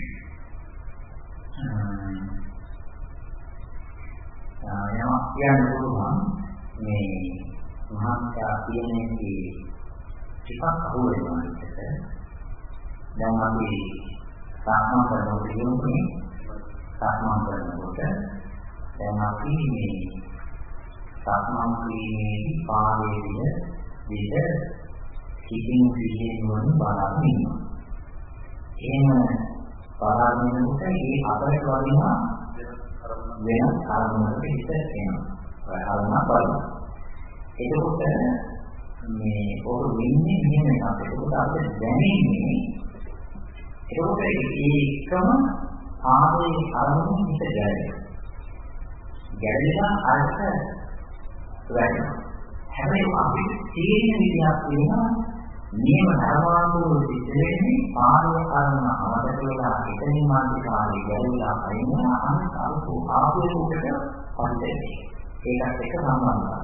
යමක් කියන්න පුළුවන් මේ මහත්කා කියන්නේ ටිකක් අහු වෙනවා විතර. දැන් අපි සාකච්ඡා කරනකොට කියන්නේ සාකච්ඡා කරනකොට දැන් අපි මේ සාකච්ඡා කිරීමේදී පාඩේ විද කිසිම විශේෂම බලාගෙන ඉන්නවා. එහෙම බලාගෙන ඉන්නකොට මේ අපරට වදිනවා වෙන කාරණාවකට හිත එනවා. කාරණා බලන්න. එතකොට මේ පොර වෙන්නේ මෙහෙම එකක්. ඒකට අපිට දැනෙන්නේ ඒකට ඒකම ආවේ අරමුණ හිත ගැලෙනවා. ගැලෙලා අර්ථ වෙනවා. හැබැයි අපිට තේරෙන විදිහක් වෙනවා නියම ධර්මානුකූල සිද්ධෙන්නේ පාරේ කරන අවදක වෙලා එතනින් මානසික කාර්ය ගැලවිලා අයින අනිත් අරපු ආපේ උඩට පන්දේ. ඒකත් එක්ක සම්බන්ධයි.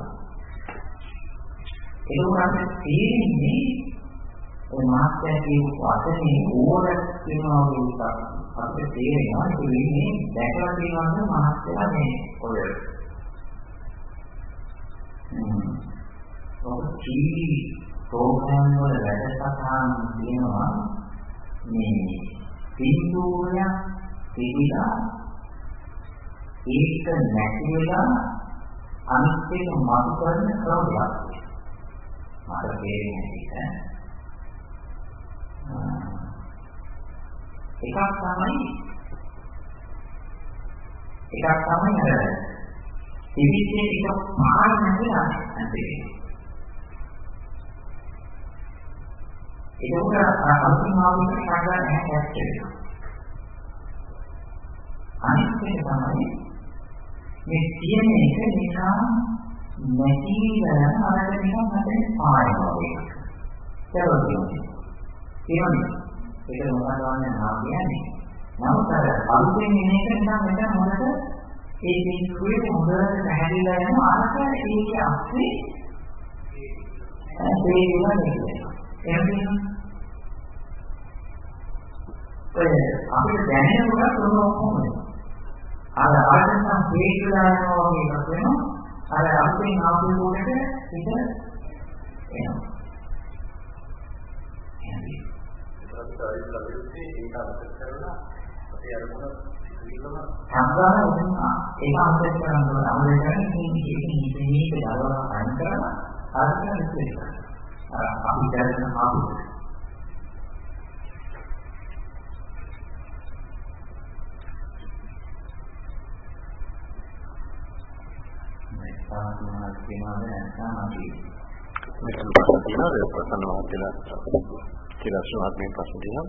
ඒක උනත් තේරෙන්නේ ඔය මාත්‍යා කියන වචනේ ඕන වෙනවා කියන එක අපිට තේරෙනවා. ඒ වෙන්නේ දැකලා තියෙනවා මාත්‍යා මේ ඔය හ්ම් ඔය කී ප්‍රෝග්‍රෑම් වල වැඩසටහන් තියෙනවා මේ පිටුවල පිළිලා ඒක නැති වෙලා අනිත් එක මතු කරන ක්‍රමයක් මට තේරෙන්නේ එකක් තමයි එකක් තමයි අර ඉවිසේ එක පාර නැතිලා නැති ඒක අන්තිමාවට කරගන්න හැකියි. අනිත් එක තමයි මේ තියෙන එක නිසා නැති වෙන අරගෙන නිකන් හදේ පායනවා වගේ. ඒකෝනේ. ඒවනේ. ඒක මොකක්ද වන්නේ නා කියන්නේ. නමුත් අර අලුතෙන් එන එක නිසා මෙතන මොනද ඒ පිටුවේ හොඳට පැහැදිලිලා යන අරක ඒක අපේ ඒ වගේ එහෙනම් ඒ අපිට දැනෙන කොට තොරව කොහොමද? අර ආයතන හේතුලා යනවා වගේ එකක් වෙනවා. අර අපේ ආපු කොටට ඉත එනවා. ඒක තමයි ලැබෙන්නේ ඒක අර්ථ කරලා අපි අර මොන සිවිලම සංගාන උනා ඒක අර්ථ කරනවා. අවුල කරන්නේ මේ මේක දාලා අයින් කරලා අර්ථ කරනවා. අපි දැන් ආපු මේ සාමාන්‍ය කියනවා නැත්නම් අපි මේක ප්‍රශ්න තියෙනවද ප්‍රශ්න මහත්තයලා කියලා සුවහත් මේ ප්‍රශ්න තියෙනවා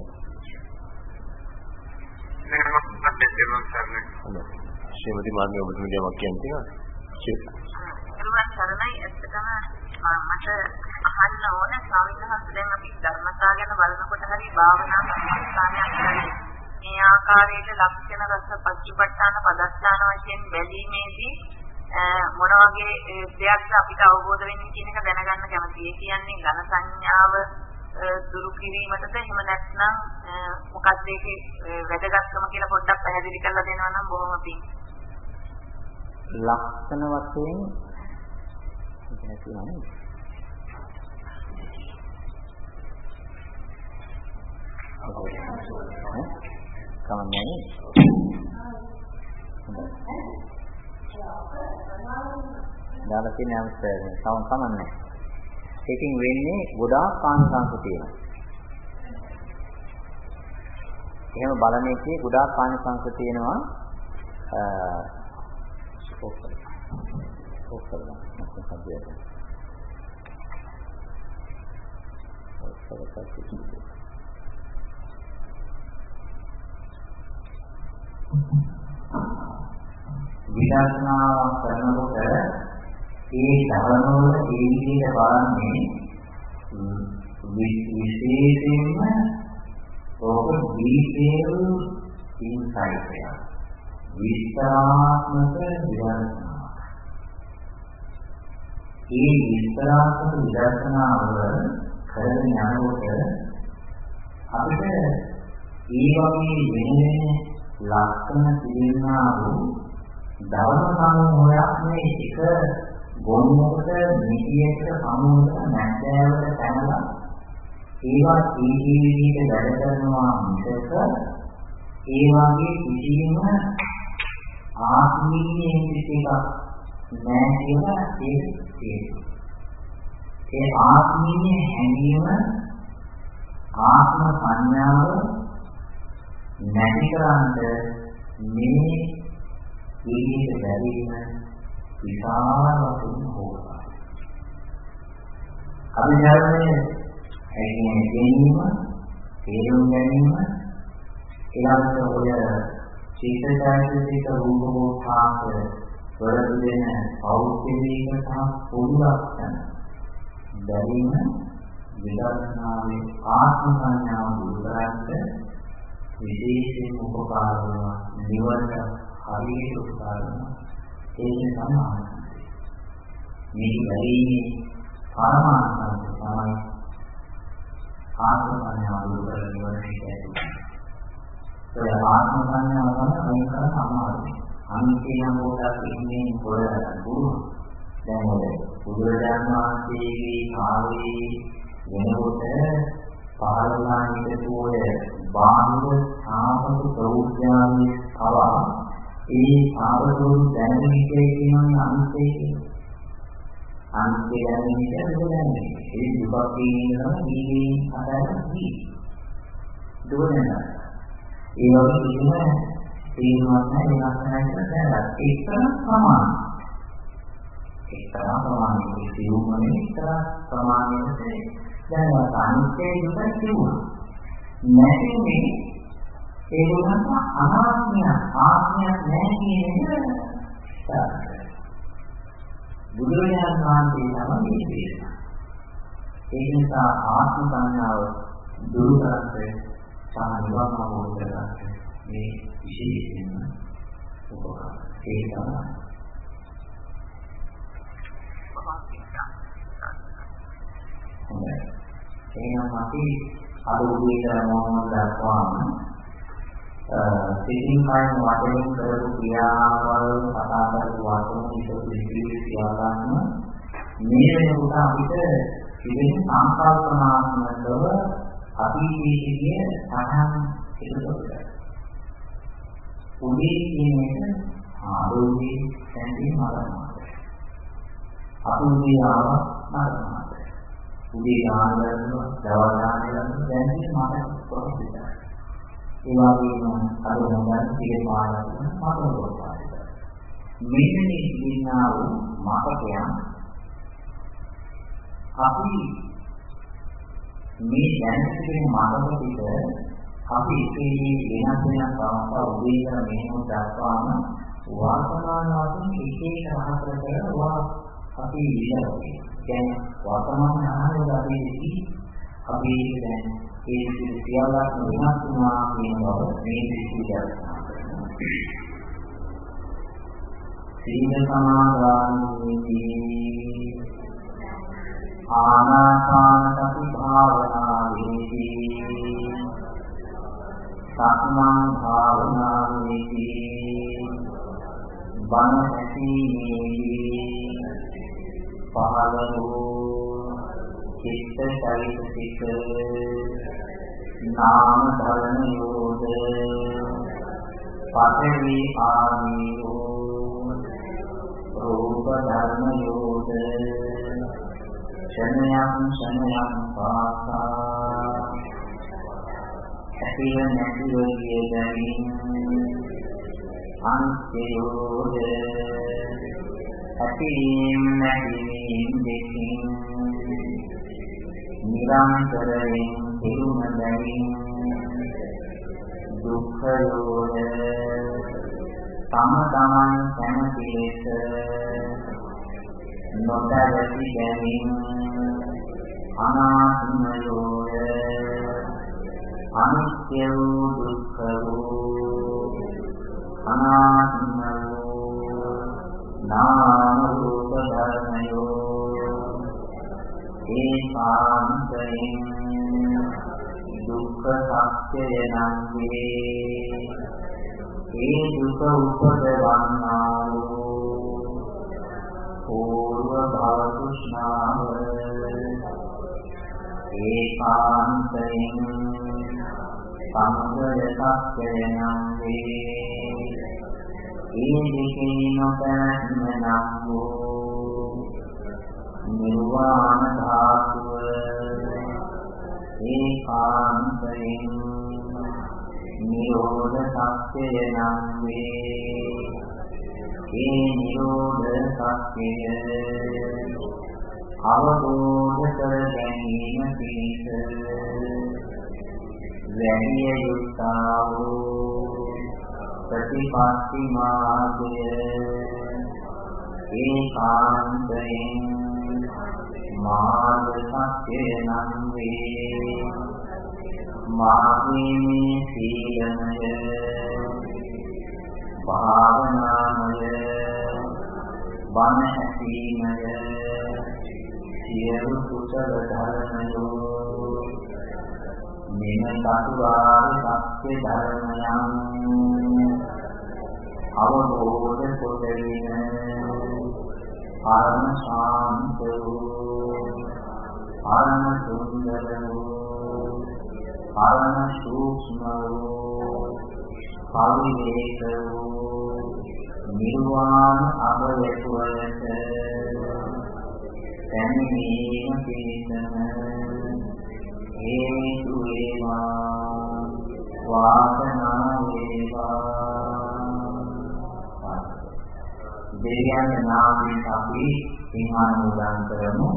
නේද මම දෙන්නම් සර් ශ්‍රීමති මාර්ගය ඔබතුමිය දෙයක් කියන්න තියෙනවද? ඒවත් සරණයි ඇත්තටම මට අහන්න ඕනේ ස්වාමීන් වහන්සේ දැන් අපි ධර්මතා ගැන බලනකොට හරි භාවනා සම්පස්ථානයක් හරි මේ ආකාරයට ලක්ෂණ රස පච්චපට්ඨාන පදස්ථාන වශයෙන් බැලීමේදී මොන වගේ දෙයක්ද අපිට අවබෝධ වෙන්නේ කියන එක දැනගන්න කැමතියි. ඒ කියන්නේ ඝන සංඥාව දුරු කිරීමටද එහෙම නැත්නම් මොකක්ද ඒකේ වැදගත්කම කියලා පොඩ්ඩක් පැහැදිලි කරලා දෙනවා නම් බොහොම පිං. ලක්ෂණ වශයෙන් ඉතින් කියන්නේ කමන්නේ දාලා තියෙන අවස්ථාවේ සම කමන්නේ ඒකෙන් වෙන්නේ ගොඩාක් කාණ සංකෘතිය තියෙනවා එහෙම බලන එකේ ගොඩාක් ආනිසංස තියෙනවා. අ ඔක්කොම ඔක්කොම නැත්නම් හදියට. විදර්ශනා කරනකොට ඒ ධර්මවල ඒ විදිහට බලන්නේ විශේෂයෙන්ම ඔබ දීපේල් ඉන්සයිට් එක. විස්තරාත්මක විදර්ශනා. ඒ විස්තරාත්මක විදර්ශනාව කරගෙන යනකොට අපිට ඒ වගේ වෙන ලක්ෂණ තියනා වූ ධර්ම සමූහයක් මේ එක ගොන්නකට නිතියකට සමූහයක නැත්ෑවට පැනලා ඒවා තීටි විදිහට වැඩ කරනවා මිසක ඒ වගේ කිසිම ආත්මීය පිටිකක් නැහැ කියලා ඒක තියෙනවා. ඒ ආත්මීය හැඟීම ආත්ම සංඥාව නැති කරන්ද මේ ජීවිත බැරිම විශාල වශයෙන් හොරා. අභිධර්මයේ ඇගෙන ගැනීම, තේරුම් ගැනීම, ඊළඟට ඔය චිත්තචෛතසික රූපෝත්පාද වල දෙන පෞද්ගලික සහ පොදු ලක්ෂණ බැරිම විදර්ශනාවේ ආත්ම සංඥාව දුරු කරන්න විශේෂයෙන් උපකාර වෙනවා. නිවනට හරියට උපකාර වෙනවා. ඒක තමයි මේ බැරිමේ පරමාර්ථය තමයි ආත්ම සංඥාව දුරු කරන නිවනට කියන්නේ. ඒ ආත්ම සංඥාව තමයි අනික සමාධිය. අනිකේන පොඩක් ඉන්නේ පොඩක් දුරු. දැන් ඔය බුදුරජාණන් වහන්සේගේ කාලේ වෙනකොට පහළලා හිටපු ඔය බාහිර සාපක ප්‍රෞද්‍යාවේ පවා ඒ සාපකවරු දැනෙන්නේ කියන අන්තයේ අන්තය දැනෙන්නේ ඒ දුක කියනවා මේ අතරදී දුවනවා. ඒ වගේ කිසිම තේරුමක් නැහැ වෙනස් නැහැ ඒක සමාන. එක්තරා ප්‍රමාණයක සිවුමනේ එක්තරා ප්‍රමාණයක දැන් අනිත්‍යය දුක සිවුම නැතිනේ ඒ වුණත් අනාත්මය ආත්මය නැහැ කියන එක බුදුරජාණන් වහන්සේ තමයි දේශනා. ඒ නිසා ආත්ම සංඥාව දුරු කරන්නේ සහ නිවන් අවබෝධ කරගන්න මේ විශේෂයෙන්ම උපකාර. ඒ තමයි එහෙනම් අපි අද උදේට මොනවද දක්වාම සිතින් කයින් වටෙන් කරපු ක්‍රියාවල් කතා කරපු වචන ඉදිරි සියල්ලම මේ වෙනකොට අපිට ඉතින් සංකල්පනාත්මකව අභිජීවිතයේ සහන් එකතුයි. උදේ කියන එක ආරෝගී සැදී මරනවා. අපුදී ආව මරනවා. උදේ ගාන කරනවා, දවල් ගාන කරනවා, දැන් මේ මාතෘකාව කොහොමද? ඒ වගේම අද මොනවද කියන පාඩම් මාතෘකාව. මෙන්න ඉන්නා වූ මාතකයන් අපි මේ දැන් සිටින මාතක පිට අපි ඉතින් වෙනස් වෙනස් අවස්ථා උදේ කරන මේක දක්වාම වර්තමාන වශයෙන් එක එක රහස කරලා අපි ඉන්නේ. දැන් වර්තමාන ආහාරය අපි ඉති අපි දැන් ඒ සියල්ලක් වෙනස් වුණා කියන බව මේ විශ්වාසය. සීල සමාදානයේදී ආනාපාන සති භාවනාවේදී සක්මන් භාවනාවේදී බණ ඇසීමේදී පහළ වූ චිත්ත චෛතසික නාම ධර්ම යෝද පඨවි ආනියෝ රූප ධර්ම යෝද ක්ෂණයන් ක්ෂණයන් පාසා ඇතිව නැතිව ගිය බැවින් අන්තියෝද ඇතිවීම නැතිවීම දෙකින් නිරන්තරයෙන් කෙරුණ බැවින් දුක්ඛයෝද තම තමන් කැමති ලෙස නොදැවති බැවින් අනාත්මයෝද අනිත්‍ය වූ දුක්ඛ වූ අනාත්ම වූ නාම රූප ධර්මයෝ ඒකාන්තයෙන් දුක්ඛ සත්‍යය නම් වේ. ඒ දුක උපදවන්නා වූ పూర్ව භව කුෂ්ණාව ඒකාන්තයෙන් සමුදය සත්‍යය නම් වේ. ඒ දෙකේ නොපැවැත්ම නම් වූ නිර්වාණ ධාතුව ඒකාන්තයෙන් නිරෝධ සත්‍යය නම් වේ. ඒ නිරෝධ සත්‍යය අවබෝධ කර ගැනීම පිණිස වැඩි යුක්තා වූ ප්‍රතිපත්ති මාර්ගය ඒකාන්තයෙන් මාර්ග සත්‍යය නම් වේ. මාර්ගයේ සීලමය භාවනාමය බණ ඇසීමය සියලු කුසල ධර්මයෝ මෙම චතුරාර්ය සත්‍ය ධර්මයන් අවබෝධ කොටගෙන ආත්ම ශාන්ත වූ ආත්ම සුන්දර වූ ආත්ම සූක්ෂම වූ පරිවේක වූ නිර්වාණ අභයතුවලට පැමිණීම පිණිසම හේතු වේවා වාසනා වේවා. දෙවියන් නාමයෙන් අපි සිංහානුදාන කරමු.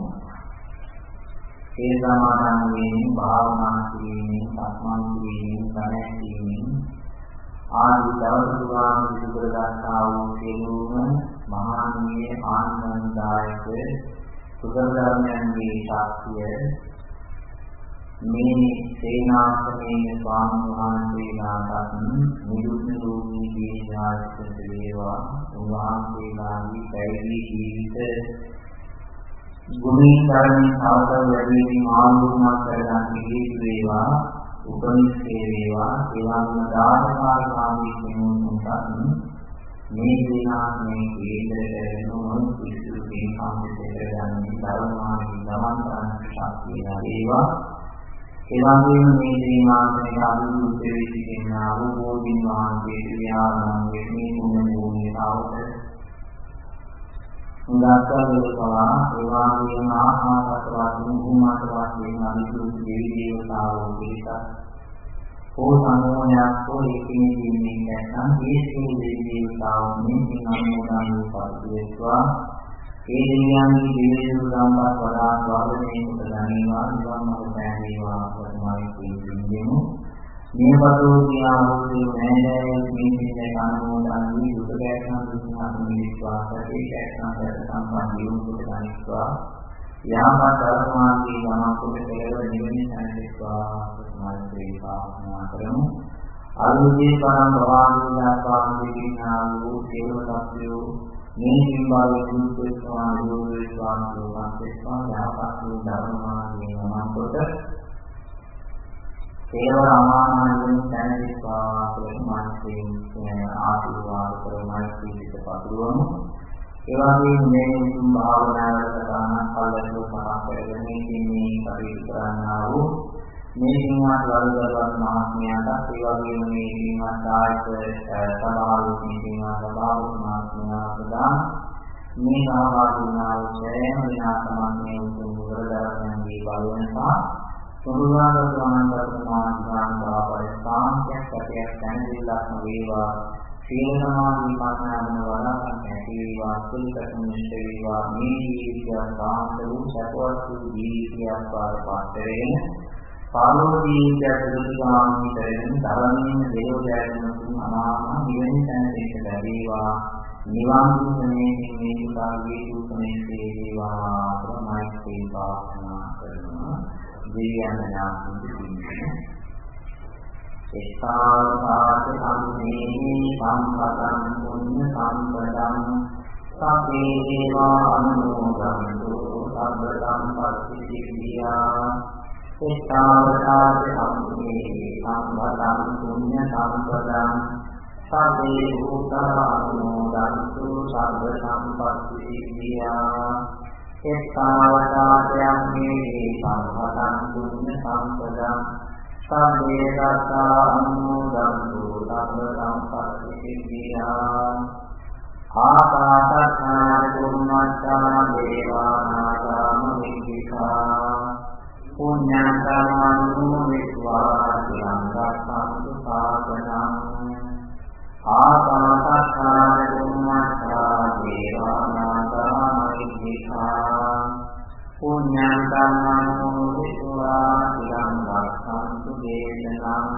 ඒ සමාදන් වීමෙන් භාවනා කිරීමෙන් සක්මන් කිරීමෙන් සැලැස්වීමෙන් ආදී දවස පුරාම සිදු කර ගන්නා වූ සියලුම මහානීය ආනන්දදායක කුසල ධර්මයන්ගේ ශක්තිය මේ සේනාසනයේ ස්වාමීන් වහන්සේලාට නිරුත් නිරෝගී දීර්ඝායුෂ වේවා. උන්වහන්සේලාගේ පැවිදි ජීවිත ගුණී ධර්මී සාර්ථක වැඩිවීම ආනුභාව කරගන්න හේතු වේවා. උපනිෂේ වේවා. ඒවාම දායකාරාමී කෙනෙකුට මේ සේනාසනයේ කේන්ද්‍රයෙන් නොවන පිළිතුරු දෙන සම්පූර්ණ කරගන්න ධර්මාදී ගමන් ශක්තිය වේවා. එවැගේම මේ සේනාසනයේ අනුමුත් වෙවිසින් ආවෝදින් වහන්සේ ක්‍රියාවන් වෙන්නේ මොන භූමිකාවද උදාසවේවා එවැගේම ආත්මසත්වාදී භූමාතවාදී අනිකුත් දෙවි දේවතාවෝ පිළිසක් ඕ සම්මෝහයක් හෝ ඒකේ දීන්නේ නැත්නම් මේ සියලු දෙවි දේවතාවෝ මේ අනුමෝදන් පරිදේශවා ඒ දෙවියන්ගේ දිව්‍ය සම්පත් වඩා වර්ධනය කොට ගැනීමවා නිවන් මාර්ග පෑදීවා වර්තමානයේ කියමු. මේ පදෝදී ආවෝදී නෑදෑයන් මේ සිතේ අනුමෝදන් වී දුක ගැටන දුක්ඛ නිවිස්වාසයේ ගැටන සම්බන්ධ වූ කොට ගැනීමවා යාමත් ධර්මාදී ගමකොට කෙරෙව නිවන සැනසෙත්වා වර්තමානයේ පාපනා කරමු. අනුදී පරම භවංගා ස්වාමීන් වූ දේවතාවෝ මේ සිංහාවේ දුක්ඛ සමාධිය ස්වාමීන් වහන්සේලා යාපත් ධර්මාදී නමකොට ඒව රාමායන දැනවිස්වා ප්‍රමාණයෙන් ආශිර්වාද කරමයි පිට පතුරවමු. ඒ වගේම මේ උතුම් භාවනාවකට අනුකම්පාවෙන් සමාන කරගෙන මේ කටයුතු කරන්නා වූ මේ සිංහාත් වලදවත් මහත්මයාට ඒ වගේම මේ සිංහාත් ආයත සභාවේ සිංහාත් සභාවේ මහත්මයාට මේ සහභාගී වුණා වූ සෑම දිනා සමාන්‍ය උතුම් වරදරයන්ගේ බලයෙන්පා සෝවාන් සමාධිමාන පාපයස්ථාන්තයක් කටයක් දැනගිල්ලක්ම වේවා සීල සමාධි මාර්ගයන වඩාත් ඇති වේවා කුලකතුන් ඉෂ්ට වේවා මේ ජීවිතය සාන්ත වූ සත්‍යවත් වූ ජීවිතයක් පාරපත් වෙන පාරෝ ජීවිතය දුරුගාමී කරගෙන ධර්මයෙන් දේවයන් තුන් අනාම නිවන තැනට ලැබේවා නිවන් සුනේ මේ කාගේ සුනේ වේවා ප්‍රමයිතේ පාපනා කරනවා දිව්‍යයන් ඥානසින්නේ එක්තාවාස සම්මේ සම්පතං පුඤ්ඤ සම්පදං සබ්බේ දේවා අනුමෝදන්තු සබ්බ සම්පත්ති සිද්ධියා එක්තාවාස සම්මේ සම්පතං පුඤ්ඤ සම්පදං සබ්බේ භූතා අනුමෝදන්තු සබ්බ සම්පත්ති සිද්ධියා එක්තාවාසයන් මේ සම්පතං පුඤ්ඤ සම්පදං සබ්බේ දත්තා අනුමෝදන්තු සබ්බ සම්පත්ති සිද්ධියා ආකාශත්තා කුම්මත්තා දේවානාගා මහිද්దికා පුඤ්ඤාන්තමනුමිත්වා සියංගස්සන්තු සාසනං ආකාශත්තා කුම්මත්තා දේවානාගා මහිද්దికා පුඤ්ඤාන්තමනුමිත්වා සියංගස්සන්තු දේශනං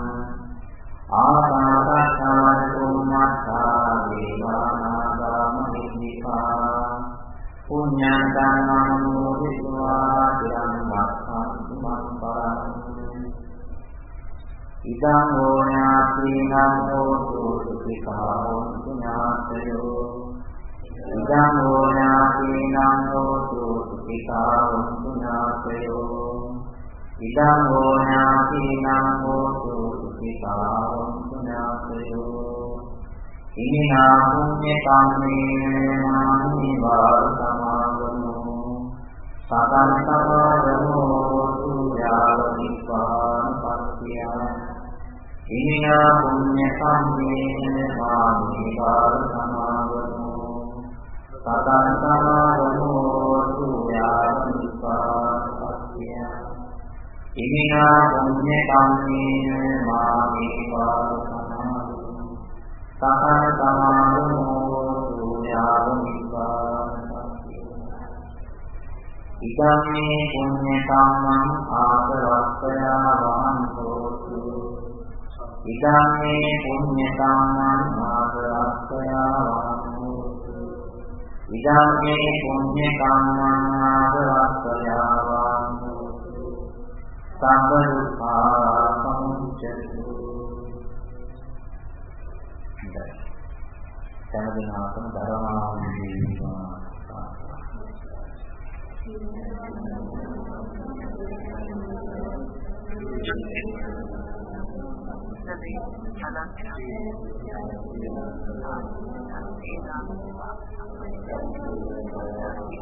ආකාශත්තා කුම්මත්තා දේවානාගා මහිද්దికා පුඤ්ඤාන්තමනුමිත්වා සියංගස්සන්තු මත්පරං ඉදං ඕනාපීනං හෝතු සුඛිතා හොන්තු ඥාතයෝ ඉදං ඕනාපීනං හෝතු සුඛිතා හොන්තු ඥාතයෝ ඉදං ඕනාපීනං හෝතු සුඛිතා හොන්තු ඥාතයෝ ඉමිනා පුඤ්ඤ කම්මේන මානි වාර සමාගමෝ සතං සමාගමෝ සුයාව නිපාන පත්‍තිය ඉමිනා පුඤ්ඤ කම්මේන මානි වාර සමාගමෝ සතං සමාගමෝ සුයාව නිපාන පත්‍තිය ඉමිනා පුඤ්ඤ කම්මේන මානි වාර සමාගමෝ සතං සමාගමෝ සුයාව නිපාන ඉදං මේ පුඤ්ඤ කම්මං ආසවස්සයා වහන්තෝතු ඉදං මේ පුඤ්ඤ කම්මං ආසවස්සයා වහන්තෝතු ඉදං මේ පුඤ්ඤ කම්මං ආසවස්සයා වහන්තෝතු සම්බ දුක්ඛා සමුච්ඡතු සමදිනාතම ධර්මානුදීවා Thank you.